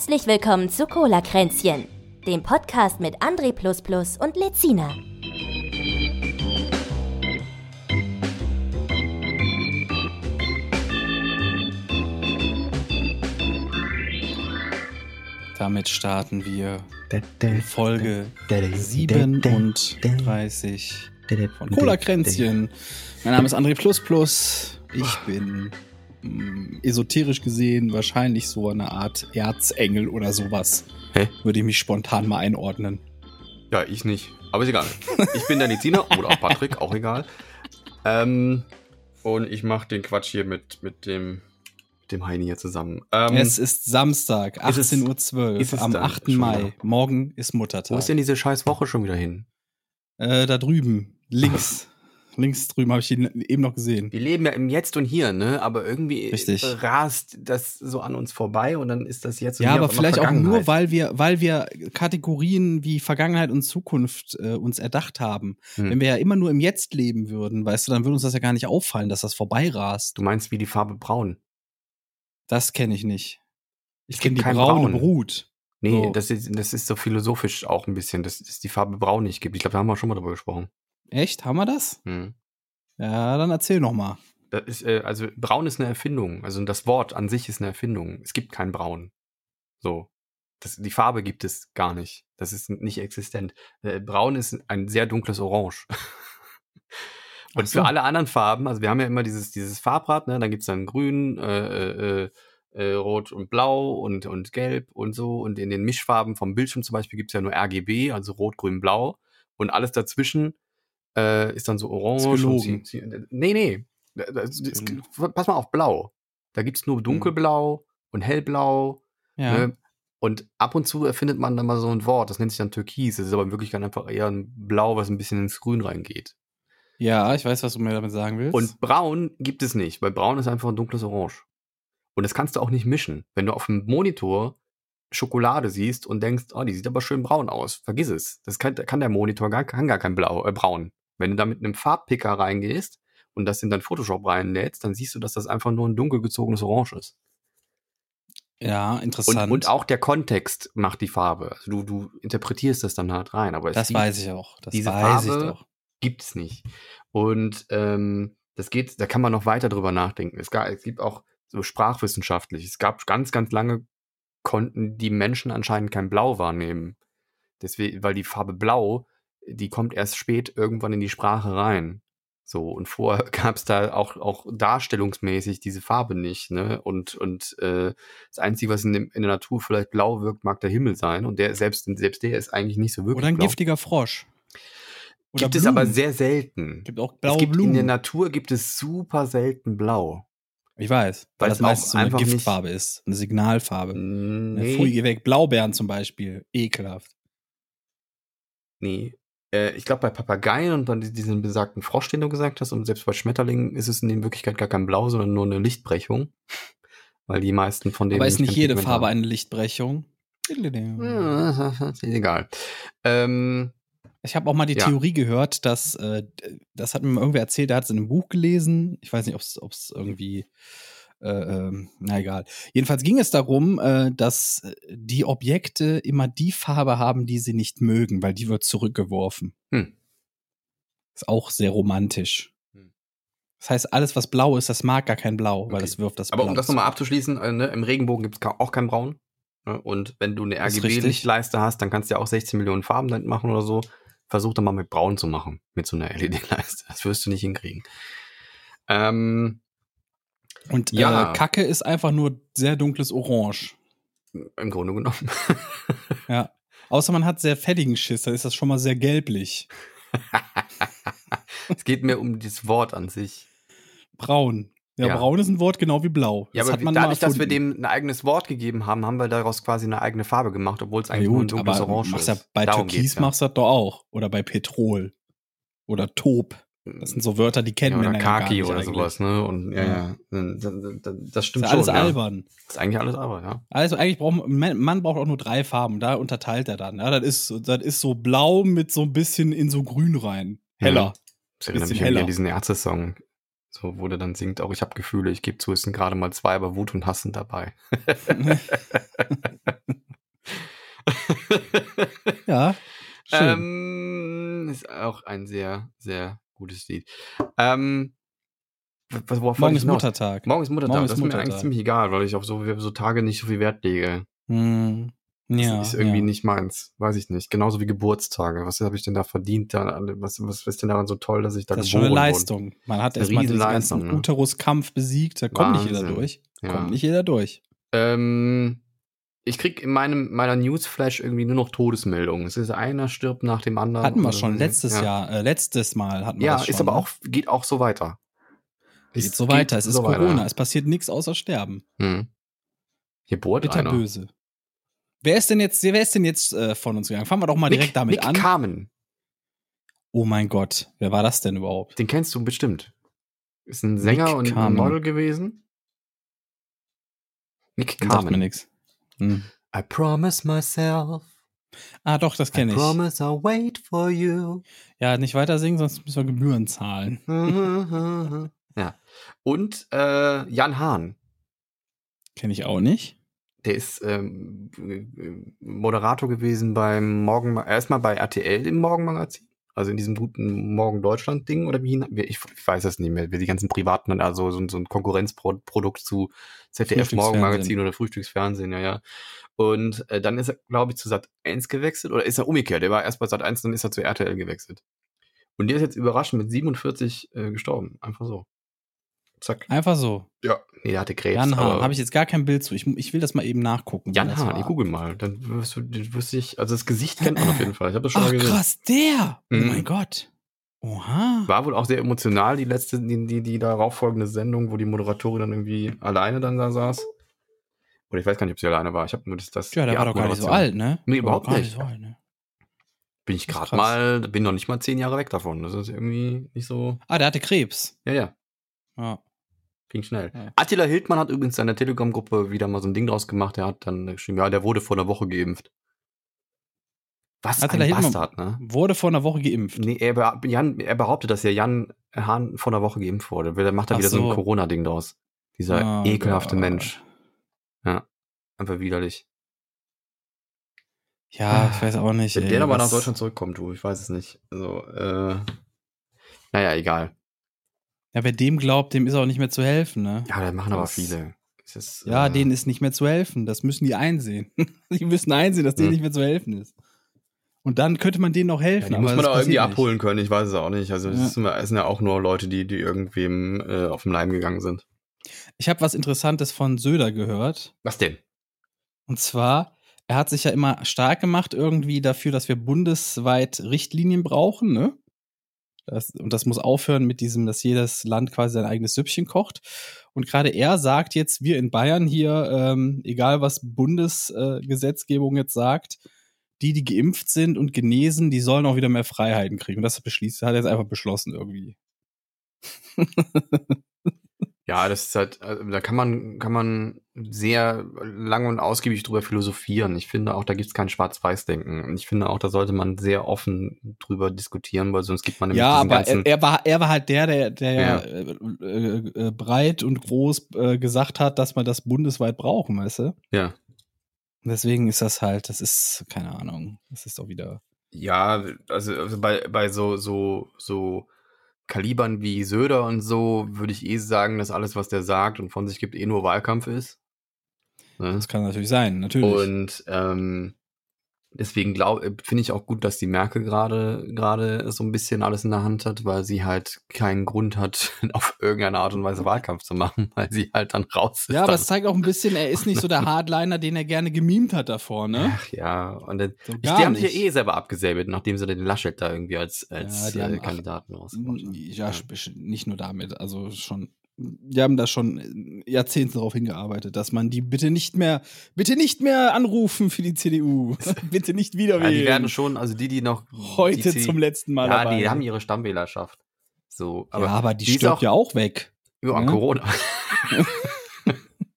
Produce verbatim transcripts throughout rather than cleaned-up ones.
Herzlich willkommen zu Cola-Kränzchen, dem Podcast mit André und Lezina. Damit starten wir in Folge siebenunddreißig von Cola-Kränzchen. Mein Name ist André Plus Plus. Ich bin mh, esoterisch gesehen wahrscheinlich so eine Art Erzengel oder sowas. Hä? Würde ich mich spontan mal einordnen. Ja, ich nicht. Aber ist egal. Ich bin der Lezina oder auch Patrick, auch egal. Ähm, und ich mache den Quatsch hier mit, mit dem... dem Heini hier zusammen. Ähm, es ist Samstag, achtzehn Uhr zwölf, am achten Mai. Morgen ist Muttertag. Wo ist denn diese scheiß Woche schon wieder hin? Äh, da drüben, links. links drüben habe ich ihn eben noch gesehen. Wir leben ja im Jetzt und Hier, ne? Aber irgendwie Richtig. rast das so an uns vorbei und dann ist das Jetzt und ja, Hier. Ja, aber vielleicht auch nur, weil wir, weil wir Kategorien wie Vergangenheit und Zukunft äh, uns erdacht haben. Hm. Wenn wir ja immer nur im Jetzt leben würden, weißt du, dann würde uns das ja gar nicht auffallen, dass das vorbei rast. Du meinst wie die Farbe braun? Das kenne ich nicht. Ich Es kenne gibt die kein braune Braun. Brut. Nee, So. das ist, das ist so philosophisch auch ein bisschen, dass es die Farbe braun nicht gibt. Ich glaube, da haben wir schon mal drüber gesprochen. Echt? Haben wir das? Hm. Ja, dann erzähl noch mal. Das ist, äh, also braun ist eine Erfindung. Also das Wort an sich ist eine Erfindung. Es gibt kein Braun. So. Das, die Farbe gibt es gar nicht. Das ist nicht existent. Äh, braun ist ein sehr dunkles Orange. Und so. für alle anderen Farben, also wir haben ja immer dieses, dieses Farbrad, ne? Dann gibt es dann grün, äh, äh, äh, rot und blau und, und gelb und so. Und in den Mischfarben vom Bildschirm zum Beispiel gibt es ja nur R G B, also rot, grün, blau. Und alles dazwischen äh, ist dann so orange. Ist gelogen. Und sie, sie, nee, nee. Das, das, pass mal auf blau. Da gibt es nur dunkelblau hm. und hellblau. Ja. Ne? Und ab und zu erfindet man dann mal so ein Wort, das nennt sich dann Türkis. Das ist aber in Wirklichkeit einfach eher ein Blau, was ein bisschen ins Grün reingeht. Ja, ich weiß, was du mir damit sagen willst. Und braun gibt es nicht, weil braun ist einfach ein dunkles Orange. Und das kannst du auch nicht mischen. Wenn du auf dem Monitor Schokolade siehst und denkst, oh, die sieht aber schön braun aus, vergiss es. Das kann, kann der Monitor gar, kann gar kein Blau, äh, braun. Wenn du da mit einem Farbpicker reingehst und das in dein Photoshop reinlädst, dann siehst du, dass das einfach nur ein dunkel gezogenes Orange ist. Ja, interessant. Und, und auch der Kontext macht die Farbe. Also du, du interpretierst das dann halt rein. Aber das es weiß ich auch. Das diese weiß Farbe ich doch. Gibt es nicht. Und ähm, das geht, da kann man noch weiter drüber nachdenken. Es, gab, es gibt auch so sprachwissenschaftlich. Es gab ganz, ganz lange konnten die Menschen anscheinend kein Blau wahrnehmen. Deswegen, weil die Farbe Blau, die kommt erst spät irgendwann in die Sprache rein. So, und vorher gab es da auch, auch darstellungsmäßig diese Farbe nicht, ne? Und, und äh, das Einzige, was in, dem, in der Natur vielleicht blau wirkt, mag der Himmel sein. Und der selbst, selbst der ist eigentlich nicht so wirklich Oder ein blau. giftiger Frosch. Oder Gibt Blumen. es aber sehr selten. Gibt auch blaue es gibt, Blumen. In der Natur gibt es super selten Blau. Ich weiß, weil, weil das meistens so eine Giftfarbe nicht, ist, eine Signalfarbe. Nee. Pfui, geh weg. Blaubeeren zum Beispiel, ekelhaft. Nee. Äh, ich glaube bei Papageien und bei diesem besagten Frosch, den du gesagt hast, und selbst bei Schmetterlingen ist es in Wirklichkeit gar kein Blau, sondern nur eine Lichtbrechung. Weil die meisten von denen... Aber ist nicht jede Pigment Farbe haben. eine Lichtbrechung? Ist egal. Ähm... Ich habe auch mal die ja. Theorie gehört, dass, äh, das hat mir mal irgendwer erzählt, der hat es in einem Buch gelesen. Ich weiß nicht, ob es irgendwie, äh, äh, na egal. Jedenfalls ging es darum, äh, dass die Objekte immer die Farbe haben, die sie nicht mögen, weil die wird zurückgeworfen. Hm. Ist auch sehr romantisch. Hm. Das heißt, alles, was blau ist, das mag gar kein Blau, weil okay. das wirft das Aber Blau. um das nochmal abzuschließen, äh, ne, im Regenbogen gibt es auch kein Braun. Ne? Und wenn du eine R G B-Lichtleiste hast, dann kannst du ja auch sechzehn Millionen Farben damit machen oder so. Versuch doch mal mit Braun zu machen, mit so einer L E D-Leiste. Das wirst du nicht hinkriegen. Ähm, Und ja. äh, Kacke ist einfach nur sehr dunkles Orange. Im Grunde genommen. Ja. Außer man hat sehr fettigen Schiss, dann ist das schon mal sehr gelblich. Es geht mir um das Wort an sich. Braun. Ja, ja, braun ist ein Wort genau wie blau. Ja, das aber hat man dadurch, dass wir dem ein eigenes Wort gegeben haben, haben wir daraus quasi eine eigene Farbe gemacht, obwohl es eigentlich ja, gut, nur ein dunkles Orange machst ist. Ja, bei Darum Türkis ja. machst du das doch auch. Oder bei Petrol. Oder Taub. Das sind so Wörter, die kennen wir ja, oder Kaki ja oder eigentlich. sowas, ne? Und ja, ja. Das, das stimmt das ist schon. alles ja. albern. Das ist eigentlich alles albern, ja. Also eigentlich braucht man, man braucht auch nur drei Farben. Da unterteilt er dann. Ja, das ist, das ist so blau mit so ein bisschen in so grün rein. Heller. Ja. Das erinnert mich an diesen Ärzte-Song. So, wo der dann singt, auch ich habe Gefühle, ich gebe zu, es sind gerade mal zwei, aber Wut und Hassen dabei. Ja, schön. ähm, ist auch ein sehr, sehr gutes Lied. Ähm, was, worauf wollte Morgen ich ist hinaus? Muttertag. Morgen ist Muttertag. Morgen Das ist ist mir eigentlich Muttertag. ziemlich egal, weil ich auf so, so Tage nicht so viel Wert lege. Hm. Das Ja, ist irgendwie ja. nicht meins. Weiß ich nicht. Genauso wie Geburtstage. Was habe ich denn da verdient? Da, was, was ist denn daran so toll, dass ich da Das ist schon geboren eine wurde? Leistung. Man hat Das ist eine erstmal diesen ganzen Riesenleistung, ne? Uteruskampf besiegt. Da kommt nicht jeder Wahnsinn. durch. Ja. Kommt nicht jeder durch. Ähm, ich krieg in meinem, meiner Newsflash irgendwie nur noch Todesmeldungen. Es ist einer stirbt nach dem anderen. Hatten wir und- schon letztes ja. Jahr, äh, letztes Mal hatten wir Ja, das schon. ist aber ne? auch, geht auch so weiter. Geht Es so weiter. Es ist so Corona. weiter. Es passiert nichts außer Sterben. Hm. Hier bohrt einer. Bitterböse. Wer ist denn jetzt, wer ist denn jetzt äh, von uns gegangen? Fangen wir doch mal Nick, direkt damit Nick an. Carmen. Oh mein Gott, wer war das denn überhaupt? Den kennst du bestimmt. Ist ein Sänger Nick und ein Carmen. Model gewesen. Nick Sagt mir Carmen. nix. Hm. I promise myself. Ah, doch, das I kenne ich. promise I'll wait for you. Ja, nicht weiter singen, sonst müssen wir Gebühren zahlen. Ja. Und äh, Jan Hahn. Kenne ich auch nicht. Der ist ähm, Moderator gewesen beim Morgen, erstmal bei R T L im Morgenmagazin, also in diesem guten Morgen Deutschland Ding oder wie ihn, ich, ich weiß das nicht mehr, wie die ganzen Privaten, also so, so ein Konkurrenzprodukt zu Z D F Morgenmagazin oder Frühstücksfernsehen, ja, ja. Und äh, dann ist er, glaube ich, zu Sat eins gewechselt oder ist er umgekehrt, der war erst bei Sat eins, dann ist er zu R T L gewechselt. Und der ist jetzt überraschend mit siebenundvierzig äh, gestorben, einfach so. Zack. Einfach so. Ja. Nee, der hatte Krebs. Jan Hahn, habe ich jetzt gar kein Bild zu. Ich, ich will das mal eben nachgucken. Jan das Hahn, war. ich google mal. Dann wirst du, wirst ich, also das Gesicht kennt man auf jeden Fall. Ich habe das schon Ach mal gesehen. krass, der! Oh Mhm. mein Gott. Oha. War wohl auch sehr emotional, die letzte, die, die, die darauf folgende Sendung, wo die Moderatorin dann irgendwie alleine dann da saß. Oder ich weiß gar nicht, ob sie alleine war. Ich habe nur das, das Ja, der die war doch gar nicht so Abmoderation. alt, ne? Nee, Der war überhaupt gar nicht. So alt, ne? Bin ich Das ist gerade krass. mal, bin noch nicht mal zehn Jahre weg davon. Das ist irgendwie nicht so. Ah, der hatte Krebs. Ja, ja. Ja. Ging schnell. Ja. Attila Hildmann hat übrigens in der Telegram-Gruppe wieder mal so ein Ding draus gemacht. Der hat dann geschrieben, ja, der wurde vor einer Woche geimpft. Was Attila ein Hildmann Bastard, ne? wurde vor einer Woche geimpft. Nee, er, be Jan, er behauptet, dass ja Jan Hahn vor einer Woche geimpft wurde. Da macht er Ach wieder so ein so. Corona-Ding draus. Dieser Oh ekelhafte Gott. Mensch. Ja, einfach widerlich. Ja, ich weiß auch nicht. Wenn ey, der aber nach was- Deutschland zurückkommt, du, ich weiß es nicht. Also, äh, naja, egal. Ja, wer dem glaubt, dem ist auch nicht mehr zu helfen, ne? Ja, da machen aber Das- viele. Es ist, Ja, äh, denen ist nicht mehr zu helfen. Das müssen die einsehen. Die müssen einsehen, dass denen Hm. nicht mehr zu helfen ist. Und dann könnte man denen noch ja, helfen. die aber muss man das auch irgendwie passiert nicht. abholen können, ich weiß es auch nicht. Also, es Ja. ist immer- es sind ja auch nur Leute, die, die irgendwem äh, auf den Leim gegangen sind. Ich habe was Interessantes von Söder gehört. Was denn? Und zwar, er hat sich ja immer stark gemacht irgendwie dafür, dass wir bundesweit Richtlinien brauchen, ne? Das, und das muss aufhören mit diesem, dass jedes Land quasi sein eigenes Süppchen kocht. Und gerade er sagt jetzt, wir in Bayern hier, ähm, egal was Bundesgesetzgebung äh, jetzt sagt, die, die geimpft sind und genesen, die sollen auch wieder mehr Freiheiten kriegen. Und das beschließt, hat er jetzt einfach beschlossen irgendwie. Ja, das ist halt, also da kann man, kann man sehr lang und ausgiebig drüber philosophieren. Ich finde auch, da gibt es kein Schwarz-Weiß-Denken. Und ich finde auch, da sollte man sehr offen drüber diskutieren, weil sonst gibt man nämlich Ja, diesen aber ganzen. er, er, war, er war halt der, der, der Ja. ja. äh, äh, äh, breit und groß äh, gesagt hat, dass man das bundesweit brauchen, weißt du? Ja. Und deswegen ist das halt, das ist, keine Ahnung, das ist doch wieder. Ja, also, also bei, bei so, so, so Kalibern wie Söder und so würde ich eh sagen, dass alles, was der sagt und von sich gibt, eh nur Wahlkampf ist. Ne? Das kann natürlich sein, natürlich. Und ähm, deswegen glaube finde ich auch gut, dass die Merkel gerade gerade so ein bisschen alles in der Hand hat, weil sie halt keinen Grund hat, auf irgendeine Art und Weise Wahlkampf zu machen, weil sie halt dann raus ist. ja, aber dann. es zeigt auch ein bisschen, er ist nicht so der Hardliner, den er gerne gemimt hat davor, ne? Ach ja, und dann, So ich, gar die haben sich nicht. ja eh selber abgesäbelt, nachdem sie den Laschet da irgendwie als, als Ja, die äh, haben- ach, Kandidaten rausgebracht haben. Ja, sp- nicht nur damit, also schon. Die haben da schon Jahrzehnte darauf hingearbeitet, dass man die bitte nicht mehr, bitte nicht mehr anrufen für die C D U. Bitte nicht wieder Ja, die wählen. werden schon, also die, die noch Heute die, die, zum letzten Mal Ja, dabei. die haben ihre Stammwählerschaft. So, aber ja, aber die, die ist stirbt auch- ja auch weg. ja, an ne? Corona.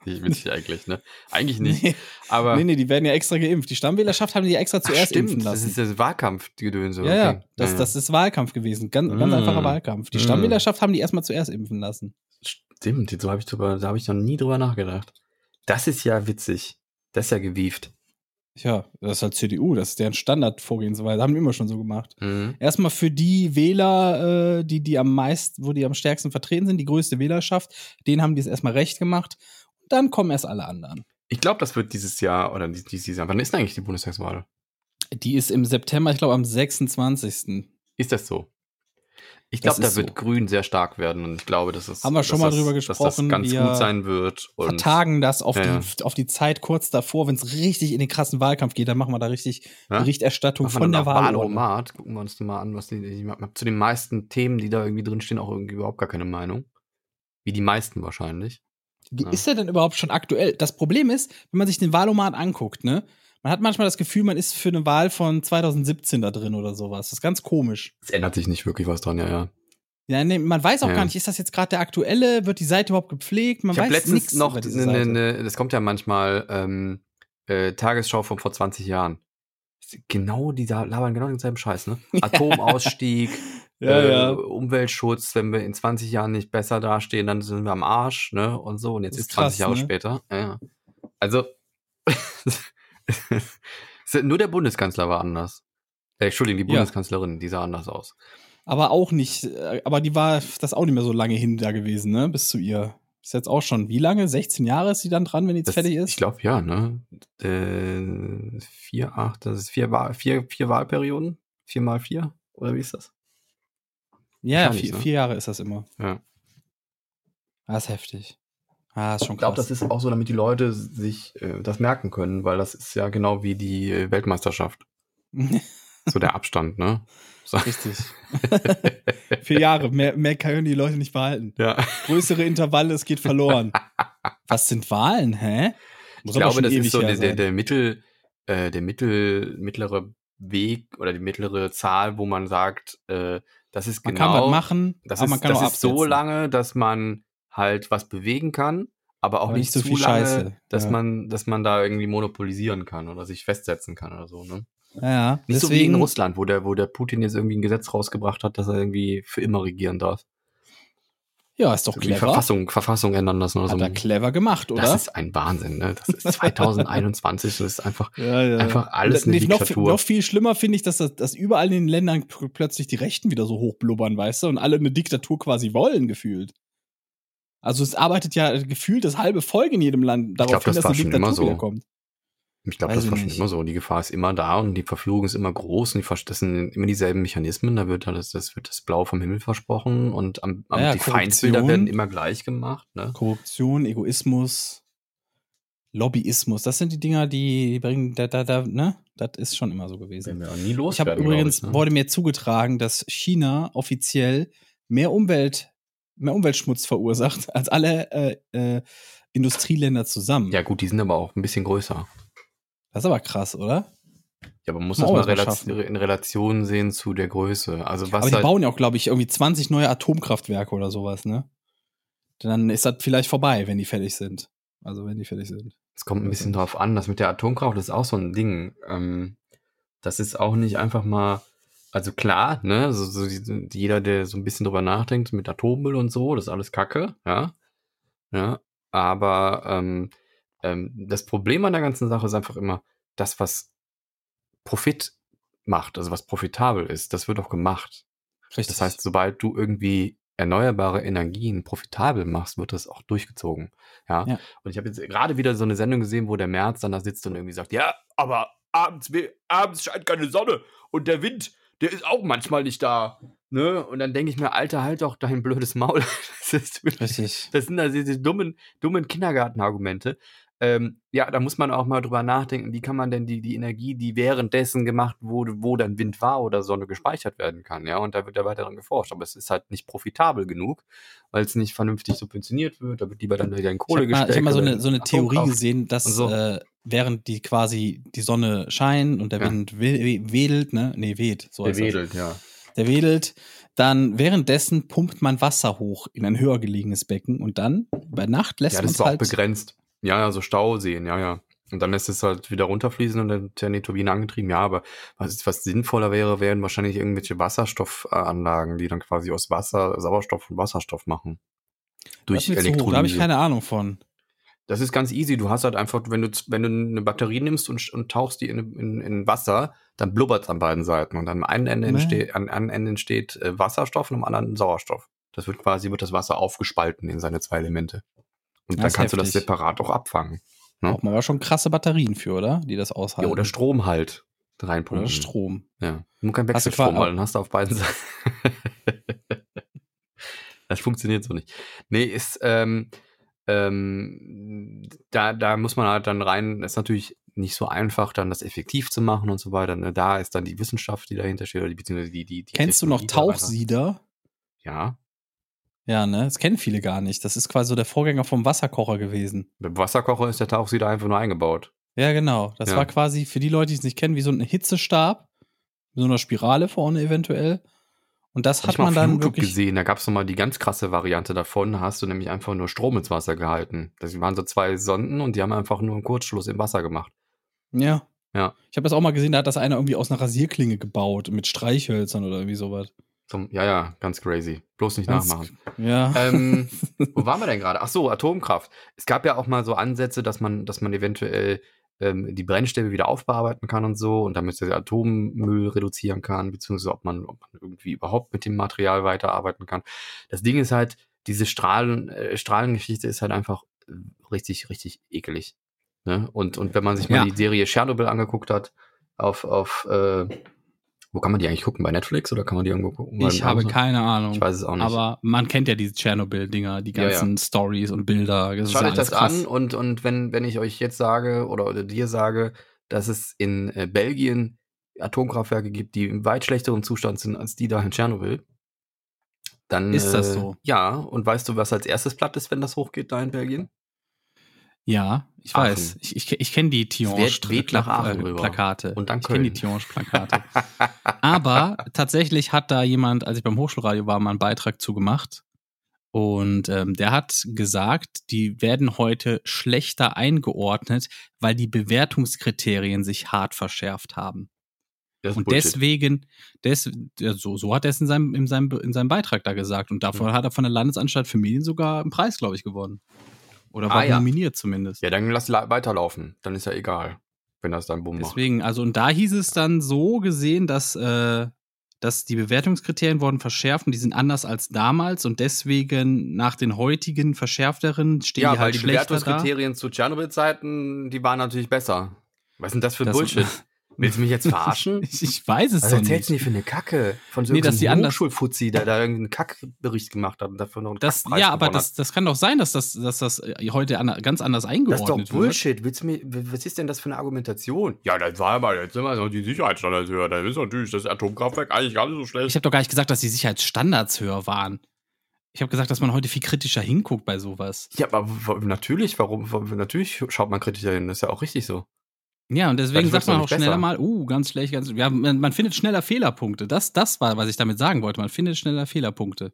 nicht witzig eigentlich, ne? Eigentlich nicht. Nee. Aber Nee, nee, die werden ja extra geimpft. Die Stammwählerschaft haben die ja extra Ach, zuerst stimmt, impfen das lassen. ist das Wahlkampfgedönse. ja, ja, okay. das, ja, das ist Wahlkampf gewesen. Ganz, ganz Mm. einfacher Wahlkampf. Die Mm. Stammwählerschaft haben die erstmal zuerst impfen lassen. Stimmt, so habe ich drüber, da habe ich noch nie drüber nachgedacht. Das ist ja witzig. Das ist ja gewieft. Ja, das ist halt C D U, das ist deren Standardvorgehensweise. Haben die immer schon so gemacht. Mhm. Erstmal für die Wähler, äh, die, die am meisten, wo die am stärksten vertreten sind, die größte Wählerschaft, denen haben die es erstmal recht gemacht. Und dann kommen erst alle anderen. Ich glaube, das wird dieses Jahr, oder dieses Jahr, wann ist denn eigentlich die Bundestagswahl? Die ist im September, ich glaube am sechsundzwanzigsten Ist das so? Ich Das glaube, da ist wird so. Grün sehr stark werden und ich glaube, dass es, Haben wir schon dass mal das, drüber dass das gesprochen, ganz wir gut sein wird. Und Vertagen das auf, Ja, die, auf die Zeit kurz davor, wenn es richtig in den krassen Wahlkampf geht, dann machen wir da richtig Ja? Berichterstattung Machen wir von dann der auch Wahl. Wahlomat. Gucken wir uns mal an, was die, ich habe zu den meisten Themen, die da irgendwie drinstehen, auch irgendwie überhaupt gar keine Meinung. Wie die meisten wahrscheinlich. Ja. Ist der denn überhaupt schon aktuell? Das Problem ist, wenn man sich den Wahlomat anguckt, ne, man hat manchmal das Gefühl, man ist für eine Wahl von zweitausendsiebzehn da drin oder sowas. Das ist ganz komisch. Es ändert sich nicht wirklich was dran, ja, ja. Ja, nee, man weiß auch Ja. gar nicht, ist das jetzt gerade der aktuelle? Wird die Seite überhaupt gepflegt? Man Ich habe weiß letztens nichts noch, über diese ne, Seite. ne, das kommt ja manchmal, ähm, äh, Tagesschau von vor zwanzig Jahren. Genau, die da labern genau denselben Scheiß, ne? Atomausstieg, Ja, äh, ja. Umweltschutz, wenn wir in zwanzig Jahren nicht besser dastehen, dann sind wir am Arsch, ne? Und so. Und jetzt Das ist ist zwanzig krass, Jahre ne? später. Ja, ja. Also, nur der Bundeskanzler war anders. Äh, Entschuldigung, die Ja. Bundeskanzlerin, die sah anders aus. Aber auch nicht, äh, aber die war das auch nicht mehr so lange hin da gewesen, ne? Bis zu ihr. Ist jetzt auch schon, wie lange? sechzehn Jahre ist sie dann dran, wenn die jetzt Das, fertig ist? ich glaube, ja, ne? Äh, vier, acht, das ist vier, Wahl, vier, vier Wahlperioden? Vier mal vier? Oder wie ist das? Ja, ja, wahrscheinlich, vier, ne? vier Jahre ist das immer. Ja. Ah, ist heftig. Ah, ist schon Ich glaube, krass. das ist auch so, damit die Leute sich äh, das merken können, weil das ist ja genau wie die äh, Weltmeisterschaft. So der Abstand, ne? So. Richtig. Vier Jahre, mehr, mehr können die Leute nicht behalten. Ja. Größere Intervalle, es geht verloren. Was sind Wahlen, hä? Muss Ich aber glaube, schon das ewig ist so her der, der, sein. der Mittel, äh, der Mittel, mittlere Weg oder die mittlere Zahl, wo man sagt, äh, das ist Man genau, kann was machen, das aber ist, man kann das auch ist so absetzen. lange, dass man halt was bewegen kann, aber auch Aber nicht, nicht so zu viel lange, Scheiße. dass Ja. man, dass man da irgendwie monopolisieren kann oder sich festsetzen kann oder so, ne? Ja, ja. Nicht so wie in Deswegen, Russland, wo der, wo der Putin jetzt irgendwie ein Gesetz rausgebracht hat, dass er irgendwie für immer regieren darf. ja, ist doch So die clever. Verfassung, Verfassung ändern lassen oder Hat so. er clever gemacht, oder? Das ist ein Wahnsinn, ne? Das ist zwanzig einundzwanzig, das ist einfach, ja, ja. einfach alles eine Nee, noch, Diktatur. noch viel schlimmer finde ich, dass, das, dass überall in den Ländern p- plötzlich die Rechten wieder so hochblubbern, weißt du, und alle eine Diktatur quasi wollen, gefühlt. Also es arbeitet ja gefühlt das halbe Volk in jedem Land darauf glaub, hin, das dass war eine schon Diktatur immer so. wiederkommt. Ich glaube, Weiß das ich war schon nicht. immer so. Die Gefahr ist immer da und die Verführung ist immer groß und die, vers- das sind immer dieselben Mechanismen. Da wird das, das wird das Blau vom Himmel versprochen und am, am, Ja, die Korruption. Feindbilder werden immer gleich gemacht. Ne? Korruption, Egoismus, Lobbyismus, das sind die Dinger, die bringen, da, da, da, ne? Das ist schon immer so gewesen. wir auch nie Ich habe übrigens, ne? wurde mir zugetragen, dass China offiziell mehr Umwelt, mehr Umweltschmutz verursacht als alle äh, äh, Industrieländer zusammen. Ja gut, die sind aber auch ein bisschen größer. Das ist aber krass, oder? Ja, aber man muss Mal das mal auch was rela- schaffen. in Relation sehen zu der Größe. Also was aber die halt, bauen ja auch, glaube ich, irgendwie zwanzig neue Atomkraftwerke oder sowas, ne? Dann ist das vielleicht vorbei, wenn die fertig sind. Also wenn die fertig sind. es kommt ein bisschen drauf an, das mit der Atomkraft das ist auch so ein Ding. Ähm, das ist auch nicht einfach mal, also klar, ne, so, so die, jeder, der so ein bisschen drüber nachdenkt mit Atommüll und so, das ist alles Kacke, ja. Ja, aber ähm, ähm, das Problem an der ganzen Sache ist einfach immer, das, was Profit macht, also was profitabel ist, das wird auch gemacht. Richtig. Das heißt, sobald du irgendwie erneuerbare Energien profitabel machst, wird das auch durchgezogen. Ja. Ja. Und ich habe jetzt gerade wieder so eine Sendung gesehen, wo der Merz dann da sitzt und irgendwie sagt, ja, aber abends, we- abends scheint keine Sonne und der Wind, der ist auch manchmal nicht da. Ne? Und dann denke ich mir, Alter, halt doch dein blödes Maul. Das ist wirklich, Richtig. das sind also diese dummen, dummen Kindergartenargumente. Ähm, ja, da muss man auch mal drüber nachdenken, wie kann man denn die, die Energie, die währenddessen gemacht wurde, wo dann Wind war oder Sonne gespeichert werden kann, ja, und da wird ja weiter dran geforscht, aber es ist halt nicht profitabel genug, weil es nicht vernünftig subventioniert wird, da wird lieber dann wieder in Ich Kohle habe mal, gesteckt. ich hab mal so oder eine, in so eine Theorie Atomkraft. gesehen, dass und so. äh, während die quasi die Sonne scheint und der Ja. Wind we- wedelt, ne? Nee, weht. So Der heißt das. wedelt, ja. Der wedelt, dann währenddessen pumpt man Wasser hoch in ein höher gelegenes Becken und dann bei Nacht lässt Ja, man das es war auch halt. begrenzt. Ja, ja, so Stauseen, ja, ja. Und dann lässt es halt wieder runterfließen und dann werden die Turbine angetrieben. Ja, aber was, was sinnvoller wäre, wären wahrscheinlich irgendwelche Wasserstoffanlagen, die dann quasi aus Wasser, Sauerstoff und Wasserstoff machen. Durch Elektrolyse. Da habe ich keine Ahnung von. Das ist ganz easy. Du hast halt einfach, wenn du, wenn du eine Batterie nimmst und, und tauchst die in, in, in Wasser, dann blubbert es an beiden Seiten. Und am einen Ende entsteht, an einem Ende entsteht äh, Wasserstoff und am anderen Sauerstoff. Das wird quasi, wird das Wasser aufgespalten in seine zwei Elemente. Und dann kannst du das separat auch abfangen. Ne? Braucht man aber schon krasse Batterien für, oder? Die das aushalten. Ja, oder Strom halt reinpumpen. Oder Strom. Ja. Nur kein Wechselstrom, weil dann hast du auf beiden Seiten. Das funktioniert so nicht. Nee, ist, ähm, ähm, da, da muss man halt dann rein, das ist natürlich nicht so einfach, dann das effektiv zu machen und so weiter. Ne? Da ist dann die Wissenschaft, die dahinter steht, oder die, beziehungsweise die, die, die Kennst du noch Tauchsieder? Ja. Ja, ne? Das kennen viele gar nicht. Das ist quasi so der Vorgänger vom Wasserkocher gewesen. Beim Wasserkocher ist der Tauchsieder einfach nur eingebaut. Ja, genau. Das Ja. war quasi, für die Leute, die es nicht kennen, wie so ein Hitzestab. Mit so einer Spirale vorne eventuell. Und das Hab hat ich mal man auf dann YouTube wirklich gesehen, da gab es nochmal die ganz krasse Variante davon, da hast du nämlich einfach nur Strom ins Wasser gehalten. Das waren so zwei Sonden und die haben einfach nur einen Kurzschluss im Wasser gemacht. Ja. Ja. Ich habe das auch mal gesehen, da hat das einer irgendwie aus einer Rasierklinge gebaut, mit Streichhölzern oder irgendwie sowas. Zum, ja, ja, ganz crazy. Bloß nicht Ganz- nachmachen. Ja. ähm, wo waren wir denn gerade? Ach so, Atomkraft. Es gab ja auch mal so Ansätze, dass man, dass man eventuell ähm, die Brennstäbe wieder aufbearbeiten kann und so und damit der Atommüll reduzieren kann, beziehungsweise ob man, ob man irgendwie überhaupt mit dem Material weiterarbeiten kann. Das Ding ist halt, diese Strahlen, äh, Strahlengeschichte ist halt einfach äh, richtig, richtig ekelig. Ne? Und, und wenn man sich mal Ja. die Serie Tschernobyl angeguckt hat, auf, auf äh, wo kann man die eigentlich gucken? Bei Netflix oder kann man die irgendwo gucken? Ich Bei habe Amazon? keine Ahnung. Ich weiß es auch nicht. Aber man kennt ja diese Tschernobyl-Dinger, die Ja, ganzen Stories und Bilder. Das ist Schaut euch alles das krass. an und, und wenn, wenn ich euch jetzt sage oder, oder dir sage, dass es in äh, Belgien Atomkraftwerke gibt, die im weit schlechteren Zustand sind als die da in Tschernobyl, dann Ist das äh, so? Ja, und weißt du, was als erstes platt ist, wenn das hochgeht da in Belgien? Ja, ich Aachen. weiß. Ich, ich, ich kenne die weht- weht nach Aachen rüber. Tiange-Plakate. Und dann Ich kenne die Köln. Tiange-Plakate. Aber tatsächlich hat da jemand, als ich beim Hochschulradio war, mal einen Beitrag zu gemacht. Und ähm, der hat gesagt, die werden heute schlechter eingeordnet, weil die Bewertungskriterien sich hart verschärft haben. Das ist Und Bullshit. deswegen, des, ja, so, so hat er es in seinem, in, seinem, in seinem Beitrag da gesagt. Und davon Mhm. hat er von der Landesanstalt für Medien sogar einen Preis, glaube ich, gewonnen. Oder war Ah, ja. nominiert zumindest. Ja, dann lass la- weiterlaufen. Dann ist ja egal, wenn das dann Bumm macht. Deswegen, also und da hieß es dann so gesehen, dass, äh, dass die Bewertungskriterien wurden verschärft und die sind anders als damals und deswegen nach den heutigen verschärfteren stehen Ja, die weil halt die schlechter da. Bewertungskriterien zu Tschernobyl-Zeiten, die waren natürlich besser. Was ist denn das für Das- Bullshit? Willst du mich jetzt verarschen? Ich, ich weiß es Was doch erzählst du nicht. denn für eine Kacke? Von so Nee, dass die einem anders- Hochschulfuzzi, der da irgendeinen Kackbericht gemacht hat und dafür noch einen Das, Kackpreis ja, aber gewonnen das, das kann doch sein, dass das, dass das äh, heute an, ganz anders hat. eingeordnet Das ist doch wird. Bullshit. Willst du mir, was ist denn das für eine Argumentation? Ja, das war aber jetzt immer noch die Sicherheitsstandards höher. Da ist natürlich das Atomkraftwerk eigentlich gar nicht so Ich schlecht. habe doch gar nicht gesagt, dass die Sicherheitsstandards höher waren. Ich habe gesagt, dass man heute viel kritischer hinguckt bei sowas. Ja, aber w- natürlich, warum, warum? Natürlich schaut man kritischer hin. Das ist ja auch richtig so. Ja, und deswegen Dadurch wird's sagt man doch auch nicht schneller besser. mal, uh, ganz schlecht, ganz ja, man, man findet schneller Fehlerpunkte. Das, das war, was ich damit sagen wollte. Man findet schneller Fehlerpunkte.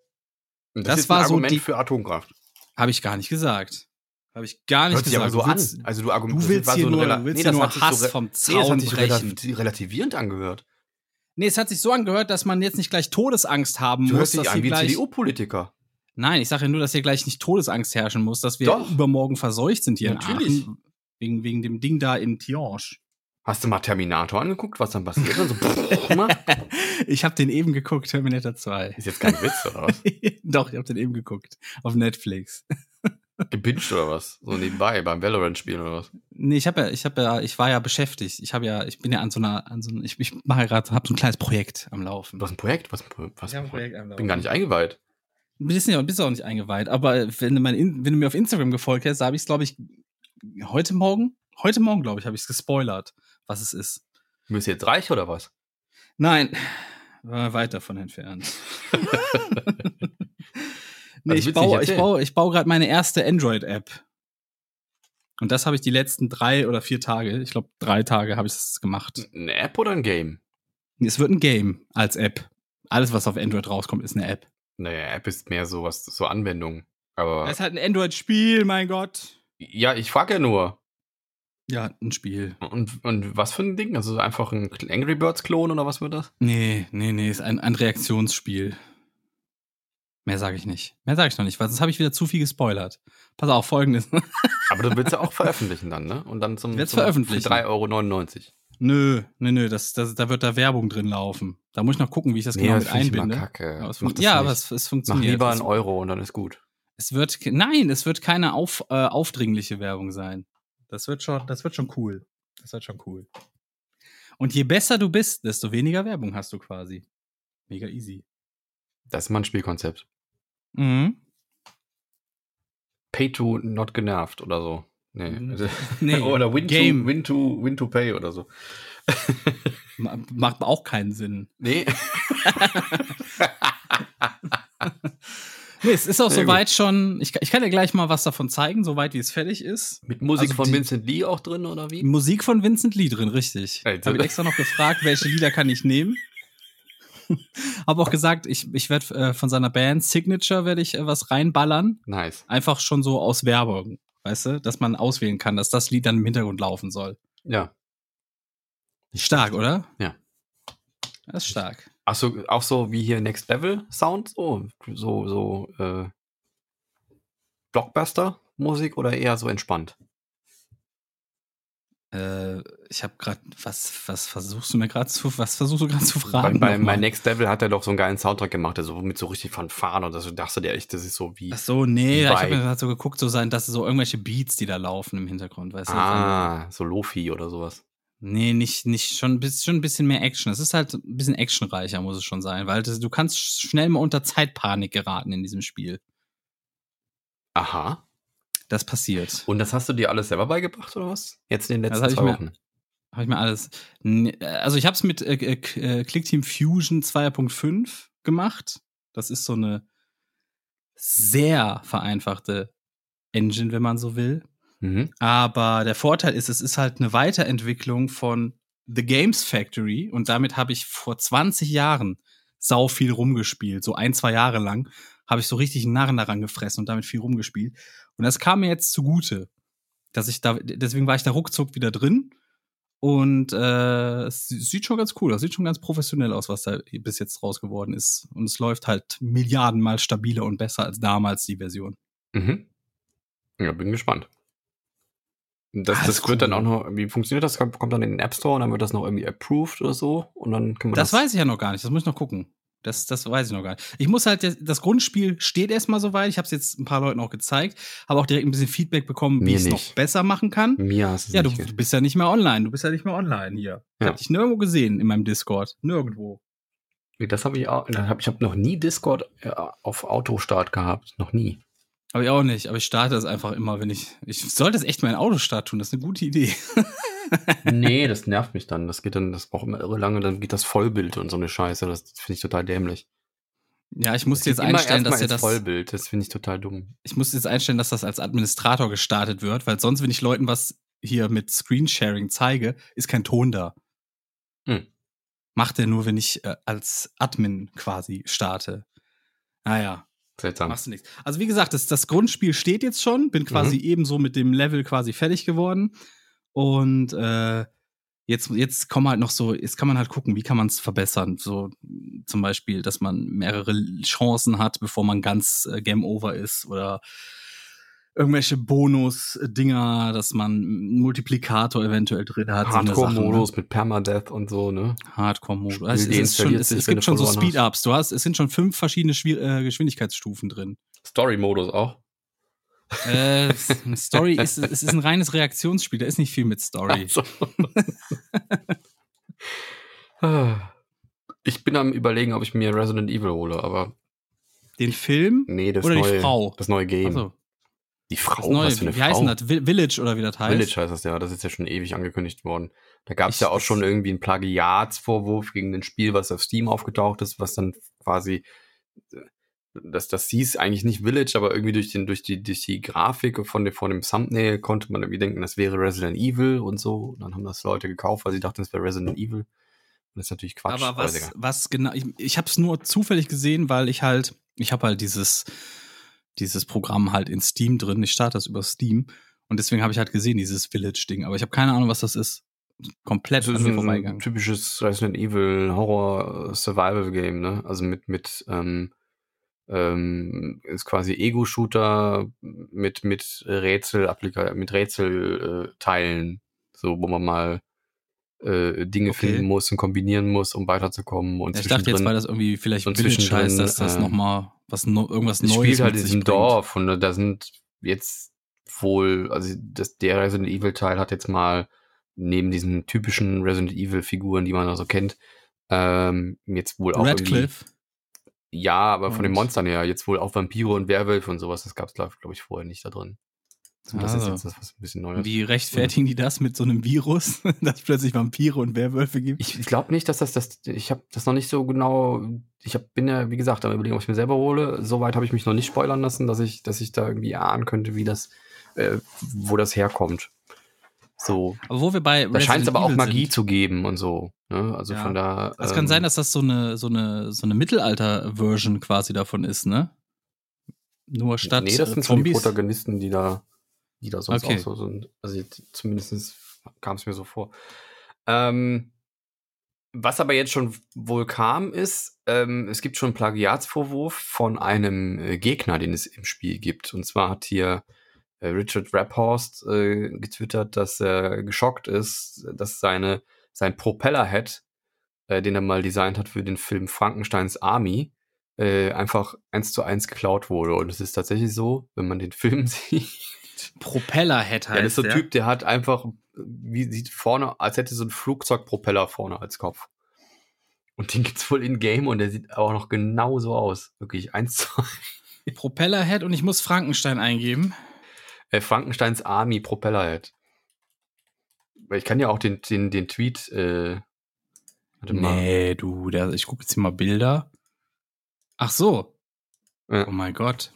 Und Das ist war ein so Argument die- für Atomkraft. Habe ich gar nicht gesagt. Habe ich gar nicht Hört sich aber gesagt. so Du an. willst- Also du, argument- du das willst war hier so ein nur- rela- du willst nee, hier das nur hat sich Hass so re- vom Nee, das Zaun hat sich brechen. relati- relativierend angehört. Nee, es hat sich so angehört, dass man jetzt nicht gleich Todesangst haben Du muss, hörst dich dass an hier wie ein gleich. C D U-Politiker. Nein, ich sage ja nur, dass hier gleich nicht Todesangst herrschen muss, dass wir Doch. übermorgen verseucht sind hier Natürlich. in Aachen. Wegen, wegen dem Ding da in Tiange. Hast du mal Terminator angeguckt, was dann passiert? Und so, pff, mal. Ich habe den eben geguckt, Terminator zwei. Ist jetzt kein Witz, oder was? Doch, ich habe den eben geguckt. Auf Netflix. Gebinged oder was? So nebenbei, beim Valorant-Spielen oder was? Nee, ich habe ja, ich habe ja, ich war ja beschäftigt. Ich habe ja, ich bin ja an so einer, an so einer, ich, ich mache gerade, habe so ein kleines Projekt am Laufen. Was ein Projekt? Was, was Ich hab ein Projekt am Bin Laufen. gar nicht eingeweiht. Bist ja, bist auch nicht eingeweiht, aber wenn du, mein, In- wenn du mir auf Instagram gefolgt hast, habe ich es, glaube ich, heute Morgen, heute Morgen, glaube ich, habe ich es gespoilert, was es ist. Du bist jetzt reich oder was? Nein, war weit davon entfernt. nee, Also ich willst du nicht baue, ich erzählen? baue, ich baue gerade meine erste Android-App. Und das habe ich die letzten drei oder vier Tage, ich glaube drei Tage habe ich es gemacht. Eine App oder ein Game? Es wird ein Game als App. Alles, was auf Android rauskommt, ist eine App. Naja, App ist mehr so was, so Anwendung. Aber Es ist halt ein Android-Spiel, mein Gott. Ja, ich frage ja nur. Ja, ein Spiel. Und, und was für ein Ding? Also einfach ein Angry Birds-Klon oder was wird das? Nee, nee, nee, ist ein, ein Reaktionsspiel. Mehr sage ich nicht. Mehr sage ich noch nicht, weil sonst habe ich wieder zu viel gespoilert. Pass auf, Folgendes. Aber du willst ja auch veröffentlichen dann, ne? Und dann zum, Willst zum veröffentlichen? für drei Euro neunundneunzig. Nö, nö, nö, das, das, da wird da Werbung drin laufen. Da muss ich noch gucken, wie ich das Nee, genau das mit find ich immer einbinde. Kacke. Aber es Mach fun- das ja, nicht. aber es, es Mach funktioniert. lieber Es- einen Euro und dann ist gut. Es wird, nein, es wird keine auf, äh, aufdringliche Werbung sein. Das wird schon, das wird schon cool. Das wird schon cool. Und je besser du bist, desto weniger Werbung hast du quasi. Mega easy. Das ist mal ein Spielkonzept. Mhm. Pay to not genervt oder so. Nee. Nee, oder win Game. to, win to win to pay oder so. Ma- Macht auch keinen Sinn. Nee. Nee, es ist auch Sehr soweit schon, ich, ich kann dir gleich mal was davon zeigen, soweit wie es fertig ist. Mit Musik Also von die- Vincent Lee auch drin oder wie? Musik von Vincent Lee drin, richtig. Alter. Habe ich extra noch gefragt, welche Lieder kann ich nehmen. Habe auch gesagt, ich, ich werde äh, von seiner Band Signature werde ich äh, was reinballern. Nice. Einfach schon so aus Werbung, weißt du, dass man auswählen kann, dass das Lied dann im Hintergrund laufen soll. Ja. Stark, oder? Ja. Das ist stark. Ach so, auch so wie hier Next Level Sound? So, so, so äh, Blockbuster-Musik oder eher so entspannt? Äh, ich habe gerade, was, was versuchst du mir gerade zu, was versuchst du gerade zu Bei, fragen? bei nochmal? My Next Level hat er doch so einen geilen Soundtrack gemacht, der so mit so richtig Fanfaren und das dachte dir echt, das ist so wie. Ach so, nee, ich Bei- habe mir gerade so geguckt, so sein, dass so irgendwelche Beats, die da laufen im Hintergrund, weißt du? Ah, so Lofi oder sowas. Nee, nicht, nicht, schon, ein bisschen- schon ein bisschen mehr Action. Es ist halt ein bisschen actionreicher, muss es schon sein, weil das, du kannst schnell mal unter Zeitpanik geraten in diesem Spiel. Aha. Das passiert. Und das hast du dir alles selber beigebracht oder was? Jetzt in den Das letzten hab zwei ich mir- Wochen. Habe ich mir alles. Nee, Also ich habe es mit äh, äh, Clickteam Fusion zwei Punkt fünf gemacht. Das ist so eine sehr vereinfachte Engine, wenn man so will. Mhm. Aber der Vorteil ist, es ist halt eine Weiterentwicklung von The Games Factory und damit habe ich vor zwanzig Jahren sau viel rumgespielt. So ein, zwei Jahre lang habe ich so richtig einen Narren daran gefressen und damit viel rumgespielt. Und das kam mir jetzt zugute, dass ich da, deswegen war ich da ruckzuck wieder drin. Und äh, es sieht schon ganz cool aus, sieht schon ganz professionell aus, was da bis jetzt raus geworden ist. Und es läuft halt milliardenmal stabiler und besser als damals die Version. Mhm. Ja, bin gespannt. Das, Ah, das ist wird cool. dann auch noch, wie funktioniert das? Kommt kommt dann in den App Store und dann wird das noch irgendwie approved oder so? Und dann kann man Das das. weiß ich ja noch gar nicht, das muss ich noch gucken. Das, das weiß ich noch gar nicht. Ich muss halt, das Grundspiel steht erstmal soweit. Ich habe es jetzt ein paar Leuten auch gezeigt, habe auch direkt ein bisschen Feedback bekommen, wie Mir ich es noch nicht. besser machen kann. Mir hast du Ja, du, nicht du ge- bist ja nicht mehr online. Du bist ja nicht mehr online hier. Ich Ja. hab dich nirgendwo gesehen in meinem Discord. Nirgendwo. Nee, Das habe ich auch. Ich habe ich hab noch nie Discord äh, auf Autostart gehabt. Noch nie. Aber ich auch nicht. Aber ich starte das einfach immer, wenn ich. Ich sollte es echt mal in Autostart tun. Das ist eine gute Idee. Nee, das nervt mich dann. Das geht dann, das braucht immer irre lange, dann geht das Vollbild und so eine Scheiße. Das finde ich total dämlich. Ja, ich musste Das jetzt geht immer einstellen, dass erstmal er ins das. Vollbild. Das finde ich total dumm. Ich musste jetzt einstellen, dass das als Administrator gestartet wird, weil sonst, wenn ich Leuten was hier mit Screensharing zeige, ist kein Ton da. Hm. Macht er nur, wenn ich äh, als Admin quasi starte. Naja, Seltsam. machst du nichts. Also wie gesagt, das, das Grundspiel steht jetzt schon, bin quasi Mhm. ebenso mit dem Level quasi fertig geworden. Und äh, jetzt, jetzt kommen halt noch so, jetzt kann man halt gucken, wie kann man es verbessern. So zum Beispiel, dass man mehrere Chancen hat, bevor man ganz äh, Game Over ist oder irgendwelche Bonus-Dinger, dass man einen Multiplikator eventuell drin hat. so eine Sachen, Hardcore-Modus mit Permadeath und so, ne? ne? Hardcore-Modus. Spiel Also, es, ist schon, deinstalliert es, sich, es wenn gibt du schon so verloren hast. Speed-Ups. Du hast, es sind schon fünf verschiedene Schwier äh, Geschwindigkeitsstufen drin. Story-Modus auch. Äh, eine Story ist, es ist ein reines Reaktionsspiel, da ist nicht viel mit Story. Also. Ich bin am Überlegen, ob ich mir Resident Evil hole, aber Den Film nee, das oder neue, die Frau? das neue Game. Also, Die das Frau, neue, was für eine wie Frau? heißt denn das? Vi- Village oder wie das heißt? Village heißt das ja, das ist ja schon ewig angekündigt worden. Da gab es Ich- ja auch das- schon irgendwie einen Plagiatsvorwurf gegen ein Spiel, was auf Steam aufgetaucht ist, was dann quasi, das, das hieß eigentlich nicht Village, aber irgendwie durch, den, durch, die, durch die Grafik von dem, von dem Thumbnail konnte man irgendwie denken, das wäre Resident Evil und so. Und dann haben das Leute gekauft, weil sie dachten, es wäre Resident Evil. Und das ist natürlich Quatsch. Aber ist was, egal. was genau, ich, ich habe es nur zufällig gesehen, weil ich halt, ich habe halt dieses, dieses Programm halt in Steam drin, ich starte das über Steam Und deswegen habe ich halt gesehen, dieses Village-Ding. Aber ich habe keine Ahnung, was das ist. Komplett Das an ist mir ein vorbeigegangen. typisches Resident Evil Horror Survival Game, ne? Also mit, mit, ähm, ähm, ist quasi Ego-Shooter mit, mit Rätsel, Applika- mit Rätselteilen, äh, so, wo man mal äh, Dinge Okay. finden muss und kombinieren muss, um weiterzukommen. Und Ja, ich dachte jetzt, zwischendrin- weil das irgendwie vielleicht und Village zwischendrin, heißt, dass das ähm, nochmal was no, irgendwas es Neues spielt halt mit in sich diesem bringt. Dorf und da sind jetzt wohl, also das, der Resident Evil Teil hat jetzt mal neben diesen typischen Resident Evil Figuren, die man also kennt, ähm, jetzt wohl auch irgendwie, Radcliffe. ja, aber von den Und- Monstern her, jetzt wohl auch Vampire und Werwölfe und sowas, das gab es glaube ich vorher nicht da drin. So, das Also, ist jetzt das, was ein bisschen Neues. Wie rechtfertigen die das mit so einem Virus, dass es plötzlich Vampire und Werwölfe gibt? Ich, ich glaube nicht, dass das, das ich habe das noch nicht so genau, ich hab, bin ja, wie gesagt, am überlegen, ob ich mir selber hole. Soweit habe ich mich noch nicht spoilern lassen, dass ich, dass ich da irgendwie ahnen könnte, wie das, äh, wo das herkommt. So. Aber wo wir bei Da scheint es Resident aber auch Evil Magie sind, zu geben und so. Ne? Also Ja. von da. Es ähm, kann sein, dass das so eine, so eine, so eine Mittelalter-Version quasi davon ist, ne? Nur statt Nee, das äh, sind schon die Zombies. Protagonisten, die da, die da sonst Okay. auch so sind. Also jetzt, zumindest kam es mir so vor. Ähm, was aber jetzt schon wohl kam, ist, ähm, es gibt schon einen Plagiatsvorwurf von einem äh, Gegner, den es im Spiel gibt. Und zwar hat hier äh, Richard Rapphorst äh, getwittert, dass er geschockt ist, dass seine, sein Propellerhead, äh, den er mal designt hat für den Film Frankensteins Army, äh, einfach eins zu eins geklaut wurde. Und es ist tatsächlich so, wenn man den Film sieht. Propellerhead heißt Ja, das ist so ein der. Typ, der hat einfach, wie sieht vorne, als hätte so ein Flugzeugpropeller vorne als Kopf. Und den gibt's wohl in-game und der sieht auch noch genauso aus. Wirklich eins zu eins. Propellerhead und ich muss Frankenstein eingeben. Äh, Frankensteins Army Propellerhead. Weil ich kann ja auch den, den, den Tweet, äh, warte mal. Nee, du, der, ich gucke jetzt hier mal Bilder. Ach so. Ja. Oh mein Gott.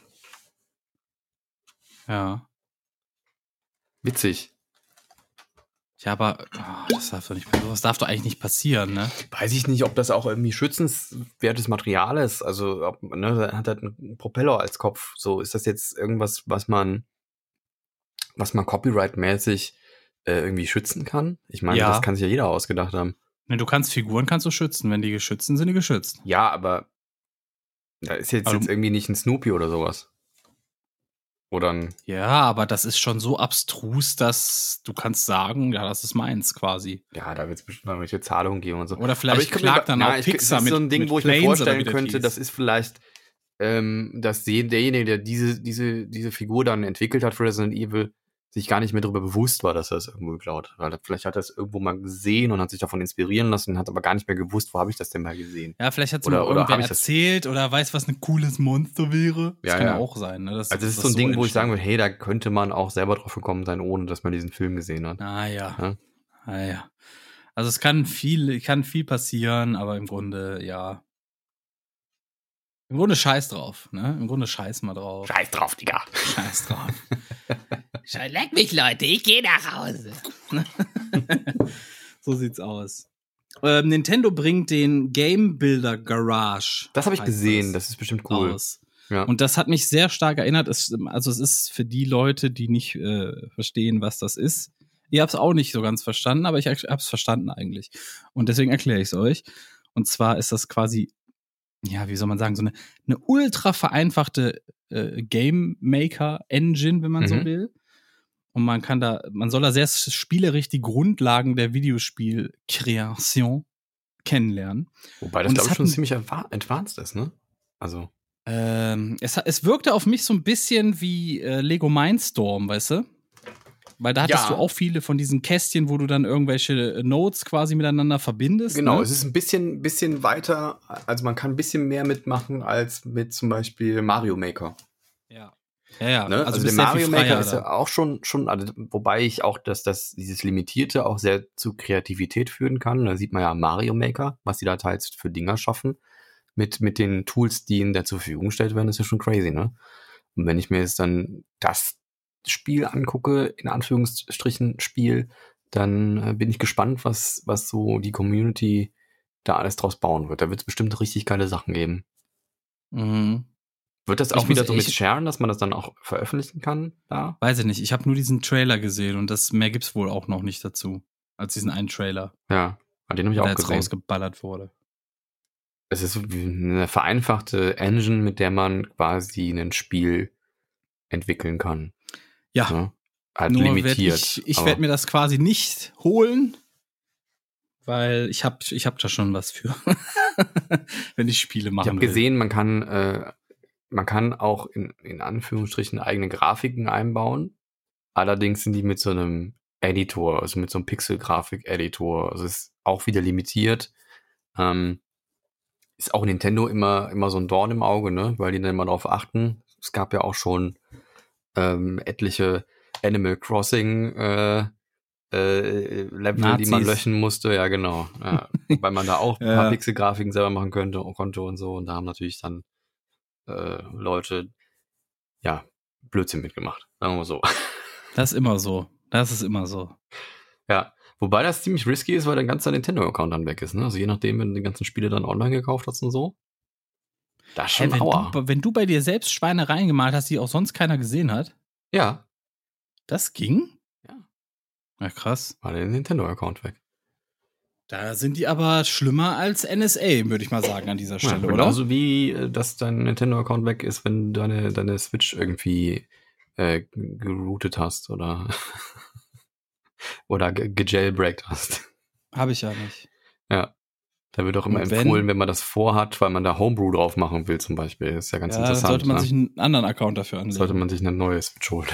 Ja. Witzig. Ja, aber oh, das darf doch nicht, sowas darf doch eigentlich nicht passieren, ne? Weiß ich nicht, ob das auch irgendwie schützenswertes Material ist. Also, ob, ne, er hat halt einen Propeller als Kopf. So, ist das jetzt irgendwas, was man, was man copyright-mäßig äh, irgendwie schützen kann? Ich meine, Ja. das kann sich ja jeder ausgedacht haben. Ne, du kannst Figuren kannst du schützen. Wenn die geschützt sind, sind die geschützt. Ja, aber da ist jetzt, Also- jetzt irgendwie nicht ein Snoopy oder sowas. Oder ein, Ja, aber das ist schon so abstrus, dass du kannst sagen, ja, das ist meins quasi. ja, da wird es bestimmt irgendwelche Zahlungen geben und so. Oder vielleicht ich könnte mir- klagt dann na, auch ich- Pixar das ist mit so ein Ding, mit wo ich mir Planes oder vorstellen wie das könnte, hieß. das ist vielleicht, ähm, dass die- derjenige, der diese, diese, diese Figur dann entwickelt hat für Resident Evil, sich gar nicht mehr darüber bewusst war, dass er es irgendwo geklaut hat. Weil er- vielleicht hat er es irgendwo mal gesehen und hat sich davon inspirieren lassen, hat aber gar nicht mehr gewusst, wo habe ich das denn mal gesehen. Ja, vielleicht hat es Oder- mal oder irgendwer hab ich das- erzählt oder weiß, was ein cooles Monster wäre. Das Ja, kann ja ja. auch sein. Ne? Das, Also das ist das so ein Ding, wo ich sagen entsteht. würde, hey, da könnte man auch selber drauf gekommen sein, ohne dass man diesen Film gesehen hat. Ah ja. Ja? Ah ja. Also es kann viel, kann viel passieren, aber im Grunde, ja. Im Grunde scheiß drauf, ne? Im Grunde scheiß mal drauf. Scheiß drauf, Digga. Scheiß drauf. Scheiß, leck mich, Leute, ich gehe nach Hause. So sieht's aus. Ähm, Nintendo bringt den Game Builder Garage. Das habe ich heißt gesehen, das ist bestimmt cool. Aus. Ja. Und das hat mich sehr stark erinnert. Es, also es ist für die Leute, die nicht äh, verstehen, was das ist. Ihr habt es auch nicht so ganz verstanden, aber ich habe es verstanden eigentlich. Und deswegen erkläre ich es euch. Und zwar ist das quasi, ja, wie soll man sagen, so eine, eine ultra vereinfachte äh, Game Maker Engine, wenn man so Mhm. will. Und man kann da, man soll da sehr spielerisch die Grundlagen der Videospiel-Kreation kennenlernen. Wobei das, Und glaube es ich, schon hat ein- ziemlich adva- advanced ist, ne? Also, Ähm, es, hat- es wirkte auf mich so ein bisschen wie äh, Lego Mindstorm, weißt du? Weil da hattest Ja. du auch viele von diesen Kästchen, wo du dann irgendwelche äh, Nodes quasi miteinander verbindest. genau, ne? es ist ein bisschen, bisschen weiter, also man kann ein bisschen mehr mitmachen als mit zum Beispiel Mario Maker. Ja. Ja, ja. Ne? Also, du der bist sehr Mario viel Maker freier ist da. ja auch schon, schon also, wobei ich auch, dass das dieses Limitierte auch sehr zu Kreativität führen kann. Da sieht man ja am Mario Maker, was die da teils für Dinger schaffen. Mit, mit den Tools, die ihnen da zur Verfügung gestellt werden, ist ja schon crazy, ne? Und wenn ich mir jetzt dann das Spiel angucke, in Anführungsstrichen Spiel, dann äh, bin ich gespannt, was, was so die Community da alles draus bauen wird. Da wird es bestimmt richtig geile Sachen geben. Mhm. Wird das auch Ich wieder muss- so mit ich- Sharen, dass man das dann auch veröffentlichen kann? Da? Weiß ich nicht. Ich habe nur diesen Trailer gesehen und das mehr gibt's wohl auch noch nicht dazu. Als diesen einen Trailer, Ja, den habe ich der auch jetzt gesehen. rausgeballert wurde. Es ist wie eine vereinfachte Engine, mit der man quasi ein Spiel entwickeln kann. Ja, Ne? Halt nur werd limitiert. ich, ich aber- werde mir das quasi nicht holen, weil ich habe ich hab da schon was für, wenn ich Spiele machen Ich habe will. gesehen, man kann, äh, man kann auch in, in Anführungsstrichen eigene Grafiken einbauen. Allerdings sind die mit so einem Editor, also mit so einem Pixel-Grafik-Editor. Also ist auch wieder limitiert. Ähm, ist auch Nintendo immer, immer so ein Dorn im Auge, ne? Weil die dann immer darauf achten. Es gab ja auch schon ähm, etliche Animal Crossing äh, äh, Level, die man Nazis. löschen musste. Ja, genau. Ja, weil man da auch ein Ja. paar Pixel-Grafiken selber machen könnte, konnte und so. Und da haben natürlich dann äh, Leute, ja, Blödsinn mitgemacht. Sagen wir mal so. Das ist immer so. Das ist immer so. Ja, wobei das ziemlich risky ist, weil dein ganzer Nintendo-Account dann weg ist. Ne? Also je nachdem, wenn du die ganzen Spiele dann online gekauft hast und so. Das ist Hey, schon wenn, Aua. du, wenn du bei dir selbst Schweinereien gemalt hast, die auch sonst keiner gesehen hat, Ja, das ging? Ja. Na krass. war der Nintendo-Account weg. Da sind die aber schlimmer als N S A, würde ich mal sagen, an dieser Ja, Stelle, oder? genauso wie, äh, dass dein Nintendo-Account weg ist, wenn du deine, deine Switch irgendwie äh, g- geroutet hast oder oder ge- gejailbreakt hast. Habe ich ja nicht. Ja. Da wird auch immer Und wenn- empfohlen, wenn man das vorhat, weil man da Homebrew drauf machen will zum Beispiel. Das ist ja ganz Ja, dann interessant. sollte man ne? sich einen anderen Account dafür anlegen. sollte man sich eine neue Switch holen.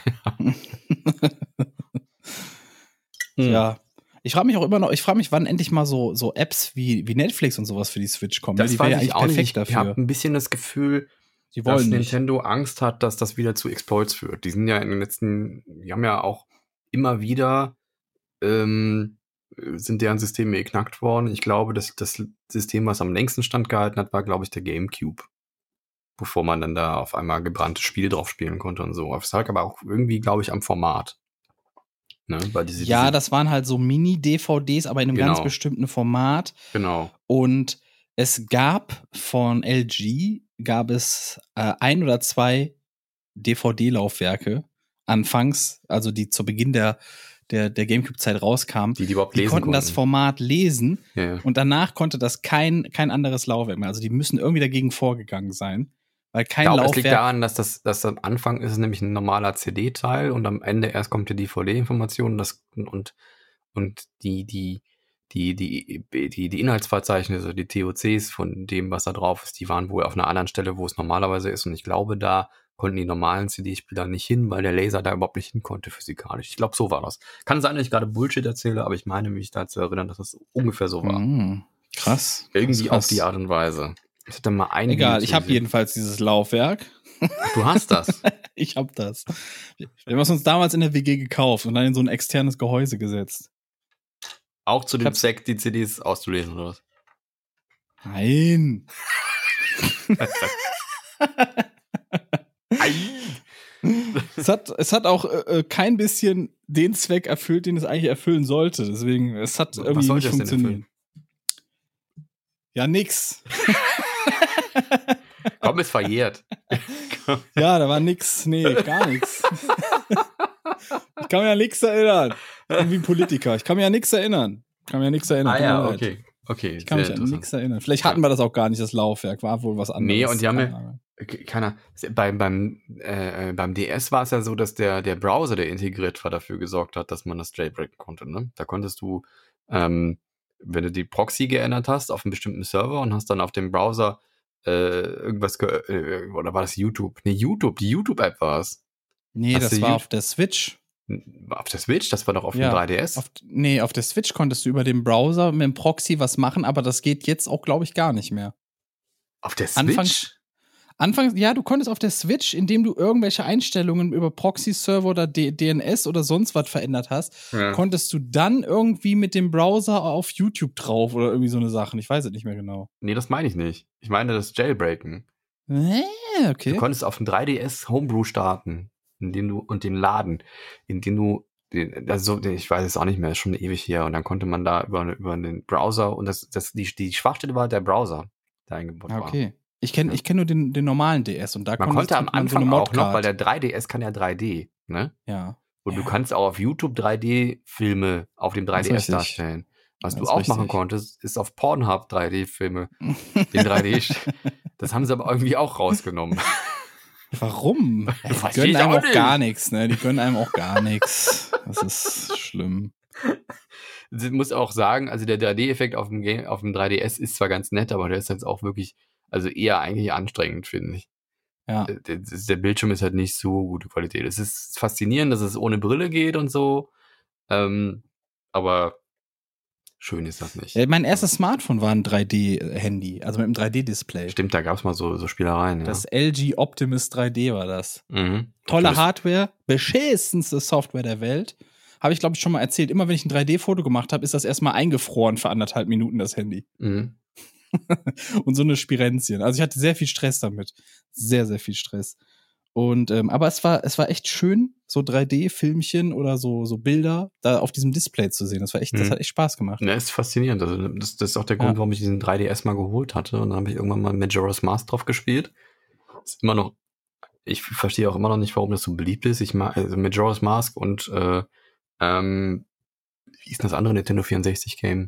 Ja. Ich frage mich auch immer noch, ich frage mich, wann endlich mal so, so Apps wie, wie Netflix und sowas für die Switch kommen. Das die weiß wäre ja ich eigentlich auch perfekt nicht. Ich dafür. habe ein bisschen das Gefühl, Die dass wollen nicht. Nintendo Angst hat, dass das wieder zu Exploits führt. Die sind ja in den letzten, die haben ja auch immer wieder, ähm, sind deren Systeme geknackt worden. Ich glaube, dass das System, was am längsten standgehalten hat, war, glaube ich, der GameCube. Bevor man dann da auf einmal gebrannte Spiele drauf spielen konnte und so. Das lag aber auch irgendwie, glaube ich, am Format. Ne? Weil diese, Ja, diese, das waren halt so Mini-D V Ds, aber in einem Genau. ganz bestimmten Format. genau. Und es gab von L G, gab es äh, ein oder zwei D V D-Laufwerke anfangs, also die zu Beginn der, der, der GameCube-Zeit rauskamen. Die, die überhaupt Die lesen konnten das Format lesen Ja, ja. und danach konnte das kein, kein anderes Laufwerk mehr. Also die müssen irgendwie dagegen vorgegangen sein, weil kein Ich glaube, es Laufwerk. liegt daran, dass das, dass am Anfang ist es nämlich ein normaler C D-Teil und am Ende erst kommt die D V D-Information das, und, und die, die, die, die, die, die Inhaltsverzeichnisse, die T O Cs von dem, was da drauf ist, die waren wohl auf einer anderen Stelle, wo es normalerweise ist. Und ich glaube, da konnten die normalen C D-Spieler nicht hin, weil der Laser da überhaupt nicht hin konnte physikalisch. Ich glaube, so war das. Kann sein, dass ich gerade Bullshit erzähle, aber ich meine mich da zu erinnern, dass das ungefähr so war. Hm, krass. Irgendwie krass. auf die Art und Weise. Ich hatte mal ein Egal, Video ich habe gesehen. jedenfalls dieses Laufwerk. Du hast das. Ich hab das. Wir haben es uns damals in der W G gekauft und dann in so ein externes Gehäuse gesetzt. Auch zu dem hab's- Zweck, die C Ds auszulesen, oder was? Nein. Es hat, es hat auch äh, kein bisschen den Zweck erfüllt, den es eigentlich erfüllen sollte. Deswegen, es hat Was irgendwie sollte nicht es denn funktioniert. Ja, nix. Komm, ist verjährt. Ja, da war nix. Nee, gar nix. Ich kann mir ja nix erinnern. Irgendwie ein Politiker. Ich kann mir ja nix erinnern. Ich kann mir ja nix erinnern. Ah Tut mir ja, leid. okay. Okay, Ich kann mich sehr an interessant. nichts erinnern. Vielleicht hatten wir das auch gar nicht, das Laufwerk. War wohl was anderes. Nee, und die haben Keine ja- Ahnung. Okay, Keiner. Beim, beim, äh, beim D S war es ja so, dass der, der Browser, der integriert war, dafür gesorgt hat, dass man das jailbreaken konnte. Ne? Da konntest du, ähm, wenn du die Proxy geändert hast auf einem bestimmten Server und hast dann auf dem Browser äh, irgendwas, ge äh, oder war das YouTube? Nee, YouTube, die YouTube-App war es. Nee, Hast das du war Jut- auf der Switch. Auf der Switch, das war doch auf Ja, dem drei D S. Auf, nee, auf der Switch konntest du über den Browser mit dem Proxy was machen, aber das geht jetzt auch, glaube ich, gar nicht mehr. Auf der Switch? Anfangs- Anfangs, ja, du konntest auf der Switch, indem du irgendwelche Einstellungen über Proxy-Server oder D- DNS oder sonst was verändert hast, Ja. konntest du dann irgendwie mit dem Browser auf YouTube drauf oder irgendwie so eine Sache. Ich weiß es nicht mehr genau. Nee, das meine ich nicht. Ich meine das Jailbreaken. Äh, Du okay. konntest auf dem drei D S Homebrew starten, indem du, und den Laden, indem du, den, also ich weiß es auch nicht mehr, ist schon ewig her, und dann konnte man da über, über den Browser, und das, das, die, die Schwachstelle war der Browser, der eingebaut Ah, war. okay. Ich kenne ich kenn nur den, den normalen D S und da Man konntest- konnte am konnte man so Anfang eine auch noch, Modcard. weil der drei D S kann ja drei D, ne? Ja. Und Ja. du kannst auch auf YouTube drei D-Filme auf dem drei D S Das ist richtig. darstellen. Was Das du ist auch richtig. machen konntest, ist auf Pornhub drei D-Filme. Den drei D. Das haben sie aber irgendwie auch rausgenommen. Warum? Ey, die Versteh gönnen ich einem auch auch nicht. gar nichts, ne? Die gönnen einem auch gar nichts. Das ist schlimm. Ich muss auch sagen, also der drei D-Effekt auf dem, Game, auf dem drei D S ist zwar ganz nett, aber der ist jetzt auch wirklich, also eher eigentlich anstrengend, finde ich. Ja. Der, der Bildschirm ist halt nicht so gute Qualität. Es ist faszinierend, dass es ohne Brille geht und so. Ähm, aber schön ist das nicht. Ja, mein erstes Smartphone war ein drei D-Handy, also mit einem drei D-Display. Stimmt, da gab es mal so, so Spielereien. Ja. Das L G Optimus drei D war das. Mhm. Tolle Das- Hardware, beschissenste Software der Welt. Habe ich, glaube ich, schon mal erzählt. Immer wenn ich ein drei D-Foto gemacht habe, ist das erstmal eingefroren für anderthalb Minuten, das Handy. Mhm. Und so eine Spirenzchen. Also ich hatte sehr viel Stress damit. Sehr, sehr viel Stress. Und, ähm, aber es war, es war echt schön, so drei D-Filmchen oder so, so Bilder da auf diesem Display zu sehen. Das war echt, das Mhm. hat echt Spaß gemacht. Ja, ist faszinierend. Also das, das ist auch der Grund, Ja. warum ich diesen drei D S mal geholt hatte. Und dann habe ich irgendwann mal Majora's Mask drauf gespielt. Ist immer noch, ich verstehe auch immer noch nicht, warum das so beliebt ist. Ich mag also Majora's Mask und äh, ähm, wie ist denn das andere Nintendo vierundsechzig Game?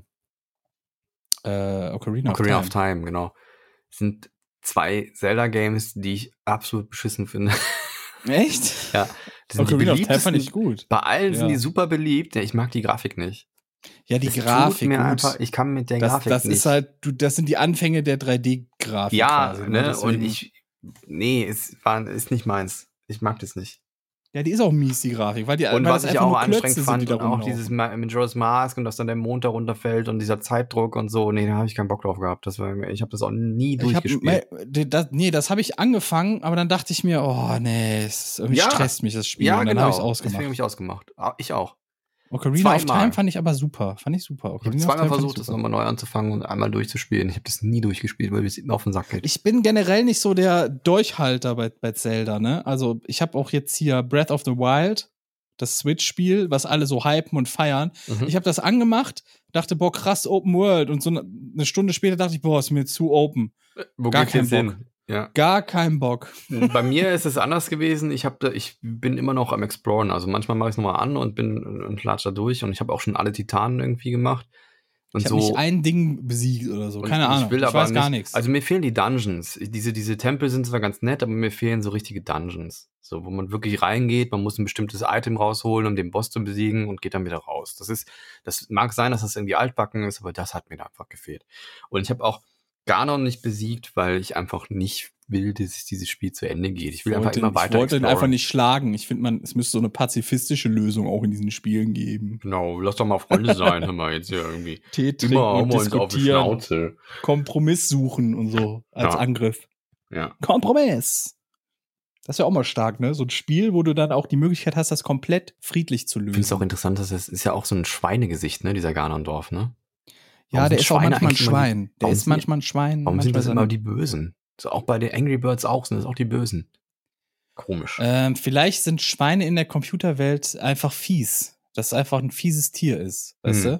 Äh, Ocarina, Ocarina of of Time. Time, genau. Das sind zwei Zelda-Games, die ich absolut beschissen finde. Echt? Ja, das sind Ocarina of die Time fand ich beliebtesten. gut. Bei allen sind Ja. die super beliebt. Ja, ich mag die Grafik nicht. Ja, die Es tut Grafik, mir gut. einfach, ich kann mit der das Grafik das nicht. ist halt, du, das sind die Anfänge der drei D-Grafik. Ja, quasi, ne, Deswegen- und ich, nee, es war, ist nicht meins. Ich mag das nicht. Ja, die ist auch mies, die Grafik, weil die Und weil was das ich einfach auch nur Klötze anstrengend sind, fand, die da und auch rumlaufen. dieses Ma- Majora's Mask und dass dann der Mond da runterfällt und dieser Zeitdruck und so, nee, da habe ich keinen Bock drauf gehabt. Das war, ich habe das auch nie Ich hab, durchgespielt. me- das, nee, das habe ich angefangen, aber dann dachte ich mir, oh nee, es irgendwie Ja. stresst mich das Spiel. Ja, und dann genau. habe ich es Deswegen ausgemacht. habe ich ausgemacht. Ah, Ich auch. Ocarina of zweimal. Time fand ich aber super. Fand ich super. Ich habe Ocarina of zweimal Time fand versucht, ich das super. nochmal neu anzufangen und einmal durchzuspielen. Ich habe das nie durchgespielt, weil es mir auf den Sack geht. Ich bin generell nicht so der Durchhalter bei, bei Zelda, ne? Also ich habe auch jetzt hier Breath of the Wild, das Switch-Spiel, was alle so hypen und feiern. Mhm. Ich habe das angemacht, dachte, boah, krass, Open World. Und so eine, eine Stunde später dachte ich, boah, ist mir zu open. Wo gar geht's jetzt keinen hin? Ja. Gar keinen Bock. Bei mir ist es anders gewesen. Ich habe, ich bin immer noch am Exploren. Also manchmal mache ich es nochmal an und bin und latsch da durch. Und ich habe auch schon alle Titanen irgendwie gemacht. Und Ich habe so. nicht ein Ding besiegt oder so. und Keine Ahnung. Ich, will Ich aber weiß gar nicht- nichts. Also mir fehlen die Dungeons. Diese, diese Tempel sind zwar ganz nett, aber mir fehlen so richtige Dungeons. So, wo man wirklich reingeht, man muss ein bestimmtes Item rausholen, um den Boss zu besiegen und geht dann wieder raus. Das ist, das mag sein, dass das irgendwie altbacken ist, aber das hat mir da einfach gefehlt. Und ich habe auch Ganon nicht besiegt, weil ich einfach nicht will, dass dieses Spiel zu Ende geht. Ich will Ich einfach wollte, immer weiter ich wollte ihn exploren. einfach nicht schlagen. Ich finde, man, es müsste so eine pazifistische Lösung auch in diesen Spielen geben. Genau, lass doch mal Freunde sein, hör mal jetzt hier irgendwie. Tee trinken Immer hauen und wir uns auf die diskutieren, Schnauze. Kompromiss suchen und so als Ja. Angriff. Ja. Kompromiss. Das ist ja auch mal stark, ne? So ein Spiel, wo du dann auch die Möglichkeit hast, das komplett friedlich zu Ich finde es auch lösen. interessant, dass es ist ja auch so ein Schweinegesicht, ne, dieser Ganondorf, ne? Ja, Warum der sind ist auch Schweine manchmal ein eigentlich immer die- Schwein. Der warum ist sind die- manchmal ein Schwein. Warum sind manchmal das immer seine- die Bösen? So auch bei den Angry Birds auch, sind das auch die Bösen. Komisch. Ähm, vielleicht sind Schweine in der Computerwelt einfach fies. Dass es einfach ein fieses Tier ist, weißt Hm. du?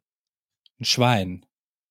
Ein Schwein.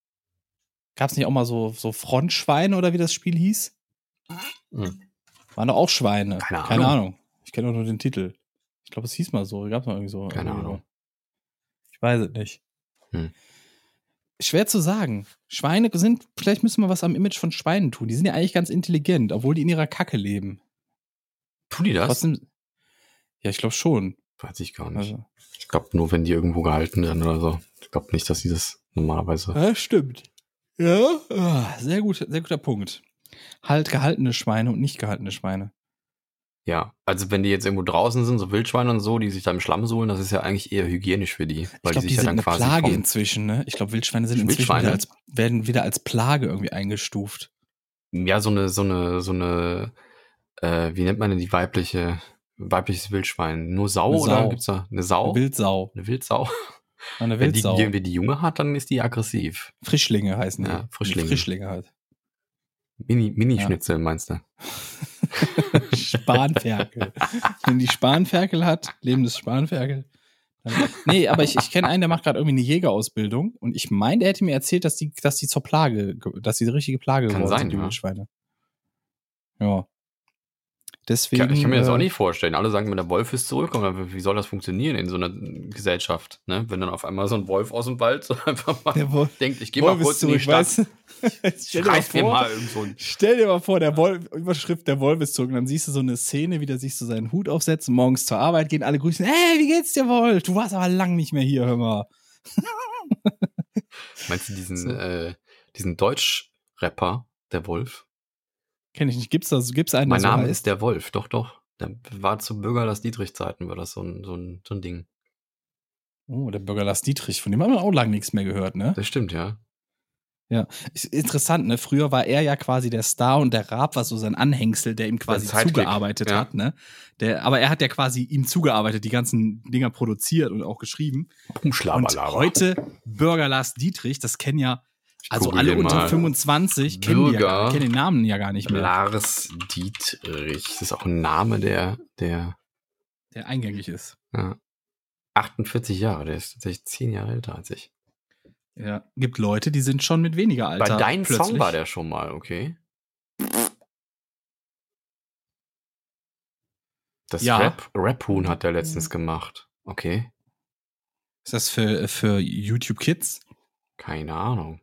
Gab's nicht auch mal so, so Frontschweine oder wie das Spiel hieß? Hm. Waren doch auch Schweine. Keine Keine Ahnung. Ahnung. Ich kenne auch nur den Titel. Ich glaube, es hieß mal so. Gab's mal irgendwie so. Keine irgendwie Ahnung. so. Ich weiß es nicht. Hm. Schwer zu sagen. Schweine sind, vielleicht müssen wir was am Image von Schweinen tun. Die sind ja eigentlich ganz intelligent, obwohl die in ihrer Kacke leben. Tun die das? Trotzdem. Ja, ich glaube schon. Weiß ich gar nicht. Also, Ich glaube nur, wenn die irgendwo gehalten werden oder so. Ich glaube nicht, dass die das normalerweise. ja, stimmt. Ja, ah, sehr gut, sehr guter Punkt. Halt gehaltene Schweine und nicht gehaltene Schweine. Ja, also wenn die jetzt irgendwo draußen sind, so Wildschweine und so, die sich da im Schlamm suhlen, das ist ja eigentlich eher hygienisch für die. Ich Weil glaube, die, sich ja sind dann eine quasi Plage vom- inzwischen, ne? Ich glaube, Wildschweine sind inzwischen Wildschweine? wieder als, werden wieder als Plage irgendwie eingestuft. Ja, so eine, so eine, so eine, äh, wie nennt man denn die weibliche, weibliches Wildschwein? Nur Sau, Eine oder Sau. gibt's da eine Sau? Eine Wildsau. Eine Wildsau? Eine Wenn die, Wildsau. wenn die Junge hat, dann ist die aggressiv. Frischlinge heißen die. Ja, Frischlinge. Frischlinge halt. Mini, Mini-Schnitzel meinst du? Spanferkel. Wenn die Spanferkel hat, lebendes Spanferkel. Dann, nee, aber ich, ich kenne einen, der macht gerade irgendwie eine Jägerausbildung und ich meine, der hätte mir erzählt, dass die, dass die zur Plage, dass die eine richtige Plage Kann geworden sein, sind, die ja. Wildschweine. Ja. Deswegen. Ich kann, ich kann mir das äh, auch nicht vorstellen. Alle sagen, der Wolf ist zurück, aber wie soll das funktionieren in so einer Gesellschaft? Ne? Wenn dann auf einmal so ein Wolf aus dem Wald so einfach mal Der Wolf- denkt, ich gehe mal Wolf ist kurz in die zurück, Stadt. weißt du? Stell dir mal Reiß mir vor- mal irgend so ein Stell dir mal vor, der Wolf, Überschrift, der Wolf ist zurück. Und dann siehst du so eine Szene, wie der sich so seinen Hut aufsetzt und morgens zur Arbeit gehen, alle grüßen, hey, wie geht's dir, Wolf? Du warst aber lang nicht mehr hier, hör mal. Meinst du diesen, So. äh, diesen Deutsch-Rapper, der Wolf? Kenn ich nicht. Gibt's da, gibt's einen, Mein der so Name heißt? ist der Wolf, doch, doch. Der war zu Bürgerlass Dietrich-Zeiten, war das so ein, so ein, so ein Ding. Oh, der Bürger Lars Dietrich, von dem haben wir auch lange nichts mehr gehört, ne? Das stimmt, ja. Ist interessant, ne? Früher war er ja quasi der Star und der Raab war so sein Anhängsel, der ihm quasi Sein Sidekick, zugearbeitet ja. hat, ne? Der, aber er hat ja quasi ihm zugearbeitet, die ganzen Dinger produziert und auch geschrieben. Und Umschlaberlaber. heute Bürger Lars Dietrich, das kennen ja, also google alle den unter mal. fünfundzwanzig kennen, die ja, Bürger. gar- kennen den Namen ja gar nicht mehr, Lars Dietrich. Das ist auch ein Name, der, der der eingängig ist. ja, achtundvierzig Jahre, der ist tatsächlich zehn Jahre älter als ich. Ja, gibt Leute, die sind schon mit weniger Alter. Bei deinem plötzlich. Song war der schon mal, okay. Das Ja. Rap, Rap-Huhn hat der letztens gemacht. Okay, Ist das für, für YouTube Kids? keine Ahnung.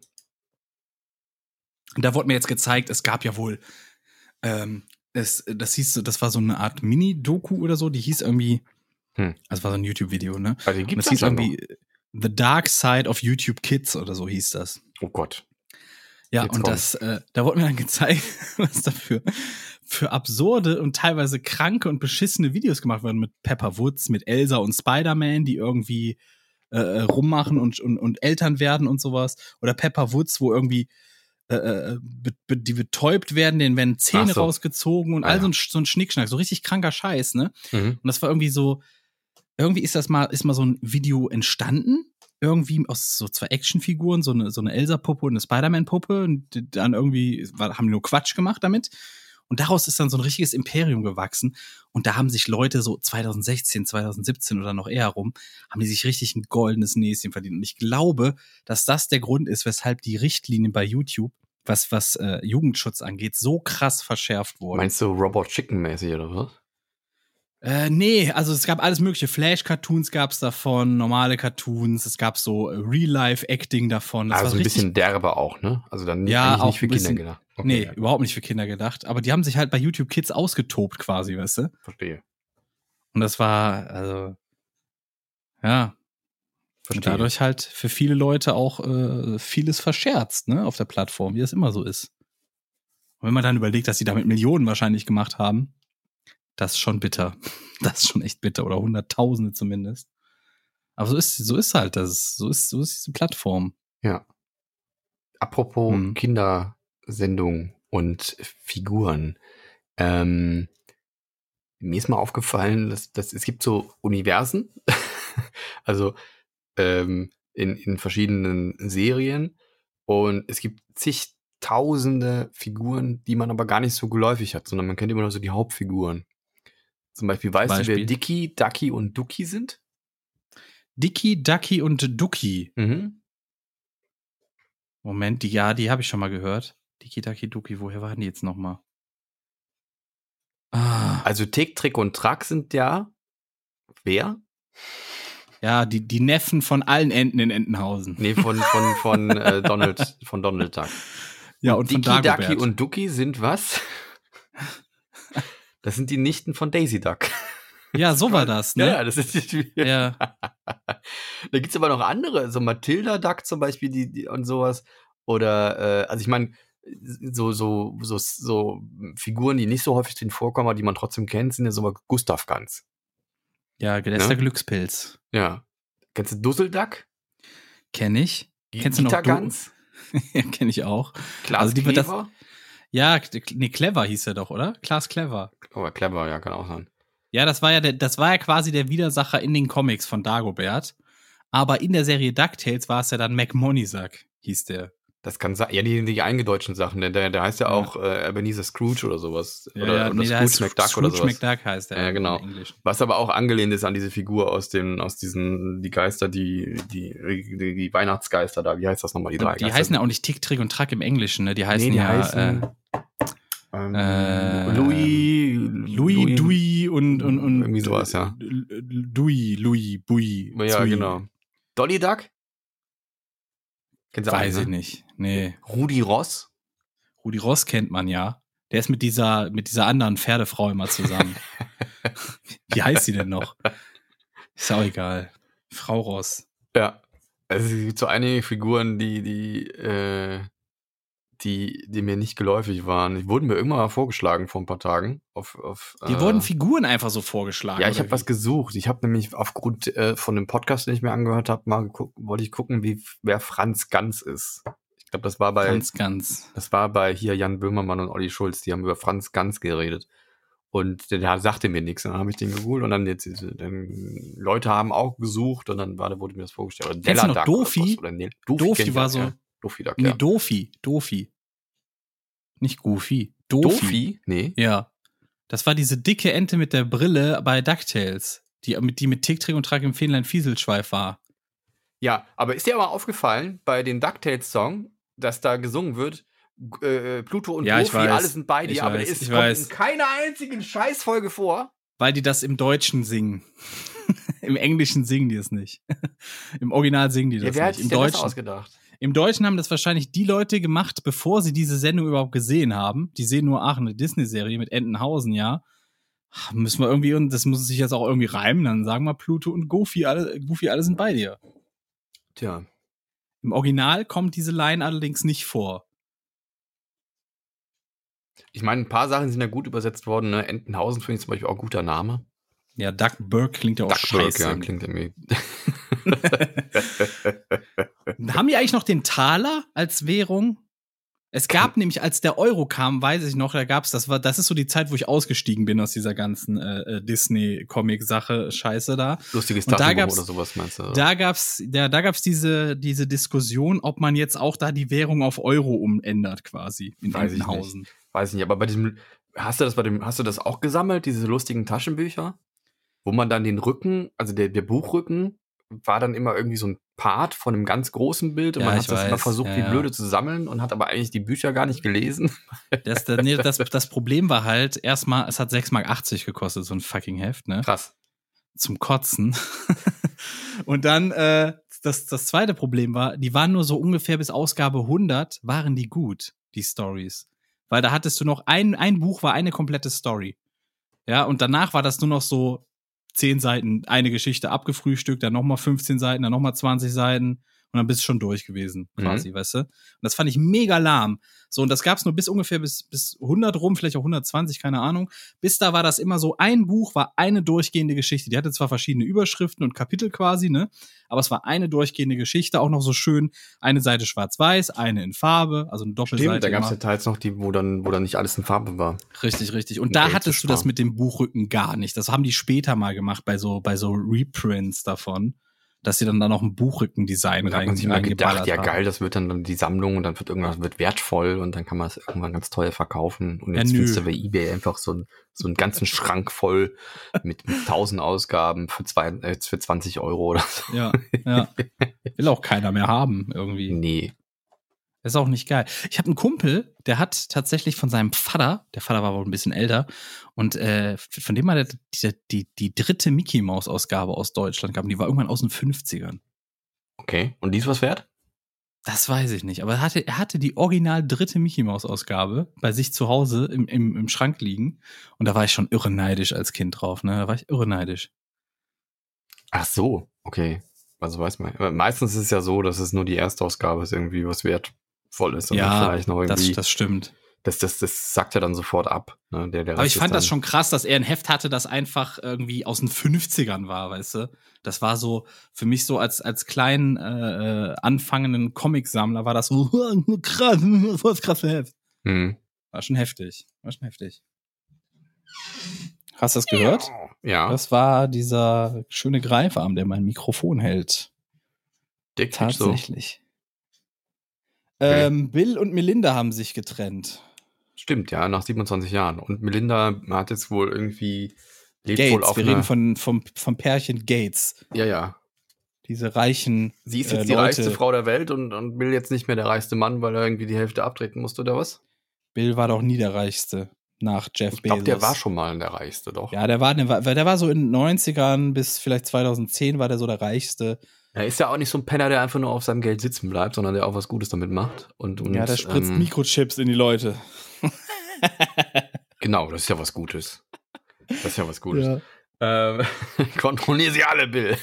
Und da wurde mir jetzt gezeigt, es gab ja wohl, ähm, es, das hieß, so- das war so eine Art Mini-Doku oder so, die hieß irgendwie, Hm. also war so ein YouTube-Video, ne? Also, den Und gibt's das hieß anscheinend irgendwie The Dark Side of YouTube Kids oder so hieß das. noch. Oh Gott. Ja, Jetzt und kommt's. das, äh, da wurde mir dann gezeigt, was dafür für absurde und teilweise kranke und beschissene Videos gemacht werden mit Pepper Woods, mit Elsa und Spider-Man, die irgendwie äh, rummachen und, und, und Eltern werden und sowas. Oder Pepper Woods, wo irgendwie äh, äh, be, be, die betäubt werden, denen werden Zähne Ach so. rausgezogen und Ah, all ja. so ein, so ein Schnickschnack, so richtig kranker Scheiß, ne? Mhm. Und das war irgendwie so, irgendwie ist das mal, ist mal so ein Video entstanden, irgendwie aus so zwei Actionfiguren, so eine, so eine Elsa-Puppe und eine Spider-Man-Puppe, und die dann irgendwie war, haben die nur Quatsch gemacht damit. Und daraus ist dann so ein richtiges Imperium gewachsen. Und da haben sich Leute so zwanzig sechzehn, zwanzig siebzehn oder noch eher rum, haben die sich richtig ein goldenes Näschen verdient. Und ich glaube, dass das der Grund ist, weshalb die Richtlinien bei YouTube, was, was äh, Jugendschutz angeht, so krass verschärft wurden. Meinst du Robot Chicken-mäßig oder was? Äh, nee, also es gab alles mögliche. Flash-Cartoons gab's davon, normale Cartoons, es gab so äh, Real-Life-Acting davon. Das Also war ein richtig, bisschen derbe auch, ne? Also dann Ja, eigentlich auch nicht für ein Kinder bisschen- gedacht. Okay, nee, ja, überhaupt nicht für Kinder gedacht. Aber die haben sich halt bei YouTube Kids ausgetobt quasi, weißt du? verstehe. Und das war, also, ja. Und verstehe. dadurch halt für viele Leute auch äh, vieles verscherzt, ne, auf der Plattform, wie das immer so ist. Und wenn man dann überlegt, dass die damit Millionen wahrscheinlich gemacht haben, das ist schon bitter. Das ist schon echt bitter. Oder Hunderttausende zumindest. Aber so ist, so ist halt das. So ist, so ist diese Plattform. Ja. Apropos Hm. Kindersendung und Figuren. Ähm, mir ist mal aufgefallen, dass, dass es gibt so Universen, also ähm, in, in verschiedenen Serien, und es gibt zigtausende Figuren, die man aber gar nicht so geläufig hat, sondern man kennt immer nur so die Hauptfiguren. Zum Beispiel, weißt du, Beispiel? wer Dicky, Ducky und Ducky sind? Dicky, Ducky und Ducky. Mhm. Moment, die, ja, die habe ich schon mal gehört. Dicky, Ducky, Ducky, woher waren die jetzt nochmal? Ah, Also Tick, Trick und Track sind ja wer? ja, die, die Neffen von allen Enten in Entenhausen. Nee, von, von, von äh, Donald, von Donald Duck. Ja, und von Dicky, Dagobert. Ducky und Ducky sind was? Das sind die Nichten von Daisy Duck. Ja, so war das, Ja, ne? ja, das ist die, Ja. Da gibt's aber noch andere, so Matilda Duck zum Beispiel, die, die und sowas. Oder, äh, also ich meine, so, so, so, so Figuren, die nicht so häufig drin vorkommen, aber die man trotzdem kennt, sind ja so mal Gustav Gans. Ja, der ist Ne? der Glückspilz. Ja. Kennst du Dusselduck? Kenn ich. G- Kennst du noch Gita Du- Gans? Ja, kenn ich auch. Klaas Also die wird das- Klever? Ja, nee, Clever hieß er doch, oder? Klaas Clever. Oh, clever, ja, kann auch sein. Ja, das war ja der, das war ja quasi der Widersacher in den Comics von Dagobert. Aber in der Serie DuckTales war es ja dann McMoneysack, hieß der. Das kann sein. Ja, die, die eingedeutschten Sachen. Der, der, der heißt ja Ja. auch äh, Ebenezer Scrooge oder sowas. Ja, oder ja, oder nee, der heißt Scrooge McDuck oder Scrooge sowas. McDuck heißt der Ja, genau. im Englischen. Was aber auch angelehnt ist an diese Figur aus den, aus diesen, die Geister, die, die, die, die Weihnachtsgeister da. Wie heißt das nochmal, die drei Die Geister? heißen ja auch nicht Tick, Trick und Track im Englischen, ne? Die heißen Nee, die ja heißen- äh, Ähm, Äh, Louis, Louis, Dewey und, und, und irgendwie sowas, ja. Dewey, Louis, Bui. Ja, Zui. genau. Dolly Duck? Kennst du auch Weiß nicht, ich ne? nicht. Nee. Rudi Ross? Rudi Ross kennt man ja. Der ist mit dieser, mit dieser anderen Pferdefrau immer zusammen. Wie heißt sie denn noch? Ist auch egal. Frau Ross. Ja. Also es gibt so einige Figuren, die, die, äh, die, die mir nicht geläufig waren. Die wurden mir irgendwann mal vorgeschlagen vor ein paar Tagen. Auf, auf, Die äh, wurden Figuren einfach so vorgeschlagen. Ja, ich oder habe was wie? gesucht. Ich habe nämlich aufgrund äh, von dem Podcast, den ich mir angehört habe, mal geguckt, wollte ich gucken, wie wer Franz Ganz ist. Ich glaube, das war bei Ganz, ganz. das war bei hier Jan Böhmermann und Olli Schulz. Die haben über Franz Ganz geredet. Und der, der sagte mir nichts. Dann habe ich den gegoogelt und dann jetzt dann, Leute haben auch gesucht und dann war, da wurde mir das vorgestellt. Oder Kennst du noch Duck Dofi? oder, was, oder nee, Dofi, Dofi kennt ihr, war so- ja. Dofi Duck, Nee, ja. Dofi. Dofi. Nicht Goofy. Dofi. Dofi? Nee. Ja. Das war diese dicke Ente mit der Brille bei DuckTales. Die mit, die mit Tick, Trick und Track im Fähnlein Fieselschweif war. Ja, aber ist dir aber aufgefallen bei den DuckTales-Song, dass da gesungen wird, äh, Pluto und Ja, ich Goofy, weiß. alle sind bei dir, Ich aber weiß, es ich kommt weiß. in keiner einzigen Scheißfolge vor. Weil die das im Deutschen singen. Im Englischen singen die es nicht. Im Original singen die Ja, das wer hat nicht. sich Im denn das Deutschen. ausgedacht? Im Deutschen haben das wahrscheinlich die Leute gemacht, bevor sie diese Sendung überhaupt gesehen haben. Die sehen nur, ach, eine Disney-Serie mit Entenhausen, ja. Müssen wir irgendwie, und das muss sich jetzt auch irgendwie reimen, dann sagen wir Pluto und Goofy, alle, Goofy, alle sind bei dir. Tja. Im Original kommt diese Line allerdings nicht vor. Ich meine, ein paar Sachen sind ja gut übersetzt worden. Ne? Entenhausen finde ich zum Beispiel auch ein guter Name. Ja, Duck Burke klingt ja auch Duckburg, scheiße. ja, klingt irgendwie. Haben die eigentlich noch den Taler als Währung? Es gab nämlich, als der Euro kam, weiß ich noch, da gab's, das war, das ist so die Zeit, wo ich ausgestiegen bin aus dieser ganzen äh, Disney-Comic-Sache, Scheiße da. Lustiges Und da Taschenbuch gab's- oder sowas, meinst du? Da gab's, da, da gab's diese, diese Diskussion, ob man jetzt auch da die Währung auf Euro umändert, quasi, in Weiß ich Entenhausen. Weiß ich nicht, aber bei diesem, hast du das bei dem, hast du das auch gesammelt, diese lustigen Taschenbücher? Wo man dann den Rücken, also der, der Buchrücken, war dann immer irgendwie so ein Part von einem ganz großen Bild und Ja, man ich hat das immer weiß, versucht, ja, wie ja. blöde zu sammeln und hat aber eigentlich die Bücher gar nicht gelesen. Das, das, nee, das, das Problem war halt, erstmal, es hat sechs Mark achtzig gekostet, so ein fucking Heft, ne? Krass. Zum Kotzen. Und dann, äh, das, das zweite Problem war, die waren nur so ungefähr bis Ausgabe hundert, waren die gut, die Stories. Weil da hattest du noch ein, ein Buch war eine komplette Story. Ja, und danach war das nur noch so zehn Seiten, eine Geschichte abgefrühstückt, dann nochmal fünfzehn Seiten, dann nochmal zwanzig Seiten und dann bist du schon durch gewesen, quasi, Mhm. weißt du? Und das fand ich mega lahm. So, und das gab's nur bis ungefähr bis, bis hundert rum, vielleicht auch hundertzwanzig, keine Ahnung. Bis da war das immer so, ein Buch war eine durchgehende Geschichte. Die hatte zwar verschiedene Überschriften und Kapitel quasi, ne? Aber es war eine durchgehende Geschichte, auch noch so schön, eine Seite schwarz-weiß, eine in Farbe, also eine Doppelseite. Stimmt, da gab es immer. ja teils noch die, wo dann, wo dann nicht alles in Farbe war. Richtig, richtig. Und Um da Geld zu hattest du das sparen. mit dem Buchrücken gar nicht. Das haben die später mal gemacht bei so, bei so Reprints davon, dass sie dann da noch ein Buchrückendesign Da hat rein, man sich mal gedacht, reingeballert ja haben. geil, das wird dann, dann die Sammlung und dann wird irgendwas wird wertvoll und dann kann man es irgendwann ganz teuer verkaufen. Und Ja, jetzt nö. findest du bei eBay einfach so, ein, so einen ganzen Schrank voll mit, mit tausend Ausgaben für, zwei, äh, für zwanzig Euro oder so. Ja, ja. Will auch keiner mehr haben, irgendwie. Nee. Ist auch nicht geil. Ich habe einen Kumpel, der hat tatsächlich von seinem Vater, der Vater war wohl ein bisschen älter, und äh, von dem hat er die, die, die dritte Mickey-Maus-Ausgabe aus Deutschland gehabt. Die war irgendwann aus den fünfzigern. Okay. Und die ist was wert? Das weiß ich nicht, aber er hatte, er hatte die original dritte Mickey-Maus-Ausgabe bei sich zu Hause im, im, im Schrank liegen. Und da war ich schon irre neidisch als Kind drauf, ne? Da war ich irre neidisch. Ach so, okay. Also weiß man. aber Meistens ist es ja so, dass es nur die Erstausgabe ist irgendwie was wertvoll ist. Und dann Ja, vielleicht noch das, irgendwie, das stimmt. das, das, das sagt ja dann sofort ab. Ne? Der, der Aber Rest ich fand ist das dann- schon krass, dass er ein Heft hatte, das einfach irgendwie aus den fünfzigern war, weißt du? Das war so, für mich so als, als kleinen, äh, äh, anfangenden Comicsammler war das so, krass, voll krass für Heft. Hm. War schon heftig. War schon heftig. Hast du das gehört? Ja, Das war dieser schöne Greifarm, der mein Mikrofon hält. dick so. Tatsächlich. Okay. Ähm, Bill und Melinda haben sich getrennt. Stimmt, ja, nach siebenundzwanzig Jahren. Und Melinda hat jetzt wohl irgendwie, lebt wohl Gates, auf wir einer, reden von, vom, vom Pärchen Gates. ja, ja. Diese reichen Sie ist äh, jetzt die Leute. reichste Frau der Welt und, und will jetzt nicht mehr der reichste Mann, weil er irgendwie die Hälfte abtreten musste, oder was? Bill war doch nie der Reichste nach Jeff Ich glaube, Bezos. der war schon mal der Reichste, doch. Ja, der war, der war, der war so in den neunzigern bis vielleicht zweitausendzehn war der so der Reichste. Er ist ja auch nicht so ein Penner, der einfach nur auf seinem Geld sitzen bleibt, sondern der auch was Gutes damit macht. Und, und, ja, der spritzt ähm, Mikrochips in die Leute. Genau, das ist ja was Gutes. Das ist ja was Gutes. Ja. Ähm, kontrollier sie alle, Bill.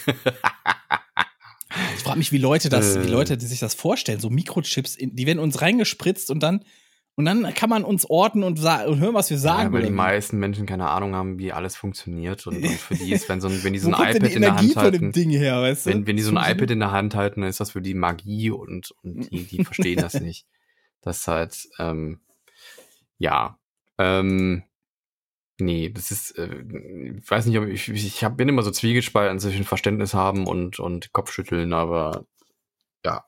Ich frage mich, wie Leute das, Äh. wie Leute die sich das vorstellen. So Mikrochips, in, die werden uns reingespritzt und dann und dann kann man uns orten und, sa- und hören, was wir sagen. Ja, weil oder die wie? meisten Menschen keine Ahnung haben, wie alles funktioniert. Und, und für die ist, wenn, so ein, wenn die so Wo ein kommt denn iPad die in der Energie Hand von dem halten, Ding her, weißt du? wenn, wenn die so ein Funktioniert- iPad in der Hand halten, dann ist das für die Magie und, und die, die verstehen das nicht. Das ist halt, ähm, ja, ähm, nee, das ist, äh, ich weiß nicht, ob ich, ich hab, bin immer so zwiegespalten zwischen Verständnis haben und, und Kopfschütteln, aber ja.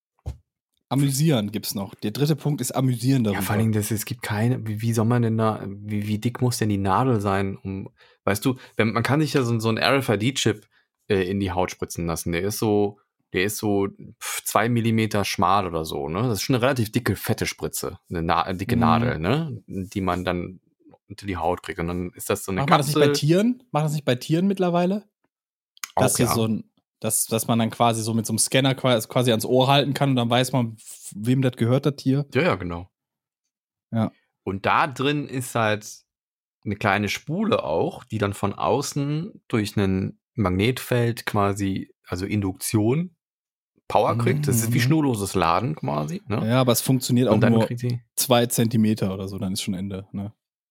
Amüsieren gibt's noch. Der dritte Punkt ist amüsieren darüber. Ja, vor allem, das, es gibt keine, wie, wie soll man denn da, wie, wie dick muss denn die Nadel sein, um, weißt du, wenn, man kann sich ja so, so einen R F I D-Chip äh, in die Haut spritzen lassen, der ist so, der ist so pf, zwei Millimeter schmal oder so, ne, das ist schon eine relativ dicke, fette Spritze, eine, Na eine dicke Mhm. Nadel, ne, die man dann unter die Haut kriegt und dann ist das so eine Macht man das nicht bei Kapsel. Tieren? Macht das nicht bei Tieren mittlerweile? Dass Auch, sie ja. so ein, dass, dass man dann quasi so mit so einem Scanner quasi, quasi ans Ohr halten kann und dann weiß man, wem das gehört, das Tier. Ja, ja, genau. Ja. Und da drin ist halt eine kleine Spule auch, die dann von außen durch ein Magnetfeld quasi, also Induktion, Power kriegt. Das ist wie Mhm. schnurloses Laden quasi. Ne? Ja, aber es funktioniert auch Und dann nur kriegt sie. zwei Zentimeter oder so, dann ist schon Ende. Ne?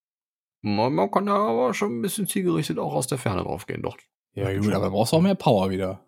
Man, man kann da aber schon ein bisschen zielgerichtet auch aus der Ferne drauf gehen, doch. Ja, gut, aber brauchst du auch mehr Power wieder.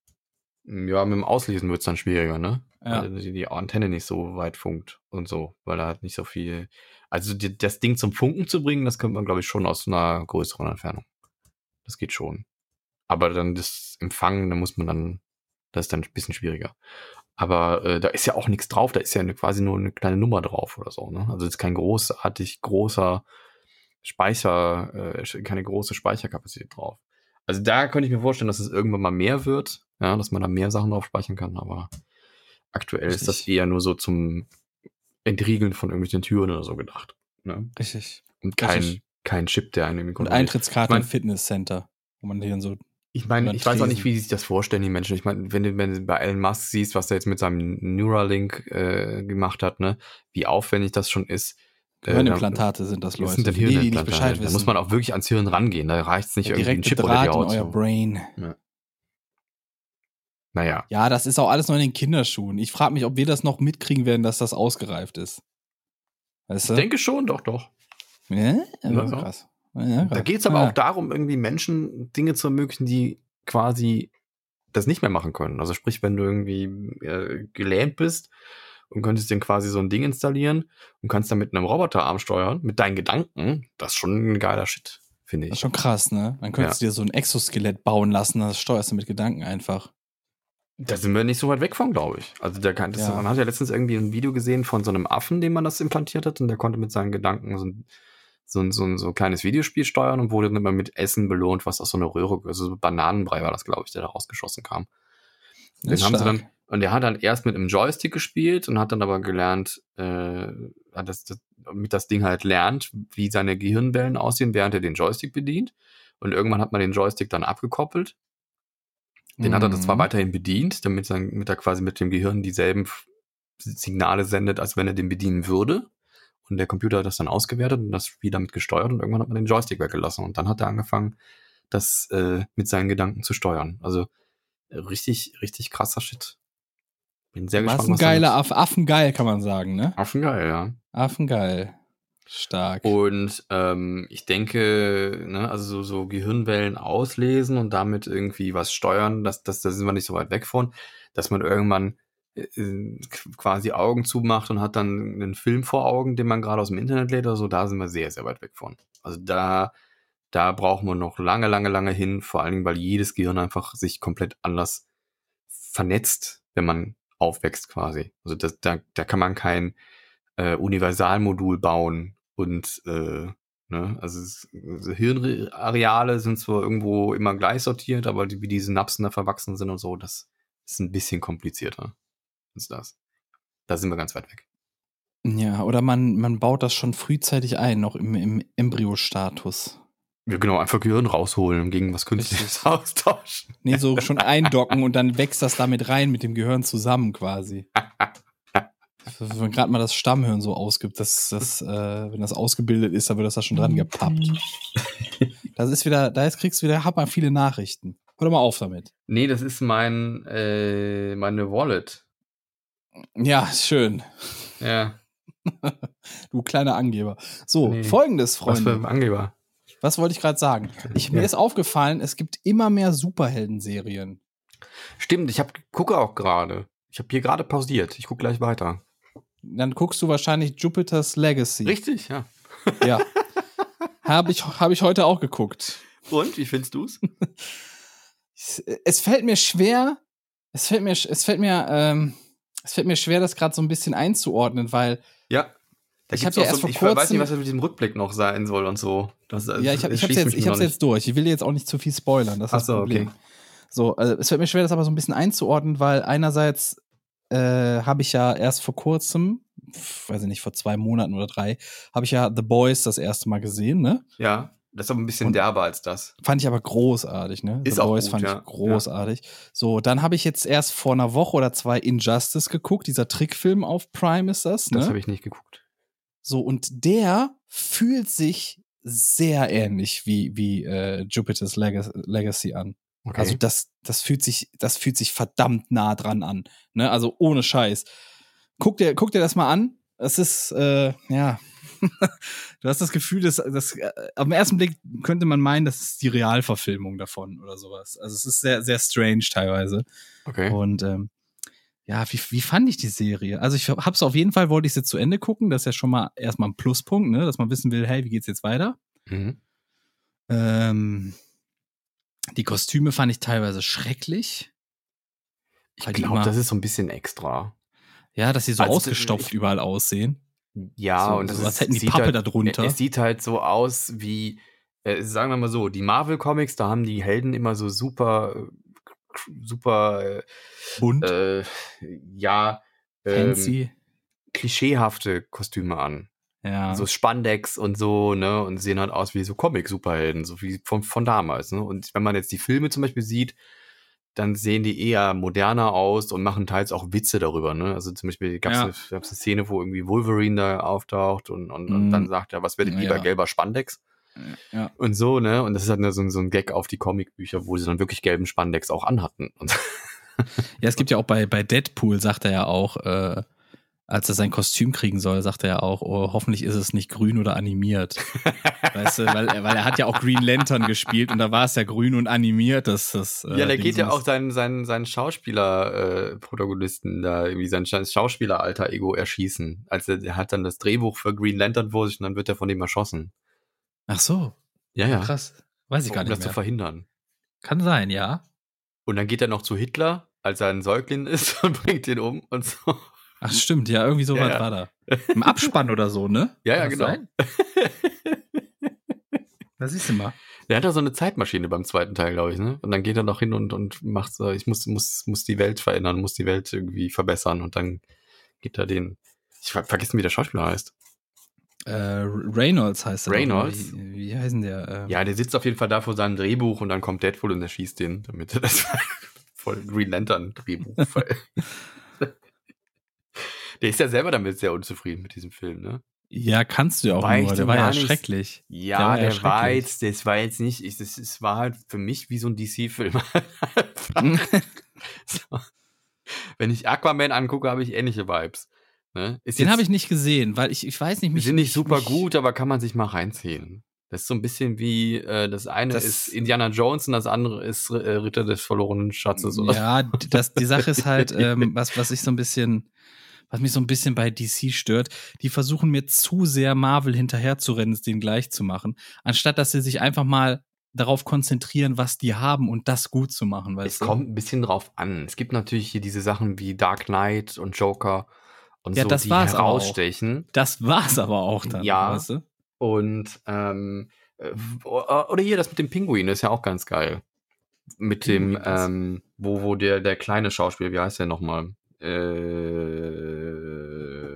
Ja, mit dem Auslesen wird es dann schwieriger, ne? Ja. Weil die, die Antenne nicht so weit funkt und so, weil da halt nicht so viel. Also die, das Ding zum Funken zu bringen, das könnte man, glaube ich, schon aus einer größeren Entfernung. Das geht schon. Aber dann das Empfangen, da muss man dann, das ist dann ein bisschen schwieriger. Aber äh, da ist ja auch nichts drauf, da ist ja eine, quasi nur eine kleine Nummer drauf oder so, ne? Also das ist kein großartig großer Speicher, äh, keine große Speicherkapazität drauf. Also da könnte ich mir vorstellen, dass es irgendwann mal mehr wird, ja, dass man da mehr Sachen drauf speichern kann, aber aktuell Richtig. ist das eher nur so zum Entriegeln von irgendwelchen Türen oder so gedacht. Ne? Richtig. Und kein, Richtig. kein Chip, der einen irgendwie Und kontrolliert. Eintrittskarte Ich mein- im Fitnesscenter, wo man hier so. Ich meine, Über ich weiß auch nicht, Tresen. wie die sich das vorstellen, die Menschen. Ich meine, wenn du, wenn du bei Elon Musk siehst, was er jetzt mit seinem Neuralink äh, gemacht hat, ne, wie aufwendig das schon ist. Gehirnimplantate sind das, Das Leute. sind dann Für die, die nicht Hirnimplantate. Bescheid Da wissen. muss man auch wirklich ans Hirn rangehen. Da reicht es nicht Der irgendwie ein direkte Chip unter die Draht in Haut. euer So. Brain. Naja. Ja, das ist auch alles noch in den Kinderschuhen. Ich frage mich, ob wir das noch mitkriegen werden, dass das ausgereift ist. Weißt du? Ich denke schon, doch, doch. Ja, Ja, ja, so. krass. Ja, Da krass. geht es aber Ja. auch darum, irgendwie Menschen Dinge zu ermöglichen, die quasi das nicht mehr machen können. Also sprich, wenn du irgendwie äh, gelähmt bist und könntest dir quasi so ein Ding installieren und kannst dann mit einem Roboterarm steuern, mit deinen Gedanken, das ist schon ein geiler Shit, finde Das ist ich. schon krass, ne? Dann könntest du dir so ein Exoskelett bauen lassen, das steuerst du mit Gedanken einfach. Da sind wir nicht so weit weg von, glaube ich. Also der kann, das, Ja. man hat ja letztens irgendwie ein Video gesehen von so einem Affen, dem man das implantiert hat und der konnte mit seinen Gedanken so ein, so ein, so ein, so ein kleines Videospiel steuern und wurde dann immer mit Essen belohnt, was aus so einer Röhre, also so Bananenbrei war das, glaube ich, der da rausgeschossen kam. Das Den ist haben sie stark. dann, und der hat dann erst mit einem Joystick gespielt und hat dann aber gelernt, äh, hat das, das, damit das Ding halt lernt, wie seine Gehirnwellen aussehen, während er den Joystick bedient. Und irgendwann hat man den Joystick dann abgekoppelt. Den hat er das zwar Mhm. weiterhin bedient, damit, sein, damit er quasi mit dem Gehirn dieselben F- Signale sendet, als wenn er den bedienen würde. Und der Computer hat das dann ausgewertet und das Spiel damit gesteuert und irgendwann hat man den Joystick weggelassen. Und dann hat er angefangen, das äh, mit seinen Gedanken zu steuern. Also äh, richtig, richtig krasser Shit. Bin sehr Was gespannt, ein was geiler damit- Aff, Affengeil, kann man sagen, ne? Affengeil, ja. Affengeil. Stark. Und ähm, ich denke, ne, also so, so Gehirnwellen auslesen und damit irgendwie was steuern, das, das, da sind wir nicht so weit weg von, dass man irgendwann äh, quasi Augen zumacht und hat dann einen Film vor Augen, den man gerade aus dem Internet lädt oder so, da sind wir sehr, sehr weit weg von. Also da, da brauchen wir noch lange, lange, lange hin, vor allen Dingen, weil jedes Gehirn einfach sich komplett anders vernetzt, wenn man aufwächst quasi. Also das, da, da kann man kein äh, Universalmodul bauen und äh, ne, also, es, also Hirnareale sind zwar irgendwo immer gleich sortiert, aber die, wie die Synapsen da verwachsen sind und so, das ist ein bisschen komplizierter als das. Da sind wir ganz weit weg. Ja, oder man, man baut das schon frühzeitig ein, noch im, im Embryo-Status. Ja, genau, einfach Gehirn rausholen und gegen was Künstliches austauschen. Nee, so schon eindocken und dann wächst das damit rein mit dem Gehirn zusammen quasi. Wenn man gerade mal das Stammhirn so ausgibt, das, das, äh, wenn das ausgebildet ist, dann wird das da schon dran gepappt. Das ist wieder, da jetzt kriegst du wieder, hat man viele Nachrichten. Hör doch mal auf damit. Nee, das ist mein, äh, meine Wallet. Ja, schön. Ja. Du kleiner Angeber. So, Nee. folgendes, Freunde. Was für ein Angeber. Was wollte ich gerade sagen? Ich, mir Ja. ist aufgefallen, es gibt immer mehr Superhelden-Serien. Stimmt, ich hab, gucke auch gerade. Ich habe hier gerade pausiert. Ich gucke gleich weiter. Dann guckst du wahrscheinlich Jupiter's Legacy. Richtig, ja. Ja. Habe ich, hab ich heute auch geguckt. Und, wie findest du's? Es fällt mir schwer, es fällt mir, es fällt mir, ähm, es fällt mir schwer, das gerade so ein bisschen einzuordnen, weil Ja. Da Ich gibt's hab ja auch erst so, vor ich weiß kurzem- nicht, was das mit diesem Rückblick noch sein soll und so. Das, ja, ich, hab, ich hab's schließt jetzt, mich ich noch hab's nicht. jetzt durch. Ich will jetzt auch nicht zu viel spoilern, das ist Ach das so, Problem. okay. So, also es fällt mir schwer, das aber so ein bisschen einzuordnen, weil einerseits äh, habe ich ja erst vor kurzem, pf, weiß ich nicht, vor zwei Monaten oder drei, habe ich ja The Boys das erste Mal gesehen, ne? Ja, das ist aber ein bisschen Und- derber als das. Fand ich aber großartig, ne? Ist The auch Boys gut, fand ja. ich großartig. So, dann habe ich jetzt erst vor einer Woche oder zwei Injustice geguckt, dieser Trickfilm auf Prime ist das, ne? Das habe ich nicht geguckt. So, und der fühlt sich sehr ähnlich wie, wie äh, Jupiter's Leg- Legacy an. Okay. Also das, das fühlt sich, das fühlt sich verdammt nah dran an. Ne? Also ohne Scheiß. Guck dir, guck dir das mal an. Es ist, äh, ja. Du hast das Gefühl, dass, dass äh, am ersten Blick könnte man meinen, das ist die Realverfilmung davon oder sowas. Also es ist sehr, sehr strange teilweise. okay. Und ähm, ja, wie, wie fand ich die Serie? Also ich hab's auf jeden Fall, wollte ich sie zu Ende gucken. Das ist ja schon mal erstmal ein Pluspunkt, ne? Dass man wissen will, hey, wie geht's jetzt weiter? Mhm. Ähm, die Kostüme fand ich teilweise schrecklich. Ich Weil die glaube, immer- das ist so ein bisschen extra. Ja, dass sie so Also, ausgestopft ich- überall aussehen. Ja, So- und das so ist, als hätten die sieht Pappe halt, da drunter. Es sieht halt so aus wie, äh, sagen wir mal so, die Marvel-Comics, da haben die Helden immer so super, äh, super, Bunt, äh, äh, ja, ähm, fancy. klischeehafte Kostüme an. Ja. So Spandex und so, ne, und sehen halt aus wie so Comic-Superhelden, so wie von, von damals, ne. Und wenn man jetzt die Filme zum Beispiel sieht, dann sehen die eher moderner aus und machen teils auch Witze darüber, ne. Also zum Beispiel gab es Ja. eine, gab's eine Szene, wo irgendwie Wolverine da auftaucht und, und, und Mhm. dann sagt er, was werdet ihr lieber, Ja. gelber Spandex? Ja. Und so, ne. Und das ist halt so ein, so ein Gag auf die Comicbücher, wo sie dann wirklich gelben Spandex auch anhatten. Und Ja, es gibt ja auch bei, bei Deadpool, sagt er ja auch, äh, als er sein Kostüm kriegen soll, sagt er ja auch, oh, hoffentlich ist es nicht grün oder animiert. Weißt du, weil, er- weil er hat ja auch Green Lantern gespielt und da war es ja grün und animiert. Das, das, äh, ja, der geht ja Dingsens. auch seinen, seinen, seinen Schauspieler-Protagonisten da irgendwie sein Scha- Schauspieler-Alter-Ego erschießen. Also der hat dann das Drehbuch für Green Lantern vor sich und dann wird er von dem erschossen. Ach so, Ja, ja. krass. Weiß ich gar Um nicht das zu mehr. verhindern. Kann sein, ja. Und dann geht er noch zu Hitler, als er ein Säugling ist und bringt ihn um und so. Ach stimmt, ja, irgendwie sowas Ja, ja. war da. Im Abspann oder so, ne? Ja, ja, Kann das genau. sein? Da siehst du mal. Der hat da so eine Zeitmaschine beim zweiten Teil, glaube ich, ne? Und dann geht er noch hin und, und macht so, ich muss, muss, muss die Welt verändern, muss die Welt irgendwie verbessern und dann geht er den, ich ver vergessen, wie der Schauspieler heißt. Äh, Reynolds heißt er. Reynolds? Doch, Wie, wie heißen der? Ähm, Ja, der sitzt auf jeden Fall da vor seinem Drehbuch und dann kommt Deadpool und er schießt den, damit er das voll Green Lantern Drehbuch. Der ist ja selber damit sehr unzufrieden mit diesem Film, ne? ja, kannst du ja auch Wobei ich nur. Der den war gar ja nicht- schrecklich. Ja, Der war ja der war schrecklich. jetzt, das war jetzt nicht, ich, das, es war halt für mich wie so ein D C-Film. so. Wenn ich Aquaman angucke, habe ich ähnliche Vibes. Ne? Ist Den jetzt- habe ich nicht gesehen, weil ich, ich weiß nicht, Die mich sind nicht mich- super mich, gut, aber kann man sich mal reinziehen. Das ist so ein bisschen wie, äh, das eine Das- ist Indiana Jones und das andere ist äh, Ritter des verlorenen Schatzes. Oder? Ja, das, die Sache ist halt, ähm, was, was ich so ein bisschen, was mich so ein bisschen bei D C stört, die versuchen mir zu sehr Marvel hinterherzurennen, es denen gleich zu machen, anstatt dass sie sich einfach mal darauf konzentrieren, was die haben und das gut zu machen, Es weißt du? kommt ein bisschen drauf an. Es gibt natürlich hier diese Sachen wie Dark Knight und Joker und Ja, so, das die war's aber auch. herausstechen. Das war's aber auch dann, Ja. weißt du? Und ähm, äh, oder hier das mit dem Pinguin ist ja auch ganz geil. Mit dem, Pinguin, das- ähm, wo, wo der, der kleine Schauspieler, wie heißt der nochmal? Äh, ach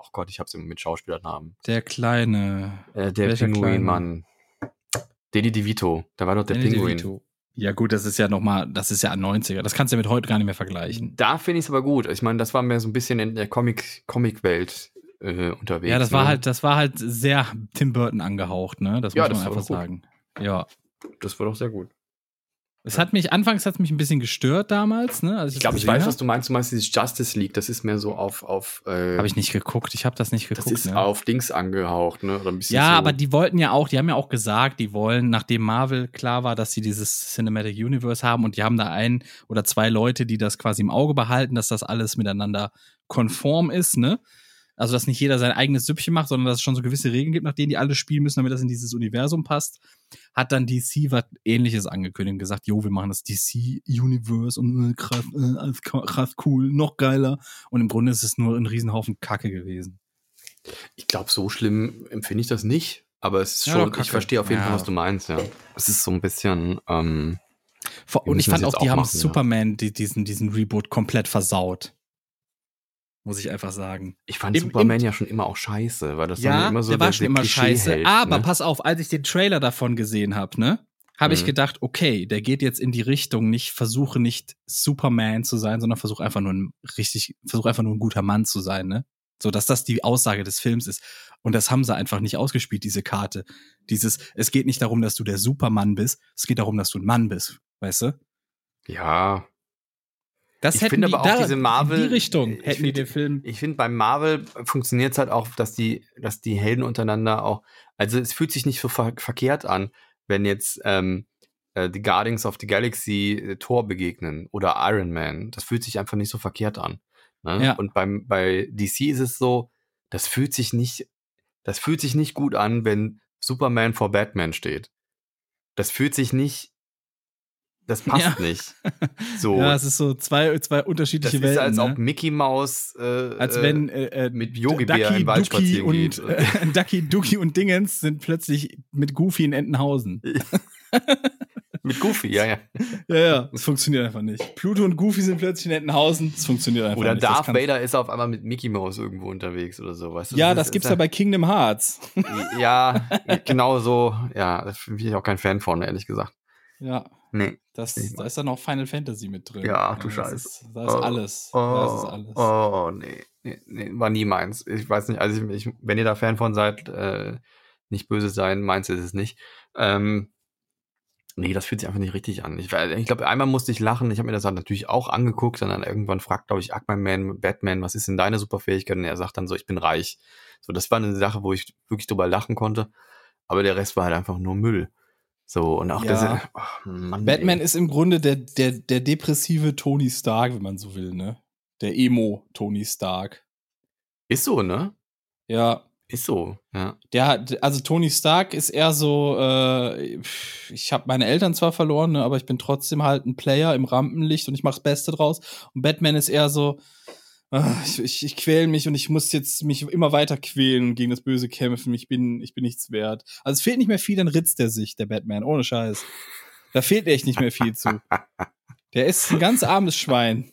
Gott, ich hab's immer mit Schauspielernamen. Der kleine. Äh, der Welcher Pinguin, kleine? Mann. Danny DeVito, da war doch der Danny Pinguin. DeVito. Ja gut, das ist ja nochmal, das ist ja neunziger. Das kannst du ja mit heute gar nicht mehr vergleichen. Da finde ich es aber gut. Ich meine, das war mehr so ein bisschen in der Comic, Comic-Welt äh, unterwegs. Ja, das war ne? halt, das war halt sehr Tim Burton angehaucht, ne? Das Ja, muss das man war einfach doch gut. sagen. Ja. Das war doch sehr gut. Es hat mich, anfangs hat es mich ein bisschen gestört damals, ne? Als Ich glaube, ich weiß, was du meinst. Du meinst dieses Justice League. Das ist mehr so auf. auf äh, Habe ich nicht geguckt. Ich habe das nicht geguckt. Das ist ne? auf Dings angehaucht, ne? Oder ein bisschen Ja, so. aber die wollten ja auch, die haben ja auch gesagt, die wollen, nachdem Marvel klar war, dass sie dieses Cinematic Universe haben und die haben da ein oder zwei Leute, die das quasi im Auge behalten, dass das alles miteinander konform ist, ne? Also, dass nicht jeder sein eigenes Süppchen macht, sondern dass es schon so gewisse Regeln gibt, nach denen die alle spielen müssen, damit das in dieses Universum passt, hat dann D C was Ähnliches angekündigt und gesagt, jo, wir machen das D C-Universe und äh, krass, äh, alles krass cool, noch geiler. Und im Grunde ist es nur ein Riesenhaufen Kacke gewesen. Ich glaube, so schlimm empfinde ich das nicht. Aber es ist Ja, schon, Kacke. ich verstehe auf jeden Ja. Fall, was du meinst, ja. Es ist so ein bisschen, ähm, Vor- Wir Und ich müssen fand das auch, jetzt die auch haben machen, ja. Superman, die, diesen, diesen Reboot komplett versaut. Muss ich einfach sagen. ich fand Im- Superman im- ja schon immer auch scheiße, weil das Ja, dann immer so der war der, schon der immer scheiße. Klischeeheld, Aber ne? pass auf, als ich den Trailer davon gesehen habe, ne, habe ich Mhm. gedacht, okay, der geht jetzt in die Richtung, nicht versuche nicht Superman zu sein, sondern versuche einfach nur ein richtig, versuche einfach nur ein guter Mann zu sein, ne? So, dass das die Aussage des Films ist. Und das haben sie einfach nicht ausgespielt, diese Karte. Dieses, es geht nicht darum, dass du der Supermann bist, es geht darum, dass du ein Mann bist, weißt du? Ja, Das Ich hätten finde die, aber auch da, diese Marvel- in die Richtung ich hätten die find- den Film. ich finde, beim Marvel funktioniert es halt auch, dass die, dass die Helden untereinander auch, also es fühlt sich nicht so ver verkehrt an, wenn jetzt ähm, äh, die Guardians of the Galaxy äh, Thor begegnen oder Iron Man. Das fühlt sich einfach nicht so verkehrt an. Ne? Ja. Und beim, bei D C ist es so, das fühlt sich nicht, das fühlt sich nicht gut an, wenn Superman vor Batman steht. Das fühlt sich nicht, das passt Ja. nicht. So. Ja, es ist so zwei, zwei Das unterschiedliche ist, Welten. als ne? ob Mickey Mouse äh, Als wenn äh, äh, mit Yogi-Bär Ducky, im Wald Ducky spazieren und geht. äh, Ducky, Ducky und Dingens sind plötzlich mit Goofy in Entenhausen. mit Goofy, ja, ja. Ja, ja, das funktioniert einfach nicht. Pluto und Goofy sind plötzlich in Entenhausen, das funktioniert einfach Oder nicht. Das Darth kann's- Vader ist auf einmal mit Mickey Mouse irgendwo unterwegs oder so, weißt du? Ja, das das ist- gibt's ist ja bei Kingdom Hearts. Ja, genau so. Ja, da bin ich auch kein Fan von, ehrlich gesagt. Ja, Nee. das, Ich da ist dann auch Final Fantasy mit drin. Ja, ach du das Scheiße. Ist, da ist alles. Oh, Da ist alles. oh nee, nee, nee, war nie meins. Ich weiß nicht, also ich, ich, wenn ihr da Fan von seid, äh, nicht böse sein, meins ist es nicht. Ähm, nee, das fühlt sich einfach nicht richtig an. Ich, ich glaube, einmal musste ich lachen, ich habe mir das dann natürlich auch angeguckt und dann irgendwann fragt, glaube ich, Aquaman, Batman, was ist denn deine Superfähigkeit? Und er sagt dann so, ich bin reich. So, das war eine Sache, wo ich wirklich drüber lachen konnte, aber der Rest war halt einfach nur Müll. So, und auch Ja. diese, oh, Mann, Batman ey. ist im Grunde der, der, der depressive Tony Stark, wenn man so will, ne? Der Emo Tony Stark. Ist so, ne? Ja, Ist so, ja. der hat, also Tony Stark ist eher so, äh, ich habe meine Eltern zwar verloren, ne, aber ich bin trotzdem halt ein Player im Rampenlicht und ich mache das Beste draus. Und Batman ist eher so, ah, ich, ich, ich quäle mich und ich muss jetzt mich immer weiter quälen und gegen das Böse kämpfen. Ich bin, ich bin nichts wert. Also es fehlt nicht mehr viel, dann ritzt er sich, der Batman, ohne Scheiß. Da fehlt echt nicht mehr viel zu. Der ist ein ganz armes Schwein.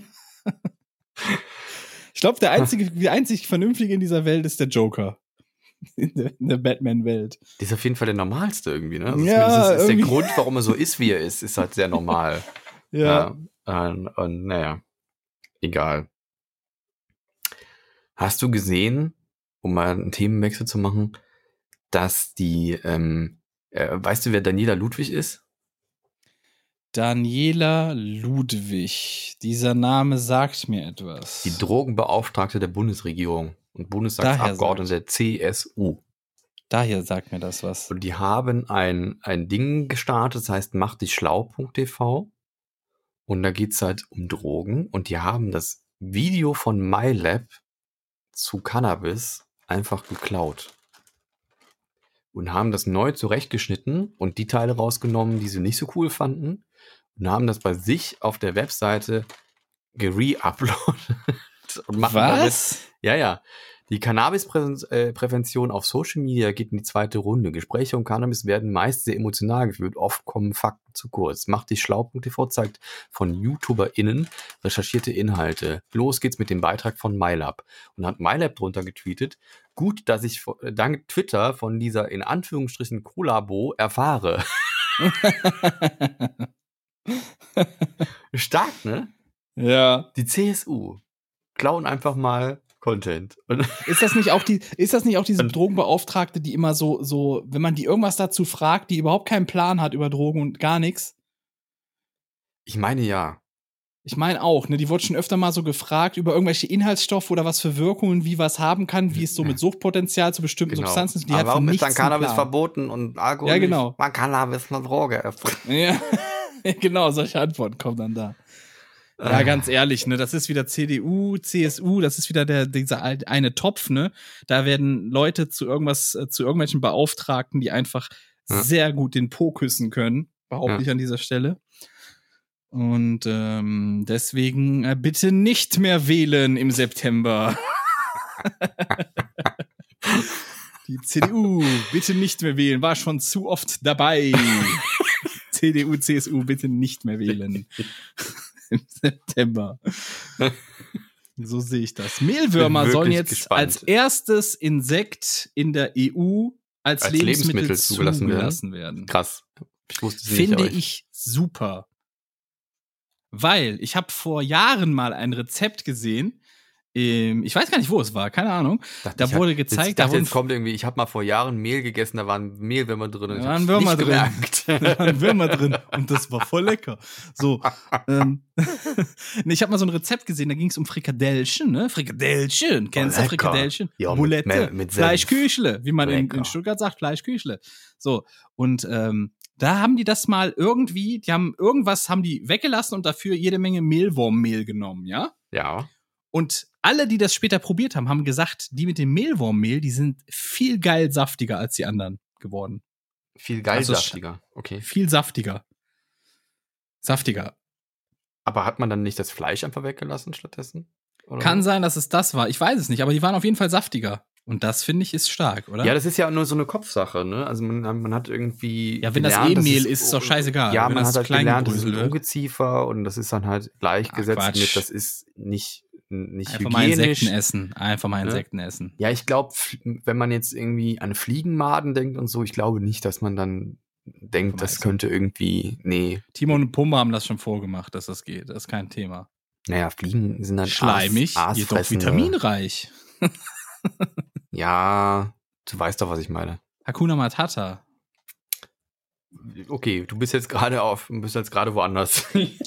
Ich glaube, der einzige, der einzig Vernünftige in dieser Welt ist der Joker. In der, in der Batman-Welt. Der ist auf jeden Fall der normalste irgendwie, ne? Also Ja, zumindest ist, ist der irgendwie. Grund, warum er so ist, wie er ist, ist halt sehr normal. Ja. Ja. Und, und naja, egal. Hast du gesehen, um mal einen Themenwechsel zu machen, dass die, ähm, äh, weißt du, wer Daniela Ludwig ist? Daniela Ludwig. Dieser Name sagt mir etwas. Die Drogenbeauftragte der Bundesregierung und Bundestagsabgeordnete der C S U. Daher sagt mir das was. Und die haben ein, ein Ding gestartet, das heißt mach dich schlau punkt t v. Und da geht's halt um Drogen. Und die haben das Video von MyLab zu Cannabis einfach geklaut. Und haben das neu zurechtgeschnitten und die Teile rausgenommen, die sie nicht so cool fanden. Und haben das bei sich auf der Webseite gere-uploadet. Und machen damit, Was? ja, ja. Die Cannabis-Prävention auf Social Media geht in die zweite Runde. Gespräche um Cannabis werden meist sehr emotional geführt. Oft kommen Fakten zu kurz. Mach dich schlau.tv zeigt von YouTuberInnen recherchierte Inhalte. Los geht's mit dem Beitrag von MyLab. Und hat MyLab drunter getweetet: Gut, dass ich dank Twitter von dieser in Anführungsstrichen Kollabo erfahre. Stark, ne? Ja. Die C S U klauen einfach mal Content. Und Ist das nicht auch die, ist das nicht auch diese Drogenbeauftragte, die immer so, so, wenn man die irgendwas dazu fragt, die überhaupt keinen Plan hat über Drogen und gar nichts? ich meine ja. Ich meine auch, ne, die wurde schon öfter mal so gefragt über irgendwelche Inhaltsstoffe oder was für Wirkungen, wie was haben kann, wie es so mit Suchtpotenzial zu bestimmten Genau. Substanzen ist. Die Aber hat warum von ist dann nichts einen Cannabis Plan. verboten und Alkohol Ja, genau. nicht? Man Cannabis eine Droge ist. Ja, genau, solche Antworten kommen dann da. Ja, ganz ehrlich, ne, das ist wieder C D U, C S U, das ist wieder der dieser alte- eine Topf, ne? Da werden Leute zu irgendwas, äh, zu irgendwelchen Beauftragten, die einfach Ja. sehr gut den Po küssen können, behaupte Ja. ich an dieser Stelle. Und ähm, deswegen äh, bitte nicht mehr wählen im September. Die C D U, bitte nicht mehr wählen, war schon zu oft dabei. C D U, C S U, bitte nicht mehr wählen. Im September. So sehe ich das. Mehlwürmer Bin sollen wirklich jetzt gespannt. als erstes Insekt in der E U als, Als Lebensmittel, Lebensmittel zugelassen zugelassen, werden? werden. Krass. Ich wusste es nicht. Finde aber ich super. Weil ich habe vor Jahren mal ein Rezept gesehen, ähm, ich weiß gar nicht, wo es war, keine Ahnung. dachte, Da ich wurde hab- gezeigt, Ich da dachte, wurden jetzt kommt irgendwie, ich habe mal vor Jahren Mehl gegessen, da waren Mehlwürmer drin. und Da ich waren hab's Würmer nicht drin. gemerkt. Da waren Würmer drin und das war voll lecker. So, ähm, nee, ich habe mal so ein Rezept gesehen, da ging es um Frikadellchen, ne? Frikadellchen, kennst du lecker. Frikadellchen? Ja, mit- Bulette, mit- mit Senf. Fleischküchle, wie man in, Lecker. in Stuttgart sagt, Fleischküchle. So, und ähm, da haben die das mal irgendwie, die haben irgendwas haben die weggelassen und dafür jede Menge Mehlwurmmehl genommen, ja? Ja. Und alle, die das später probiert haben, haben gesagt, die mit dem Mehlwurmmehl, die sind viel geil saftiger als die anderen geworden. Viel geil Also sch- saftiger. Okay. Viel saftiger. Saftiger. Aber hat man dann nicht das Fleisch einfach weggelassen stattdessen? Oder Kann so? sein, dass es das war. Ich weiß es nicht, aber die waren auf jeden Fall saftiger. Und das, finde ich, ist stark, oder? Ja, das ist ja nur so eine Kopfsache, ne? Also man, man hat irgendwie. Ja, wenn das gelernt, eh dass Mehl es- ist, ist doch scheißegal. Ja, Wenn man das hat halt klein gelernt, das ist gebröselt ein wird. Ungeziefer und das ist dann halt gleichgesetzt Ach, Quatsch. mit, das ist nicht, nicht Einfach mal hygienisch. Insekten essen. Einfach mal Ne? Insekten essen. Ja, ich glaube, wenn man jetzt irgendwie an Fliegenmaden denkt und so, ich glaube nicht, dass man dann denkt, Einfach mal das essen. könnte irgendwie, nee, Timon und Pumba haben das schon vorgemacht, dass das geht. Das ist kein Thema. naja, Fliegen sind dann Schleimig, Aas, jedoch aasfressende- vitaminreich. Ja, du weißt doch, was ich meine. Hakuna Matata. Okay, du bist jetzt gerade auf, du bist jetzt gerade woanders.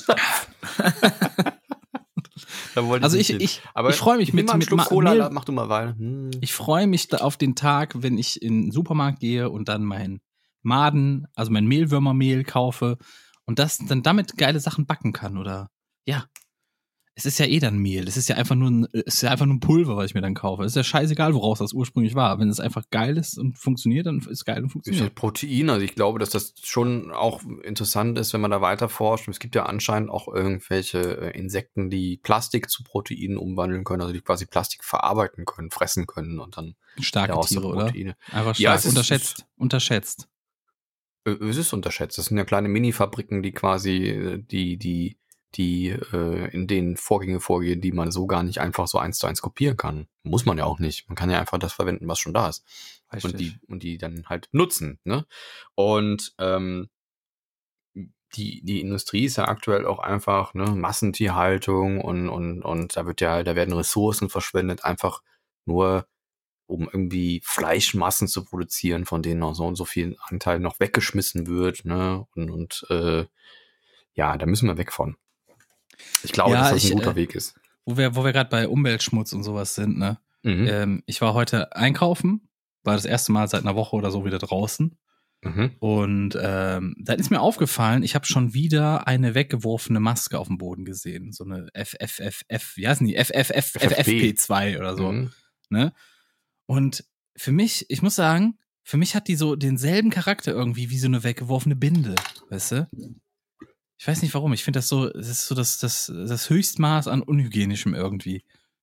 Da wollte Also nicht ich, hin. ich, Aber ich freue mich nimm mit, mal einen mit Schluck Ma- Cola, Mehl. mach du mal weiter. Hm. Ich freue mich da auf den Tag, wenn ich in den Supermarkt gehe und dann mein Maden, also mein Mehlwürmermehl kaufe und das dann damit geile Sachen backen kann oder ja. Es ist ja eh dann Mehl. Es ist ja einfach nur ein, es ist ja einfach nur ein Pulver, was ich mir dann kaufe. Es ist ja scheißegal, woraus das ursprünglich war. Wenn es einfach geil ist und funktioniert, dann ist es geil und Ist ja funktioniert. Protein, also ich glaube, dass das schon auch interessant ist, wenn man da weiter forscht. Es gibt ja anscheinend auch irgendwelche äh, Insekten, die Plastik zu Proteinen umwandeln können, also die quasi Plastik verarbeiten können, fressen können und dann Starke daraus Tiere, so oder? Proteine. Einfach Ja, stark. es ist- unterschätzt. Unterschätzt. Äh, Es ist unterschätzt. Das sind ja kleine Mini-Fabriken, die quasi äh, die, die, die äh, in denen Vorgänge vorgehen, die man so gar nicht einfach so eins zu eins kopieren kann. Muss man ja auch nicht. Man kann ja einfach das verwenden, was schon da ist. Richtig. Und die, und die dann halt nutzen. Ne? Und ähm, die, die Industrie ist ja aktuell auch einfach, ne, Massentierhaltung und, und, und da wird ja, da werden Ressourcen verschwendet, einfach nur um irgendwie Fleischmassen zu produzieren, von denen noch so und so viel Anteil noch weggeschmissen wird, ne? Und, und äh, ja, da müssen wir weg von. Ich glaube, Ja, dass das ich, ein guter äh, Weg ist. Wo wir, wo wir gerade bei Umweltschmutz und sowas sind, ne? Mhm. Ähm, ich war heute einkaufen, war das erste Mal seit einer Woche oder so wieder draußen. Mhm. Und ähm, dann ist mir aufgefallen, ich habe schon wieder eine weggeworfene Maske auf dem Boden gesehen. So eine F F F F, wie heißen die? F F F F F P zwei oder so. Mhm. Ne? Und für mich, ich muss sagen, für mich hat die so denselben Charakter irgendwie wie so eine weggeworfene Binde, weißt du? Ich weiß nicht warum, ich finde das so, das ist so das, das, das Höchstmaß an Unhygienischem irgendwie.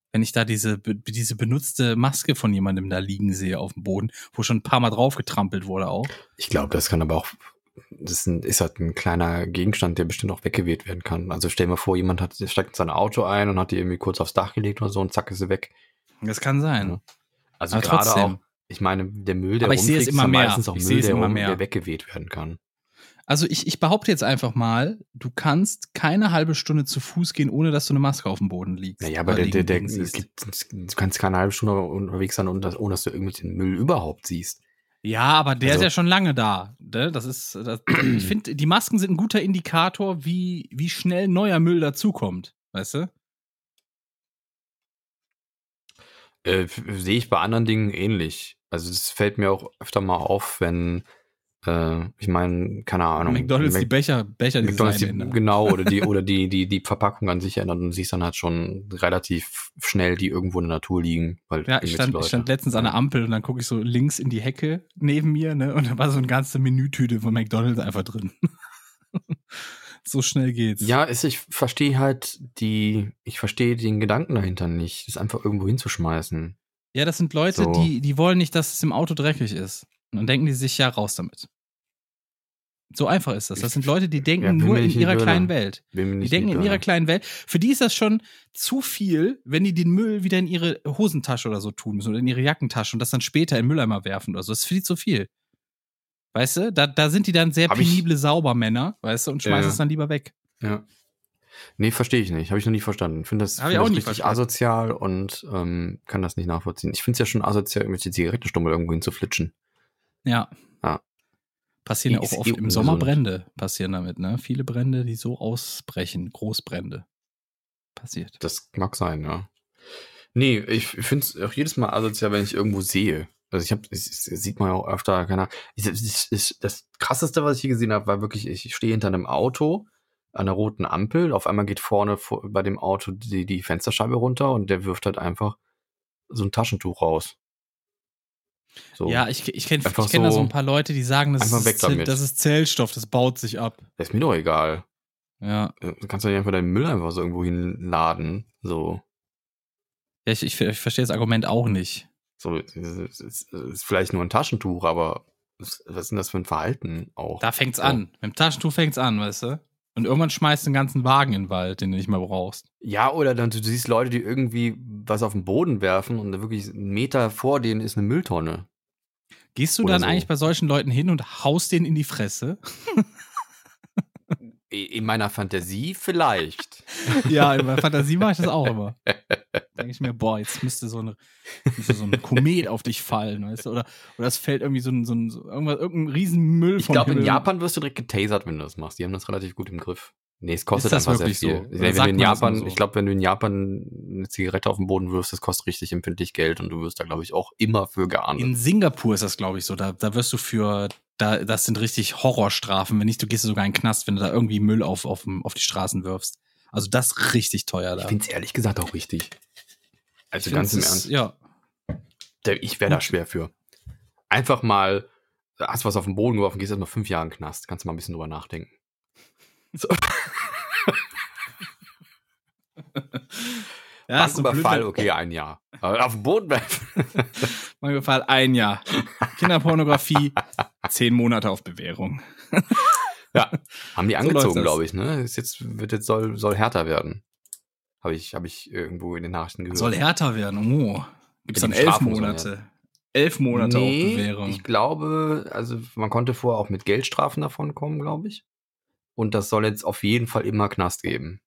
Wenn ich da diese, be- diese benutzte Maske von jemandem da liegen sehe auf dem Boden, wo schon ein paar Mal drauf getrampelt wurde auch. Ich glaube, das kann aber auch, das ist, ein, ist halt ein kleiner Gegenstand, der bestimmt auch weggeweht werden kann. Also stell dir mal vor, jemand hat, steigt in sein Auto ein und hat die irgendwie kurz aufs Dach gelegt oder so und zack ist sie weg. Das kann sein. Ja. Also Aber gerade trotzdem. auch, ich meine, der Müll, der Aber ich sehe es rumfliegt, immer ist ja mehr. meistens auch Ich Müll, sehe es der, immer um, mehr. der weggeweht werden kann. Also ich, ich behaupte jetzt einfach mal, du kannst keine halbe Stunde zu Fuß gehen, ohne dass du eine Maske auf dem Boden liegst. Naja, aber der, der, der, es gibt, du kannst keine halbe Stunde unterwegs sein, ohne dass, ohne dass du irgendwie den Müll überhaupt siehst. Ja, aber der Also- ist ja schon lange da. Ne? Das ist, das, ich finde, die Masken sind ein guter Indikator, wie, wie schnell neuer Müll dazukommt. Weißt du? Äh, f- sehe ich bei anderen Dingen ähnlich. Also es fällt mir auch öfter mal auf, wenn, äh, ich meine, keine Ahnung. McDonalds Mac- die Becher, Becher McDonald's die, ändern. genau, oder die, oder die, die, die Verpackung an sich ändert und siehst dann halt schon relativ schnell die irgendwo in der Natur liegen. Weil Ja, ich irgendwelche stand, ich Leute- stand letztens an der Ja. Ampel und dann gucke ich so links in die Hecke neben mir, ne? Und da war so eine ganze Menütüte von McDonalds einfach drin. So schnell geht's. Ja, ist, ich verstehe halt die, ich verstehe den Gedanken dahinter nicht, das einfach irgendwo hinzuschmeißen. Ja, das sind Leute, So. die, die wollen nicht, dass es im Auto dreckig ist. Und dann denken die sich, ja, raus damit. So einfach ist das. Das sind Leute, die denken Ja, bin nur mir in nicht ihrer Birne. kleinen Welt. Bin mir Die nicht denken in die ihrer Birne. kleinen Welt. Für die ist das schon zu viel, wenn die den Müll wieder in ihre Hosentasche oder so tun müssen oder in ihre Jackentasche und das dann später in den Mülleimer werfen oder so. Das ist für die zu viel. Weißt du? Da, da sind die dann sehr Hab ich- penible Saubermänner, weißt du, und schmeißen Ja. es dann lieber weg. Ja. Nee, verstehe ich nicht. Habe ich noch nie verstanden. Finde das, Hab ich find auch das nie richtig verstanden. asozial und ähm, kann das nicht nachvollziehen. Ich finde es ja schon asozial, irgendwelche Zigarettenstummel irgendwo hinzuflitschen. Ja. Ja. Passieren ja Ist auch oft eh im ungesund. Sommer Brände, passieren damit, ne? Viele Brände, die so ausbrechen, Großbrände. Passiert. Das mag sein, ja. Nee, ich finde es auch jedes Mal asozial, wenn ich irgendwo sehe. Also ich habe, das sieht man ja auch öfter, keine Ahnung. Ich, ich, ich, das krasseste, was ich hier gesehen habe, war wirklich, ich stehe hinter einem Auto an einer roten Ampel. Auf einmal geht vorne vor, bei dem Auto die, die Fensterscheibe runter und der wirft halt einfach so ein Taschentuch raus. So. Ja, ich, ich kenne Einfach ich kenn da so so ein paar Leute, die sagen, das einfach weg ist, Zell, damit. das ist Zellstoff, das baut sich ab. ist mir doch egal. Ja, Du kannst doch nicht einfach deinen Müll einfach so irgendwo hinladen. So. ja ich, ich, ich verstehe das Argument auch nicht. So, es ist, es ist vielleicht nur ein Taschentuch, aber was was ist denn das für ein Verhalten auch? Da fängt's So. an. Mit dem Taschentuch fängt's an, weißt du? Und irgendwann schmeißt du den ganzen Wagen in den Wald, den du nicht mehr brauchst. Ja, oder dann du siehst Leute, die irgendwie was auf den Boden werfen und da wirklich einen Meter vor denen ist eine Mülltonne. Gehst du Oder dann so. eigentlich bei solchen Leuten hin und haust denen in die Fresse? In meiner Fantasie vielleicht. Ja, in meiner Fantasie mache ich das auch immer. Denke ich mir, boah, jetzt müsste so, eine, müsste so ein Komet auf dich fallen, weißt du? Oder, oder es fällt irgendwie so ein, so ein so irgendwas, irgendein Riesenmüll Ich vom glaube, in Himmel. Japan wirst du direkt getasert, wenn du das machst. Die haben das relativ gut im Griff. Nee, es kostet Ist das einfach sehr wirklich viel. so? Oder Wenn sagt du in man das Japan, nur so? ich glaube, wenn du in Japan eine Zigarette auf den Boden wirfst, das kostet richtig empfindlich Geld und du wirst da, glaube ich, auch immer für geahndet. In Singapur ist das, glaube ich, so. Da, da wirst du für, da, das sind richtig Horrorstrafen. Wenn nicht, du gehst sogar in den Knast, wenn du da irgendwie Müll auf, auf, auf die Straßen wirfst. Also das ist richtig teuer Ich da. finde es ehrlich gesagt auch richtig. Also Ich ganz im find's, Ernst. Ja. Der- Ich wäre da Gut. schwer für. Einfach mal, hast was auf den Boden geworfen, gehst erstmal fünf Jahre in den Knast. Kannst du mal ein bisschen drüber nachdenken. So. Ja, ist so blöd, Banküberfall, wenn- okay, ein Jahr. Aber auf den Boden werfen. Banküberfall ein Jahr. Kinderpornografie, zehn Monate auf Bewährung. Ja, haben die So läuft angezogen, das. glaube ich, ne? Ist jetzt, wird jetzt soll, soll härter werden. Habe ich, hab ich irgendwo in den Nachrichten gehört. Soll härter werden. Oh. Gibt es Ja, dann die elf Strafen sollen Monate. Elf Monate nee, auf Bewährung. Ich glaube, also man konnte vorher auch mit Geldstrafen davon kommen, glaube ich. Und das soll jetzt auf jeden Fall immer Knast geben.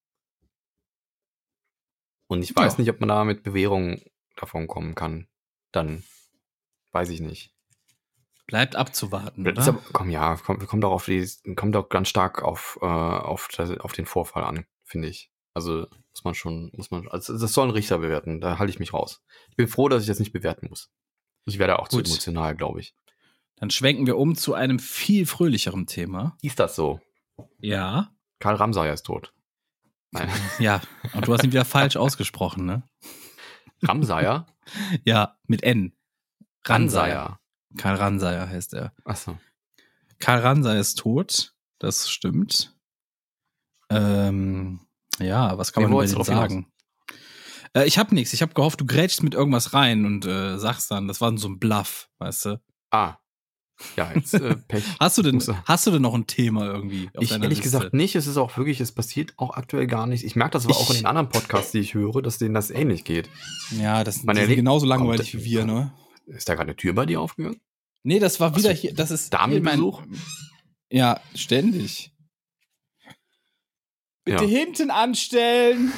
Und ich weiß Ja. nicht, ob man da mit Bewährung davon kommen kann. Dann weiß ich nicht. Bleibt abzuwarten, Das oder? ist aber, komm, ja, kommt, kommt auch auf die, kommt auch ganz stark auf, äh, auf, das, auf den Vorfall an, finde ich. Also muss man schon, muss man, also das soll ein Richter bewerten, da halte ich mich raus. Ich bin froh, dass ich das nicht bewerten muss. Ich werde auch Gut. zu emotional, glaube ich. Dann schwenken wir um zu einem viel fröhlicheren Thema. Ist das so? Ja. Karl Ramsayer ist tot. Nein. Ja. Und du hast ihn wieder falsch ausgesprochen, ne? Ramsayer? Ja, mit N. Ramsayer. Karl Ramsayer heißt er. Achso. Karl Ramsayer ist tot. Das stimmt. Ähm, ja, was kann Nee, man wo über wolltest den du drauf sagen? Äh, ich hab nichts. Ich hab gehofft, du grätschst mit irgendwas rein und äh, sagst dann, das war so ein Bluff, weißt du? Ah. Ja, jetzt äh, Pech. Hast du denn, Muss- hast du denn noch ein Thema irgendwie auf Ich deiner ehrlich Liste? gesagt nicht. Es ist auch wirklich, es passiert auch aktuell gar nichts. Ich merke das aber auch in Ich- den anderen Podcasts, die ich höre, dass denen das ähnlich geht. Ja, das Man die sind erlebt- genauso langweilig kommt- wie wir, ne? Ist da gerade eine Tür bei dir aufgegangen? Nee, das war Hast wieder du hier, das ist Damenbesuch? hier mein- Ja, ständig. Bitte Ja. hinten anstellen.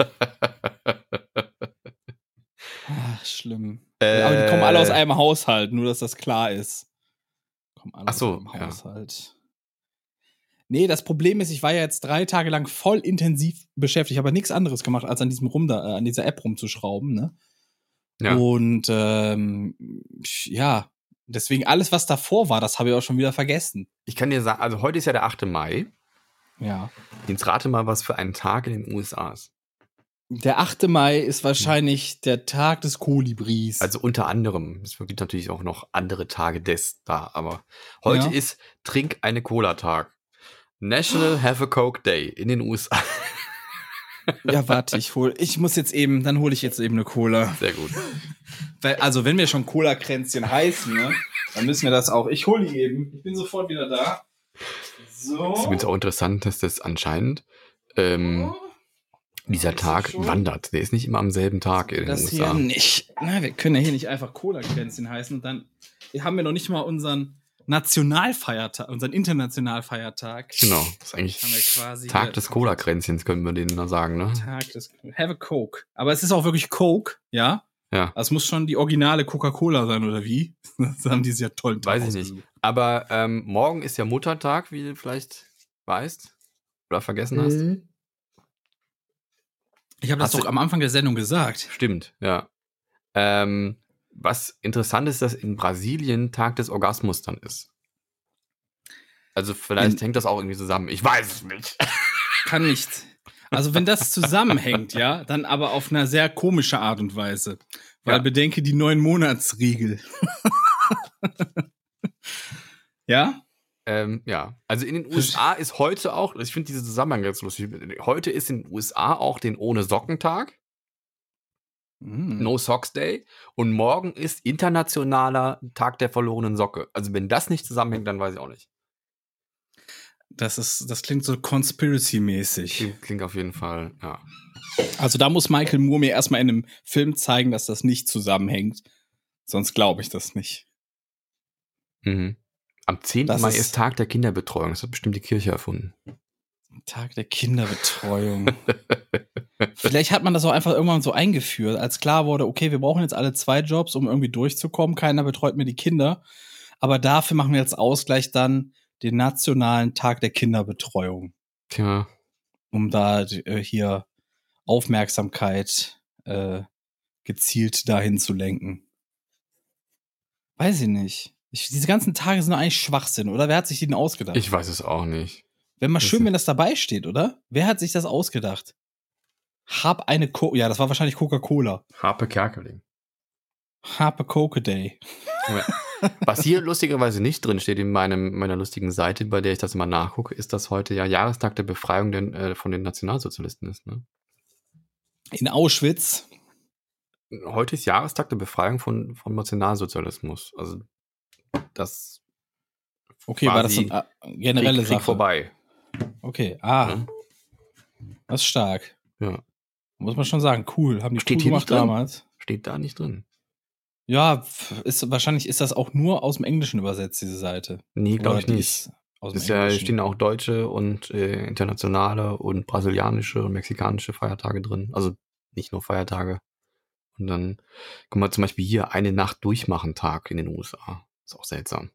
Ach, schlimm. Äh, Aber die kommen alle aus einem Haushalt, nur dass das klar ist. Kommen alle Ach so, aus einem ja. Haushalt. Nee, das Problem ist, ich war ja jetzt drei Tage lang voll intensiv beschäftigt, habe nichts anderes gemacht, als an diesem Rum da, äh, an dieser App rumzuschrauben, ne? Ja. Und ähm, ja, deswegen alles, was davor war, das habe ich auch schon wieder vergessen. Ich kann dir sagen, also heute ist ja der achte Mai. Ja. Jetzt rate mal, was für ein Tag in den U S A ist. Der achte Mai ist wahrscheinlich der Tag des Kolibris. Also unter anderem. Es gibt natürlich auch noch andere Tage des da, aber heute Ja. ist Trink eine Cola-Tag. National Have a Coke Day in den U S A. Ja, warte, ich hol, ich muss jetzt eben, dann hole ich jetzt eben eine Cola. Sehr gut. Weil, also, wenn wir schon Cola-Kränzchen heißen, ne, dann müssen wir das auch. Ich hole die eben. Ich bin sofort wieder da. So. Es ist übrigens auch interessant, dass das anscheinend ähm, dieser Tag schon? wandert. Der ist nicht immer am selben Tag in den Das U S hier A. nicht. Na, wir können ja hier nicht einfach Cola-Kränzchen heißen und dann haben wir noch nicht mal unseren Nationalfeiertag, unseren Internationalfeiertag. Genau. Das ist eigentlich Haben wir quasi Tag hier- des Cola-Kränzchens, können wir denen da sagen, ne? Tag des Have a Coke. Aber es ist auch wirklich Coke, ja? Ja. Das muss schon die originale Coca-Cola sein, oder wie? Das haben die sehr tollen Tag Weiß ich nicht. ausgesucht. Aber ähm, morgen ist ja Muttertag, wie du vielleicht weißt oder vergessen hast. Mhm. Ich habe das Hast du- doch am Anfang der Sendung gesagt. Stimmt, ja. Ähm, was interessant ist, dass in Brasilien Tag des Orgasmus dann ist. Also vielleicht In- hängt das auch irgendwie zusammen. Ich weiß es nicht. Kann nicht. Also wenn das zusammenhängt, ja, dann aber auf eine sehr komische Art und Weise. Weil Ja. bedenke die neun Monatsregel. Ja? Ähm, ja, also in den U S A ist heute auch, ich finde diese Zusammenhang ganz lustig, heute ist in den U S A auch den Ohne-Socken-Tag, Hm. No Socks Day, und morgen ist internationaler Tag der verlorenen Socke. Also wenn das nicht zusammenhängt, dann weiß ich auch nicht. Das ist, das klingt so conspiracy-mäßig. Klingt, klingt auf jeden Fall, ja. Also da muss Michael Moore mir erstmal in einem Film zeigen, dass das nicht zusammenhängt. Sonst glaube ich das nicht. Mhm. Am zehnten Das Mai ist- ist Tag der Kinderbetreuung. Das hat bestimmt die Kirche erfunden. Tag der Kinderbetreuung. Vielleicht hat man das auch einfach irgendwann so eingeführt, als klar wurde, okay, wir brauchen jetzt alle zwei Jobs, um irgendwie durchzukommen. Keiner betreut mehr die Kinder. Aber dafür machen wir als Ausgleich dann den nationalen Tag der Kinderbetreuung, Tja, um da äh, hier Aufmerksamkeit äh, gezielt dahin zu lenken. Weiß ich nicht. Ich, diese ganzen Tage sind doch eigentlich Schwachsinn, oder? Wer hat sich die denn ausgedacht? ich weiß es auch nicht. Wäre mal Das schön, ist- wenn das dabei steht, oder? Wer hat sich das ausgedacht? Hab eine Co Ja, das war wahrscheinlich Coca-Cola. Harpe Kerkeling. Have a Coca Day. Was hier lustigerweise nicht drin steht in meinem, meiner lustigen Seite, bei der ich das immer nachgucke, ist, dass heute ja Jahrestag der Befreiung den, äh, von den Nationalsozialisten ist. Ne? In Auschwitz. Heute ist Jahrestag der Befreiung von, vom Nationalsozialismus. Also das Okay, war das Quasi so eine äh, generelle Krieg, Krieg Sache? vorbei. Okay, ah, Ne? das ist stark. Ja. Muss man schon sagen, cool. Haben die Steht cool hier gemacht nicht drin. damals. Steht da nicht drin. Ja, pf, ist, wahrscheinlich ist das auch nur aus dem Englischen übersetzt, diese Seite. Nee, glaube Oder ich die nicht. ist aus Es dem ist ja, Englischen. stehen auch deutsche und äh, internationale und brasilianische und mexikanische Feiertage drin. Also nicht nur Feiertage. Und dann, guck mal, zum Beispiel hier eine Nacht durchmachen Tag in den U S A. Ist auch seltsam.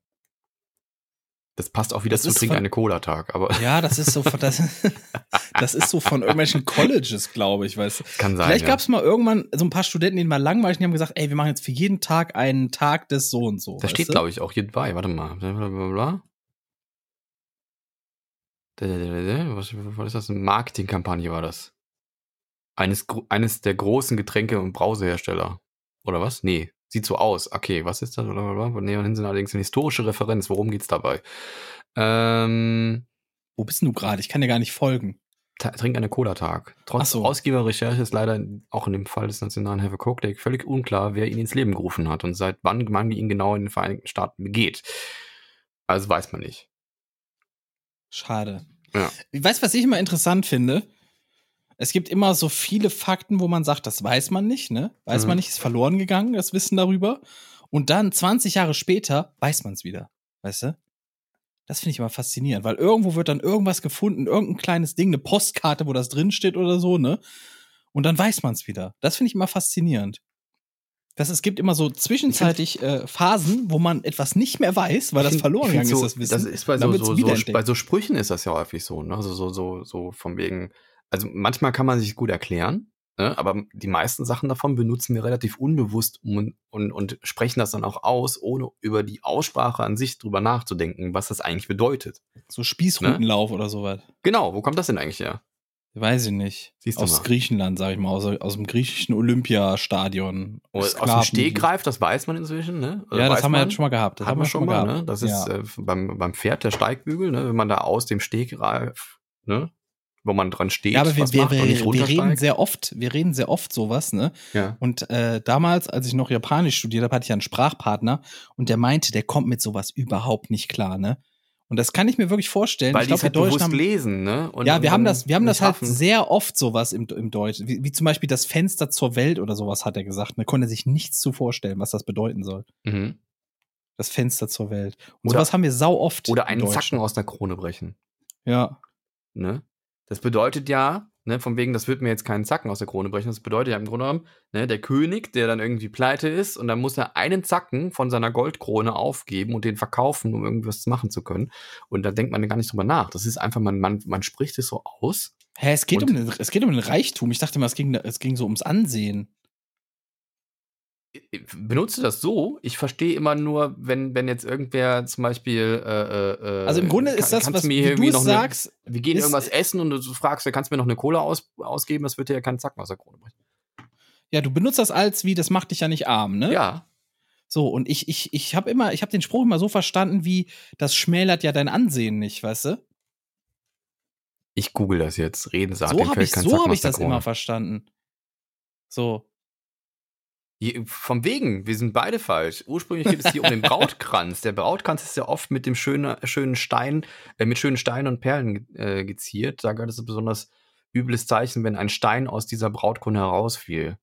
Das passt auch wieder Das zu ist Trink von- eine Cola-Tag, aber Ja, das ist so von, das, das ist so von irgendwelchen Colleges, glaube ich, weißt du. kann sein. Vielleicht ja. gab es mal irgendwann so ein paar Studenten, die mal langweilig, die haben gesagt, ey, wir machen jetzt für jeden Tag einen Tag des so und so. Da steht, glaube ich, auch hier bei. Warte mal. Blablabla. Was, was ist das? Eine Marketingkampagne war das. Eines, gro- eines der großen Getränke- und Brausehersteller. Oder was? Nee. Sieht so aus. Okay, was ist das? Blablabla. Nee, und sind allerdings eine historische Referenz. Worum geht's dabei? Ähm, Wo bist denn du gerade? Ich kann dir gar nicht folgen. ta- trink eine Cola-Tag. Ach Trotz so. Ausgeberrecherche ist leider auch in dem Fall des Nationalen Have a Coke Day völlig unklar, wer ihn ins Leben gerufen hat und seit wann man ihn genau in den Vereinigten Staaten begeht. Also weiß man nicht. Schade. Ja. Weißt du, was ich immer interessant finde? Es gibt immer so viele Fakten, wo man sagt, das weiß man nicht, ne? Weiß Mhm. man nicht, ist verloren gegangen, das Wissen darüber. Und dann zwanzig Jahre später weiß man es wieder. Weißt du? Das finde ich immer faszinierend, weil irgendwo wird dann irgendwas gefunden, irgendein kleines Ding, eine Postkarte, wo das drinsteht oder so, ne? Und dann weiß man es wieder. Das finde ich immer faszinierend. Das, es gibt immer so zwischenzeitlich äh, Phasen, wo man etwas nicht mehr weiß, weil Ich das find- verloren ich find gegangen so, ist, das Wissen. Das ist bei Und dann so, wird's so, so, wiederentdeckt. bei so Sprüchen ist das ja häufig so, ne? Also so, so, so von wegen, also manchmal kann man sich gut erklären, ne? Aber die meisten Sachen davon benutzen wir relativ unbewusst und, und, und sprechen das dann auch aus, ohne über die Aussprache an sich drüber nachzudenken, was das eigentlich bedeutet. So Spießrutenlauf oder sowas. Genau, wo kommt das denn eigentlich her? Weiß ich nicht. Siehst du aus mal. Griechenland, sag ich mal, aus, aus dem griechischen Olympiastadion. Aus, aus dem Sklaven- Stegreif, das weiß man inzwischen, ne? Oder Ja, das weiß haben wir man? jetzt schon mal gehabt. Das Hatten haben wir schon mal, gehabt. ne? Das ist ja. äh, beim, beim Pferd der Steigbügel, ne? Wenn man da aus dem Stegreif, ne? Wo man dran steht, Ja, aber wir, was wir, macht und nicht wir, wir reden runtersteigt. sehr oft, wir reden sehr oft sowas, ne? Ja. Und äh, damals, als ich noch Japanisch studiert habe, hatte ich einen Sprachpartner und der meinte, der kommt mit sowas überhaupt nicht klar, ne? Und das kann ich mir wirklich vorstellen. Weil ich die es glaube, halt wir Deutschen bewusst haben, lesen, ne? Und, ja, und wir haben dann das, wir haben das nicht halt raffen. sehr oft sowas im, im Deutschen, wie, wie zum Beispiel das Fenster zur Welt oder sowas hat er gesagt. Man konnte sich nichts zu vorstellen, was das bedeuten soll. Mhm. Das Fenster zur Welt. Und Oder- sowas haben wir sau oft. Oder im einen Deutschen. Zacken aus der Krone brechen, Ja. ne? Das bedeutet ja, ne, von wegen, das wird mir jetzt keinen Zacken aus der Krone brechen. Das bedeutet ja im Grunde genommen, ne, der König, der dann irgendwie pleite ist und dann muss er einen Zacken von seiner Goldkrone aufgeben und den verkaufen, um irgendwas machen zu können. Und da denkt man gar nicht drüber nach. Das ist einfach, man, man, man spricht es so aus. Hä, es geht, Und- um den, es geht um den Reichtum. Ich dachte mal, es ging, es ging so ums Ansehen. Benutze das so. Ich verstehe immer nur, wenn, wenn jetzt irgendwer zum Beispiel. Äh, äh, Also im Grunde ist das, kannst was du mir wie irgendwie du noch es eine- sagst, Wir gehen ist- irgendwas essen und du fragst, kannst du mir noch eine Cola aus, ausgeben? Das wird dir ja keinen Zacken aus der Krone brechen. ja, du benutzt das als wie, das macht dich ja nicht arm, ne? Ja. So, und ich, ich, ich habe immer, ich habe den Spruch immer so verstanden, wie, das schmälert ja dein Ansehen nicht, weißt du? Ich google das jetzt. Reden sagt, So dem habe fällt ich, kein so Zacken hab aus ich der das Krone. immer verstanden. So. Je- Vom wegen, wir sind beide falsch. Ursprünglich geht es hier um den Brautkranz. Der Brautkranz ist ja oft mit dem schönen, schönen Stein, äh, mit schönen Steinen und Perlen äh, geziert. Da galt es ein besonders übles Zeichen, wenn ein Stein aus dieser Brautkrone herausfiel.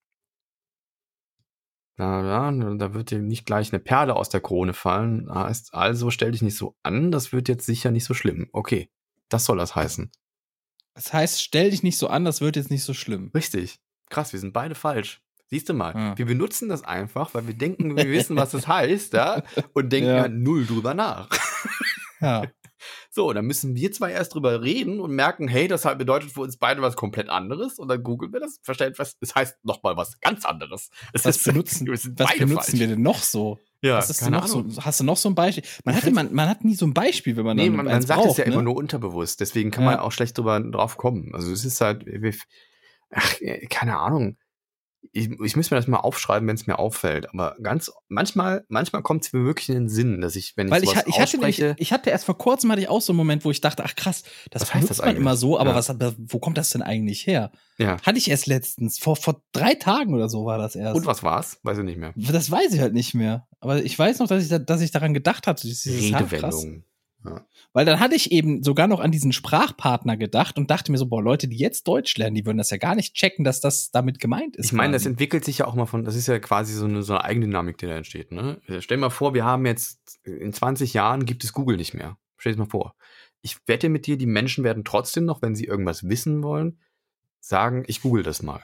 Ja, ja, da wird dir nicht gleich eine Perle aus der Krone fallen. Heißt also, stell dich nicht so an, das wird jetzt sicher nicht so schlimm. Okay, das soll das heißen. Das heißt, stell dich nicht so an, das wird jetzt nicht so schlimm. Richtig. Krass, wir sind beide falsch. Siehst du mal, Ja. wir benutzen das einfach, weil wir denken, wir wissen, was das heißt, ja, und denken Ja. ja null drüber nach. Ja. So, dann müssen wir zwei erst drüber reden und merken, hey, das halt bedeutet für uns beide was komplett anderes. Und dann googeln wir das, verstehen was, das heißt nochmal was ganz anderes. Es Was ist- benutzen, wir sind was beide benutzen falsch. wir denn noch so? Ja, was ist denn keine noch Ahnung. so? Hast du noch so ein Beispiel? Man Ich hat, immer, man hat nie so ein Beispiel, wenn man Nee, dann man, man eins sagt braucht, es ja ne? immer nur unterbewusst, deswegen kann Ja. man auch schlecht drüber drauf kommen. Also es ist halt, wir- ach, äh, keine Ahnung. Ich, ich müsste mir das mal aufschreiben, wenn es mir auffällt. Aber ganz, manchmal, manchmal kommt es mir wirklich in den Sinn, dass ich, wenn ich Weil ich, sowas ha- ich hatte nämlich, ausspreche, ich hatte erst vor kurzem hatte ich auch so einen Moment, wo ich dachte, ach krass, das Was heißt benutzt das man eigentlich? immer so, aber Ja. was, aber wo kommt das denn eigentlich her? ja. Hatte ich erst letztens, vor, vor drei Tagen oder so war das erst. Und was war's? Weiß ich nicht mehr. Das weiß ich halt nicht mehr. Aber ich weiß noch, dass ich, da, dass ich daran gedacht hatte. Dieses, ah, krass. Redewendung. Weil dann hatte ich eben sogar noch an diesen Sprachpartner gedacht und dachte mir so, boah, Leute, die jetzt Deutsch lernen, die würden das ja gar nicht checken, dass das damit gemeint ist. Ich meine, das quasi. entwickelt sich ja auch mal von, das ist ja quasi so eine, so eine Eigendynamik, die da entsteht. Ne? Stell dir mal vor, wir haben jetzt, in zwanzig Jahren gibt es Google nicht mehr. Stell dir mal vor. Ich wette mit dir, die Menschen werden trotzdem noch, wenn sie irgendwas wissen wollen, sagen, ich google das mal.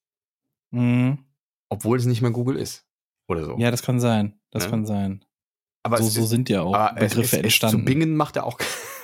Mhm. Obwohl es nicht mehr Google ist. Oder so. Ja, das kann sein. Das Ne? kann sein. aber so, es so ist, sind ja auch aber es, Begriffe es, es entstanden. zu bingen macht ja auch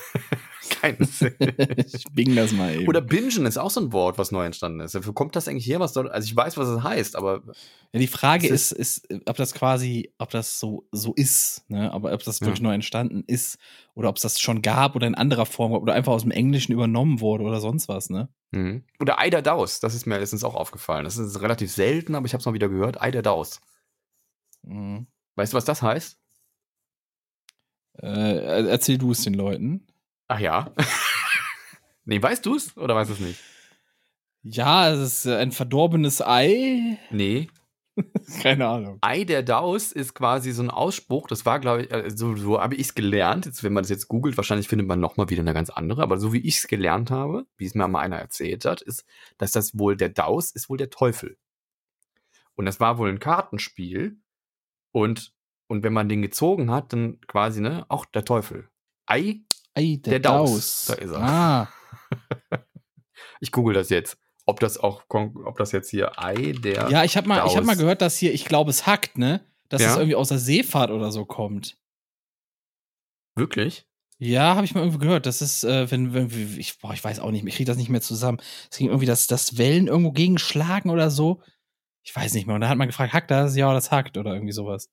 keinen Sinn. ich bing das mal eben. Oder bingen ist auch so ein Wort, was neu entstanden ist. Wo kommt das eigentlich her? Was soll, also ich weiß, was es heißt, aber ja, die Frage es ist, ist, ob das quasi, ob das so, so ist, ne? Aber ob das Ja. wirklich neu entstanden ist oder ob es das schon gab oder in anderer Form oder einfach aus dem Englischen übernommen wurde oder sonst was, ne? Mhm. Oder Eider Daus, das ist mir letztens auch aufgefallen. Das ist relativ selten, aber ich habe es mal wieder gehört. Eider Daus. Mhm. Weißt du, was das heißt? Äh, erzähl du es den Leuten. Ach ja. Nee, weißt du es oder weißt du es nicht? Ja, es ist äh, ein verdorbenes Ei. Nee. Keine Ahnung. Ei der Daus ist quasi so ein Ausspruch, das war, glaube ich, äh, so, so habe ich es gelernt. Jetzt, wenn man das jetzt googelt, wahrscheinlich findet man nochmal wieder eine ganz andere, aber so wie ich es gelernt habe, wie es mir mal einer erzählt hat, ist, dass das wohl der Daus ist wohl der Teufel. Und das war wohl ein Kartenspiel und, und wenn man den gezogen hat, dann quasi, ne, auch der Teufel. Ei, Ei der, der Daus. Daus. Da ist er. Ah. Ich google das jetzt. Ob das auch, ob das jetzt hier Ei der Ja, ich habe mal, ich hab Daus. mal gehört, dass hier, ich glaube, es hackt, ne? Dass Ja? es irgendwie aus der Seefahrt oder so kommt. Wirklich? Ja, habe ich mal irgendwo gehört. Das ist, äh, wenn, wenn ich, boah, ich weiß auch nicht, ich kriege das nicht mehr zusammen. Es ging irgendwie, dass, dass Wellen irgendwo gegenschlagen oder so. Ich weiß nicht mehr. Und da hat man gefragt, hackt das? Ja, das hackt oder irgendwie sowas.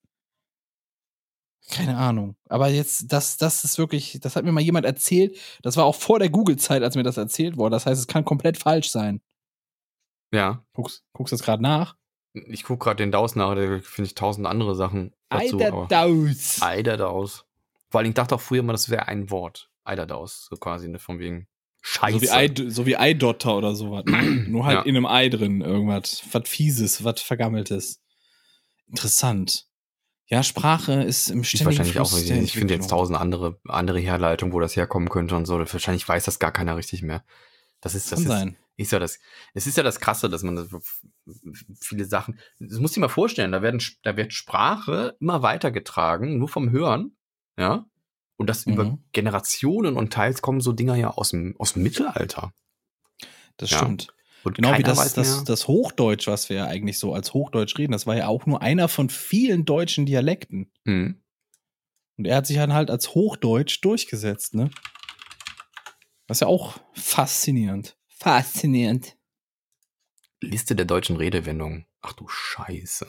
Keine Ahnung. Aber jetzt, das, das ist wirklich, das hat mir mal jemand erzählt. Das war auch vor der Google-Zeit, als mir das erzählt wurde. Das heißt, es kann komplett falsch sein. Ja. Guckst, guckst du das gerade nach? Ich gucke gerade den Daus nach, da finde ich tausend andere Sachen dazu. Ei der aber Daus. Ei der Daus. Vor allem, ich dachte auch früher mal, das wäre ein Wort. Ei der Daus. So quasi, ne, von wegen Scheiße. So wie, Ei, so wie Eidotter oder sowas. Ne? Nur halt Ja. in einem Ei drin irgendwas. Was Fieses, was Vergammeltes. Interessant. Ja, Sprache ist im Ich ständigen wahrscheinlich auch, Fluss der ich finde jetzt Entwicklung. tausend andere, andere Herleitungen, wo das herkommen könnte und so. Wahrscheinlich weiß das gar keiner richtig mehr. Das ist, das Kann ist, sein. ist ja das, es ist ja das Krasse, dass man das, viele Sachen, das musst du dir mal vorstellen, da werden, da wird Sprache immer weitergetragen, nur vom Hören, ja, und das Mhm. über Generationen und teils kommen so Dinger ja aus dem, aus dem Mittelalter. Das Ja. stimmt. Und Genau wie keiner das, weiß das, mehr- das Hochdeutsch, was wir ja eigentlich so als Hochdeutsch reden, das war ja auch nur einer von vielen deutschen Dialekten. Hm. Und er hat sich dann halt als Hochdeutsch durchgesetzt, ne? Das ist ja auch faszinierend. Faszinierend. Liste der deutschen Redewendungen. Ach du Scheiße.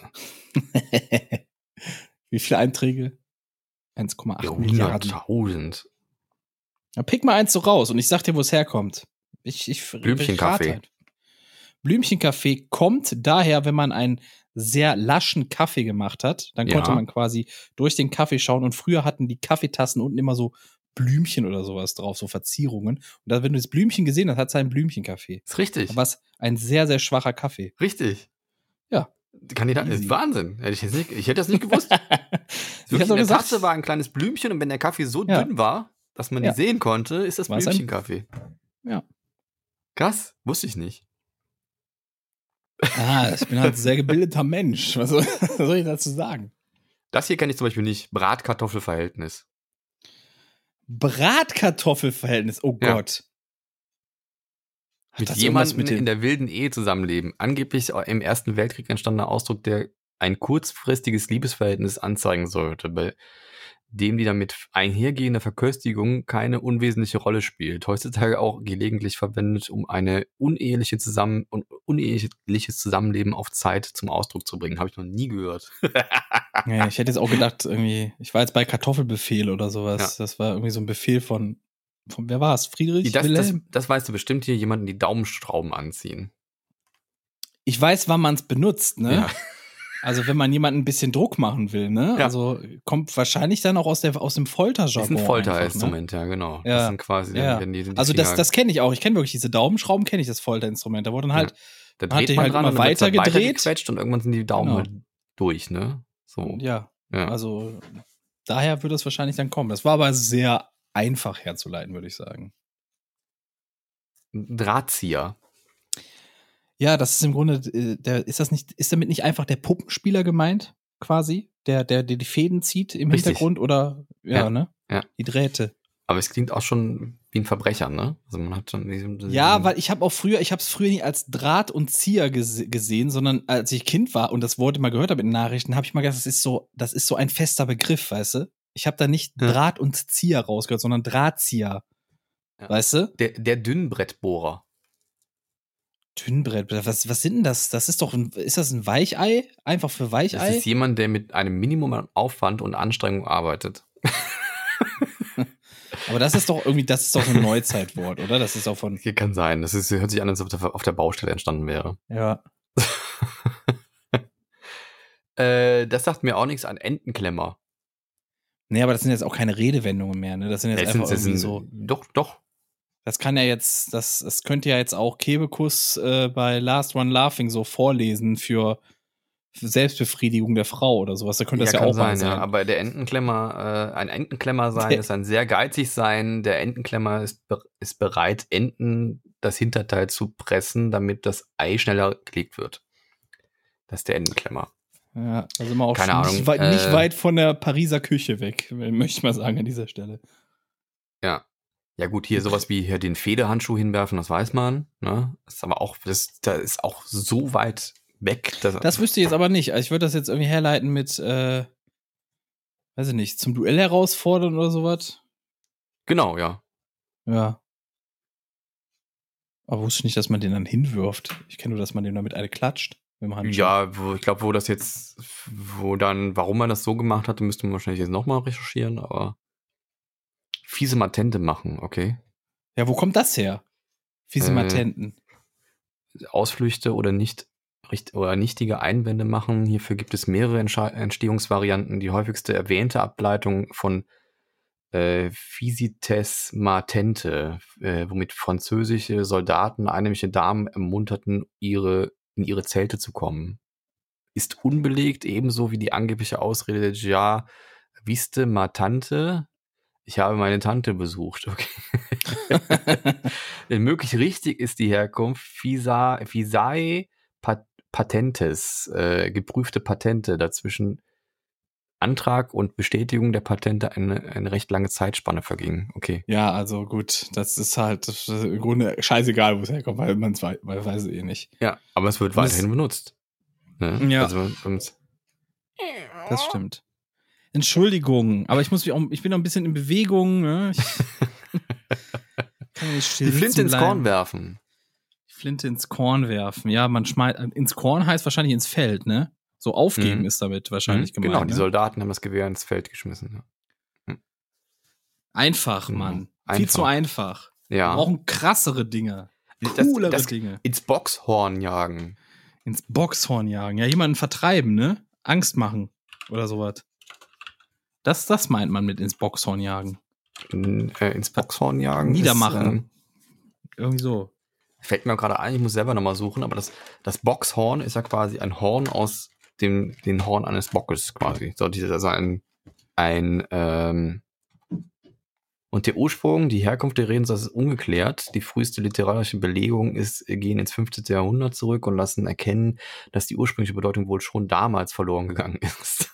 Wie viele Einträge? eins Komma acht Milliarden. hunderttausend. Ja, pick mal eins so raus und ich sag dir, wo es herkommt. Ich, ich, Blümchenkaffee. ich rate halt. Blümchenkaffee kommt daher, wenn man einen sehr laschen Kaffee gemacht hat, dann Ja. konnte man quasi durch den Kaffee schauen und früher hatten die Kaffeetassen unten immer so Blümchen oder sowas drauf, so Verzierungen. Und da, wenn du das Blümchen gesehen hast, hat es einen Blümchenkaffee. Ist richtig. Aber es ist ein sehr, sehr schwacher Kaffee. Richtig. Ja. Kandidat Easy. ist Wahnsinn. Hätte ich, jetzt nicht, ich hätte das nicht gewusst. Ich Wirklich, hab doch in der gesagt, Tasse war ein kleines Blümchen und wenn der Kaffee so Ja. dünn war, dass man Ja. nicht sehen konnte, ist das War es ein- Blümchenkaffee. Ja. Krass, wusste ich nicht. Ah, ich bin halt ein sehr gebildeter Mensch. Was soll, was soll ich dazu sagen? Das hier kenne ich zum Beispiel nicht. Bratkartoffelverhältnis. Bratkartoffelverhältnis, oh Ja. Gott. Hat Mit das irgendwas jemandem mit dem- in der wilden Ehe zusammenleben. Angeblich im Ersten Weltkrieg entstandener Ausdruck, der ein kurzfristiges Liebesverhältnis anzeigen sollte, bei dem die damit einhergehende Verköstigung keine unwesentliche Rolle spielt. Heutzutage auch gelegentlich verwendet, um eine uneheliche Zusammen- und uneheliches Zusammenleben auf Zeit zum Ausdruck zu bringen. Habe ich noch nie gehört. Ja, ich hätte jetzt auch gedacht, irgendwie, ich war jetzt bei Kartoffelbefehl oder sowas. Ja. Das war irgendwie so ein Befehl von, von wer war es? Friedrich Das, das, Wilhelm? das weißt du bestimmt hier, jemanden die Daumenschrauben anziehen. Ich weiß, wann man es benutzt, ne? Ja. Also wenn man jemanden ein bisschen Druck machen will, ne? Ja. Also kommt wahrscheinlich dann auch aus, der, aus dem Folterjargon. Ist ein einfach, Folterinstrument, ja, genau. Ja. Das sind quasi, Ne? Ja. wenn die, die Also das, Finger- das kenne ich auch. Ich kenne wirklich diese Daumenschrauben, kenne ich das Folterinstrument. Da wurde dann halt, Da hat dreht die man halt dran immer und dann wird's halt weiter gedreht. weitergequetscht und irgendwann sind die Daumen Genau. halt durch, ne? So. ja, Ja. also daher würde es wahrscheinlich dann kommen. Das war aber sehr einfach herzuleiten, würde ich sagen. Drahtzieher. Ja, das ist im Grunde, äh, der, ist das nicht, ist damit nicht einfach der Puppenspieler gemeint, quasi? Der, der, der die Fäden zieht im Richtig. Hintergrund oder, ja, Ja, ne? ja. Die Drähte. Aber es klingt auch schon wie ein Verbrecher, ne? Also man hat schon diesen, diesen Ja, weil ich habe auch früher, ich habe es früher nicht als Draht und Zieher gese- gesehen, sondern als ich Kind war und das Wort immer gehört habe in den Nachrichten, habe ich mal gedacht, das ist so, das ist so ein fester Begriff, weißt du? Ich habe da nicht Ja. Draht und Zieher rausgehört, sondern Drahtzieher. Ja. Weißt du? der, der Dünnbrettbohrer. Dünnbrett, was, was sind denn das? Das ist doch ein, ist das ein Weichei? Einfach für Das Weichei? ist jemand, der mit einem Minimum an Aufwand und Anstrengung arbeitet. Aber das ist doch irgendwie, das ist doch so ein Neuzeitwort, oder? Das ist auch von, Hier kann sein. Das ist, hört sich an, als ob das auf der Baustelle entstanden wäre. ja. äh, das sagt mir auch nichts an Entenklemmer. Nee, aber das sind jetzt auch keine Redewendungen mehr, ne? Das sind jetzt Das sind, einfach das irgendwie sind, so, doch, doch. Das kann ja jetzt, das, das könnte ja jetzt auch Kebekus äh, bei Last One Laughing so vorlesen für, für Selbstbefriedigung der Frau oder sowas. Da könnte das ja, kann auch sein, mal sein. Ja. Aber der Entenklemmer, äh, ein Entenklemmer sein, ist ein sehr geizig sein. Der Entenklemmer ist, be- ist bereit, Enten das Hinterteil zu pressen, damit das Ei schneller gelegt wird. Das ist der Entenklemmer. Ja, da sind wir auch Keine schon Ahnung, nicht, weit, äh, nicht weit von der Pariser Küche weg, möchte ich mal sagen an dieser Stelle. Ja. Ja gut, hier sowas wie hier den Federhandschuh hinwerfen, das weiß man. Ne? Das ist aber auch, das, das ist auch so weit weg. Dass Das wüsste ich jetzt aber nicht. Also ich würde das jetzt irgendwie herleiten mit, äh, weiß ich nicht, zum Duell herausfordern oder sowas. Genau, ja. Ja. Aber wusste ich nicht, dass man den dann hinwirft. Ich kenne nur, dass man den damit eine klatscht. Mit dem Handschuh. Ja, wo, ich glaube, wo das jetzt, wo dann, warum man das so gemacht hatte, müsste man wahrscheinlich jetzt nochmal recherchieren, aber fiese Matente machen, okay. Ja, wo kommt das her? Fiese Äh, Matenten. Ausflüchte oder nicht richt- oder nichtige Einwände machen. Hierfür gibt es mehrere Entsche- Entstehungsvarianten. Die häufigste erwähnte Ableitung von äh, Visites Matente, äh, womit französische Soldaten einheimische Damen ermunterten, ihre, in ihre Zelte zu kommen. Ist unbelegt, ebenso wie die angebliche Ausrede Ja viste ma Tante. Ich habe meine Tante besucht. Okay. Wenn möglich richtig ist die Herkunft Visa, Visae Pat- Patentes, äh, geprüfte Patente. Dazwischen Antrag und Bestätigung der Patente eine, eine recht lange Zeitspanne verging. Okay. Ja, also gut, das ist halt das ist im Grunde scheißegal, wo es herkommt, weil man es weiß, weil weiß es eh nicht. Ja, aber es wird Und weiterhin es- benutzt. Ne? Ja. Also, wenn- wenn's- Das stimmt. Entschuldigung, aber ich muss mich auch, ich bin noch ein bisschen in Bewegung. Ne? Ich kann nicht still die Flinte sitzen ins bleiben. Korn werfen. Die Flinte ins Korn werfen. Ja, man schmeißt ins Korn heißt wahrscheinlich ins Feld, ne? So aufgeben Mhm. ist damit wahrscheinlich Mhm, gemeint. Genau, die ne? Soldaten haben das Gewehr ins Feld geschmissen. Ja. Einfach, Genau. Mann. Viel Einfach. zu einfach. Wir Ja. brauchen krassere Dinge. Das- Coolere das- Dinge. Ins Boxhorn jagen. Ins Boxhorn jagen. Ja, jemanden vertreiben, ne? Angst machen. Oder sowas. Das, das meint man mit ins Boxhorn jagen. In, äh, ins Boxhorn jagen. Niedermachen. Ist, ähm, Irgendwie so. fällt mir gerade ein, ich muss selber nochmal suchen, aber das, das Boxhorn ist ja quasi ein Horn aus dem den Horn eines Bockes quasi. So, dieses, also ein, ein ähm, und der Ursprung, die Herkunft der Redensarts ist ungeklärt. Die früheste literarische Belegung ist, gehen ins fünfzehnten. Jahrhundert zurück und lassen erkennen, dass die ursprüngliche Bedeutung wohl schon damals verloren gegangen ist.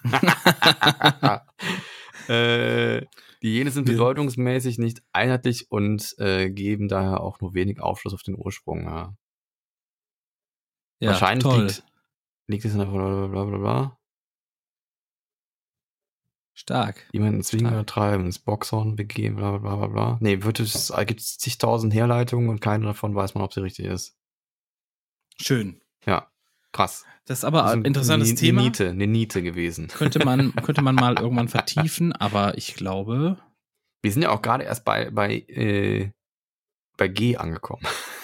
äh, die Jene sind bedeutungsmäßig nicht einheitlich und äh, geben daher auch nur wenig Aufschluss auf den Ursprung. Ja. Ja, Wahrscheinlich toll. liegt, liegt es in der blablabla. Stark. Jemanden zwingen Stark. oder treiben, ins Boxhorn begeben, bla bla bla bla. Nee, wird es, gibt es zigtausend Herleitungen und keine davon weiß man, ob sie richtig ist. Schön. Ja, krass. Das ist aber Das ist ein interessantes eine, Thema. Eine Niete, eine Niete gewesen. Könnte man, könnte man mal irgendwann vertiefen, aber ich glaube. Wir sind ja auch gerade erst bei, bei, äh, bei G angekommen.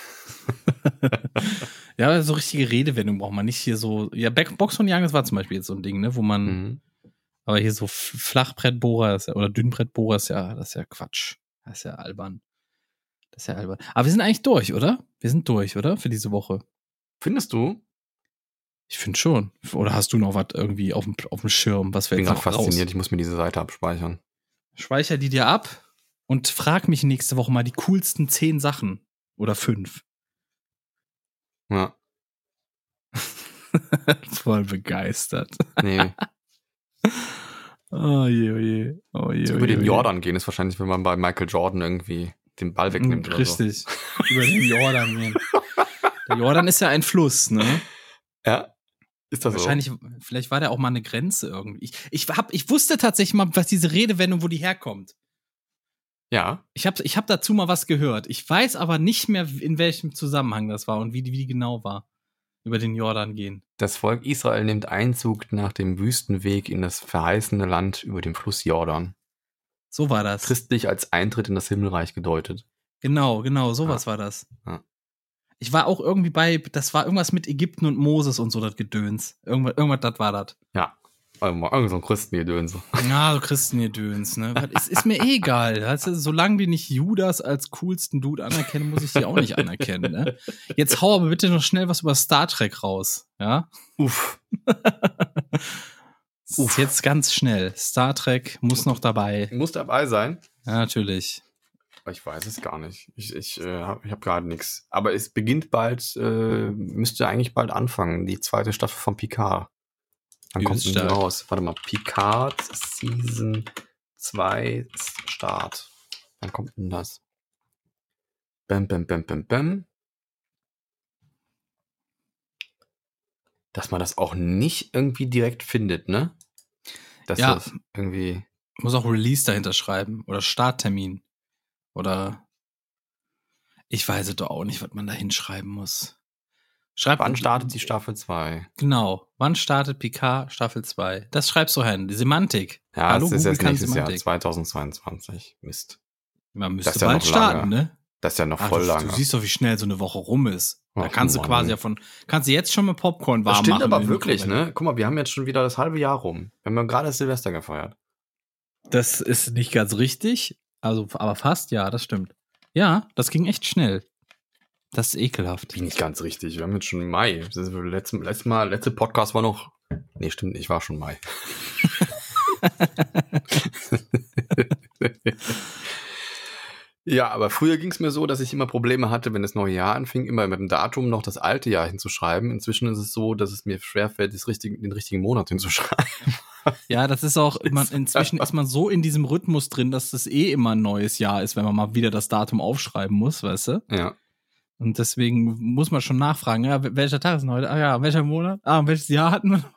Ja, so richtige Redewendung braucht man nicht hier so. Ja, Back- Boxhornjagen, das war zum Beispiel jetzt so ein Ding, ne, wo man. Mhm. Aber hier so F- Flachbrettbohrer ist ja, oder Dünnbrettbohrer ist ja, das ist ja Quatsch. Das ist ja albern. Das ist ja albern. Aber wir sind eigentlich durch, oder? Wir sind durch, oder? Für diese Woche. Findest du? Ich finde schon. Oder hast du noch was irgendwie auf dem, auf dem Schirm, was wir Ich bin jetzt gerade noch raus? fasziniert, ich muss mir diese Seite abspeichern. Speicher die dir ab und frag mich nächste Woche mal die coolsten zehn Sachen. Oder fünf. Ja, Voll begeistert. nee. Oh je, oh je. Oh je, oh Über je, den oh je. Jordan gehen ist wahrscheinlich, wenn man bei Michael Jordan irgendwie den Ball wegnimmt oder so. Richtig. Über den Jordan gehen. Der Jordan ist ja ein Fluss, ne? Ja, ist das Wahrscheinlich, vielleicht war der auch mal eine Grenze irgendwie. Ich, ich, hab, ich wusste tatsächlich mal, was diese Redewendung, wo die herkommt. so? Ja. Ich habe ich hab dazu mal was gehört. Ich weiß aber nicht mehr, in welchem Zusammenhang das war und wie die, wie die genau war. Über den Jordan gehen. Das Volk Israel nimmt Einzug nach dem Wüstenweg in das verheißene Land über den Fluss Jordan. So war das. Christlich als Eintritt in das Himmelreich gedeutet. Genau, genau, sowas war das. Ja. Ich war auch irgendwie bei, das war irgendwas mit Ägypten und Moses und so, das Gedöns. Irgendwas, irgendwas das war das. Ja. Irgend so ein Christengedöns. Ja, so Christengedöns, ne? Es ist mir eh egal. Weißt du, solange die nicht Judas als coolsten Dude anerkennen, muss ich sie auch nicht anerkennen, ne? Jetzt hau aber bitte noch schnell was über Star Trek raus, ja? Uff. Uff. Jetzt ganz schnell. Star Trek muss noch dabei. Muss dabei sein? Ja, natürlich. Ich weiß es gar nicht. Ich, ich, äh, hab, ich habe gerade nichts. Aber es beginnt bald, äh, müsste eigentlich bald anfangen, die zweite Staffel von Picard. Wann kommt die raus? Warte mal, Picard Season zwei Start. Wann kommt denn das? Bam, bam, bam, bam, bam. Dass man das auch nicht irgendwie direkt findet, ne? Dass ja. das irgendwie... Muss auch Release dahinter schreiben. Oder Starttermin. Oder... Ich weiß es doch auch nicht, was man da hinschreiben muss. Schreib, Wann startet die Staffel zwei? Genau. Wann startet Picard Staffel zwei? Das schreibst du hin. Die Semantik. Ja, Hallo, das ist Google jetzt kann nächstes Semantik. Jahr, zweitausendzweiundzwanzig. Mist. Man müsste Das ist ja bald noch starten, lange. ne? Das ist ja noch Ach, voll du, lange. Du siehst doch, wie schnell so eine Woche rum ist. Da Ach, kannst du Mann. quasi ja von, kannst du jetzt schon mit Popcorn warm Das stimmt machen. aber wirklich, ne? Guck mal, wir haben jetzt schon wieder das halbe Jahr rum. Wir haben gerade Silvester gefeiert. Das ist nicht ganz richtig, also aber fast, ja, das stimmt. Ja, das ging echt schnell. Das ist ekelhaft. Wie nicht ganz richtig. Wir haben jetzt schon Mai. Das ist letztes, letztes Mal, letzte Podcast war noch. Nee, stimmt nicht, war schon Mai. Ja, aber früher ging es mir so, dass ich immer Probleme hatte, wenn das neue Jahr anfing, immer mit dem Datum noch das alte Jahr hinzuschreiben. Inzwischen ist es so, dass es mir schwerfällt, das richtige, den richtigen Monat hinzuschreiben. Ja, das ist auch, man, inzwischen ist man so in diesem Rhythmus drin, dass das eh immer ein neues Jahr ist, wenn man mal wieder das Datum aufschreiben muss, weißt du? Ja. Und deswegen muss man schon nachfragen, ja, welcher Tag ist denn heute? Ah ja, welcher Monat? Ah, welches Jahr hatten wir?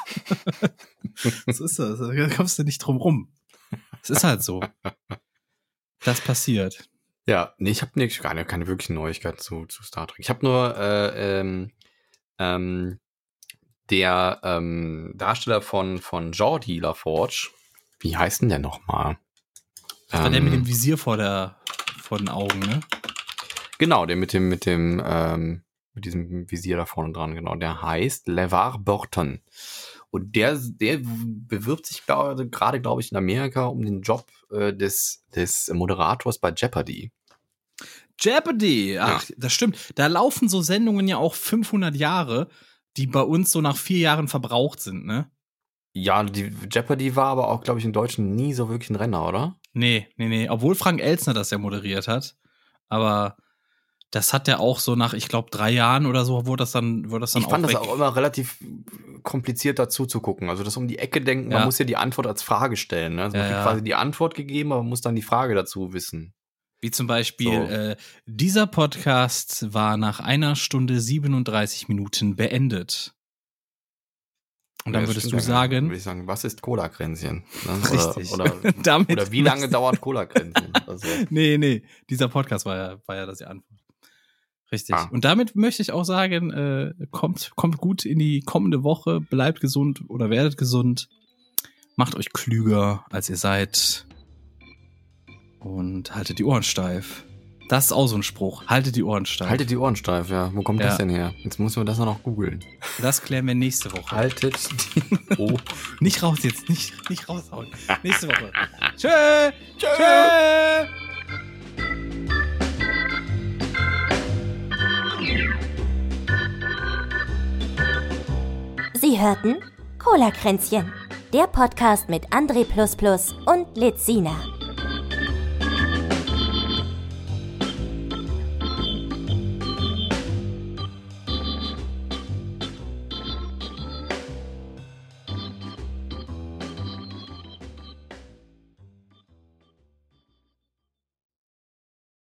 Was ist das? Da kommst du nicht drum rum. Es ist halt so. Das passiert. Ja, nee, ich habe nicht, keine, keine wirklichen Neuigkeiten zu, zu Star Trek. Ich habe nur äh, ähm, ähm, der ähm, Darsteller von, von Geordi LaForge, wie heißt denn der nochmal? Das war ähm, der mit dem Visier vor, der, vor den Augen, ne? Genau, der mit dem, mit dem, ähm, mit diesem Visier da vorne dran, genau. Der heißt LeVar Burton. Und der, der bewirbt sich gerade, glaube ich, in Amerika um den Job äh, des, des Moderators bei Jeopardy. Jeopardy! Ach, ja. Das stimmt. Da laufen so Sendungen ja auch fünfhundert Jahre, die bei uns so nach vier Jahren verbraucht sind, ne? Ja, die Jeopardy war aber auch, glaube ich, in Deutschland nie so wirklich ein Renner, oder? Nee, nee, nee. Obwohl Frank Elstner das ja moderiert hat. Aber das hat der auch so nach, ich glaube, drei Jahren oder so, wurde das dann, wurde das dann ich auch fand weg. das auch immer relativ kompliziert dazu zu gucken. Also das um die Ecke denken, man ja. muss ja die Antwort als Frage stellen. Ne? Also man ja, kriegt ja. quasi die Antwort gegeben, aber man muss dann die Frage dazu wissen. Wie zum Beispiel, so. äh, dieser Podcast war nach einer Stunde siebenunddreißig Minuten beendet. Und dann ja, würdest stimmt, du sagen, würde ich sagen, was ist Cola-Kränzchen? Ne? Richtig. Oder, oder, Damit oder wie lange dauert Cola-Kränzchen? Also. Nee, nee, dieser Podcast war ja, war ja das die Antwort. Richtig. Ah. Und damit möchte ich auch sagen, äh, kommt, kommt gut in die kommende Woche, bleibt gesund oder werdet gesund, macht euch klüger, als ihr seid und haltet die Ohren steif. Das ist auch so ein Spruch. Haltet die Ohren steif. Haltet die Ohren steif, ja. Wo kommt ja. das denn her? Jetzt müssen wir das noch googeln. Das klären wir nächste Woche. Haltet die Ohren. Nicht raus jetzt, nicht, nicht raushauen. Nächste Woche. Tschö! Tschö! Tschö! Sie hörten Cola-Kränzchen, der Podcast mit André und Lizina.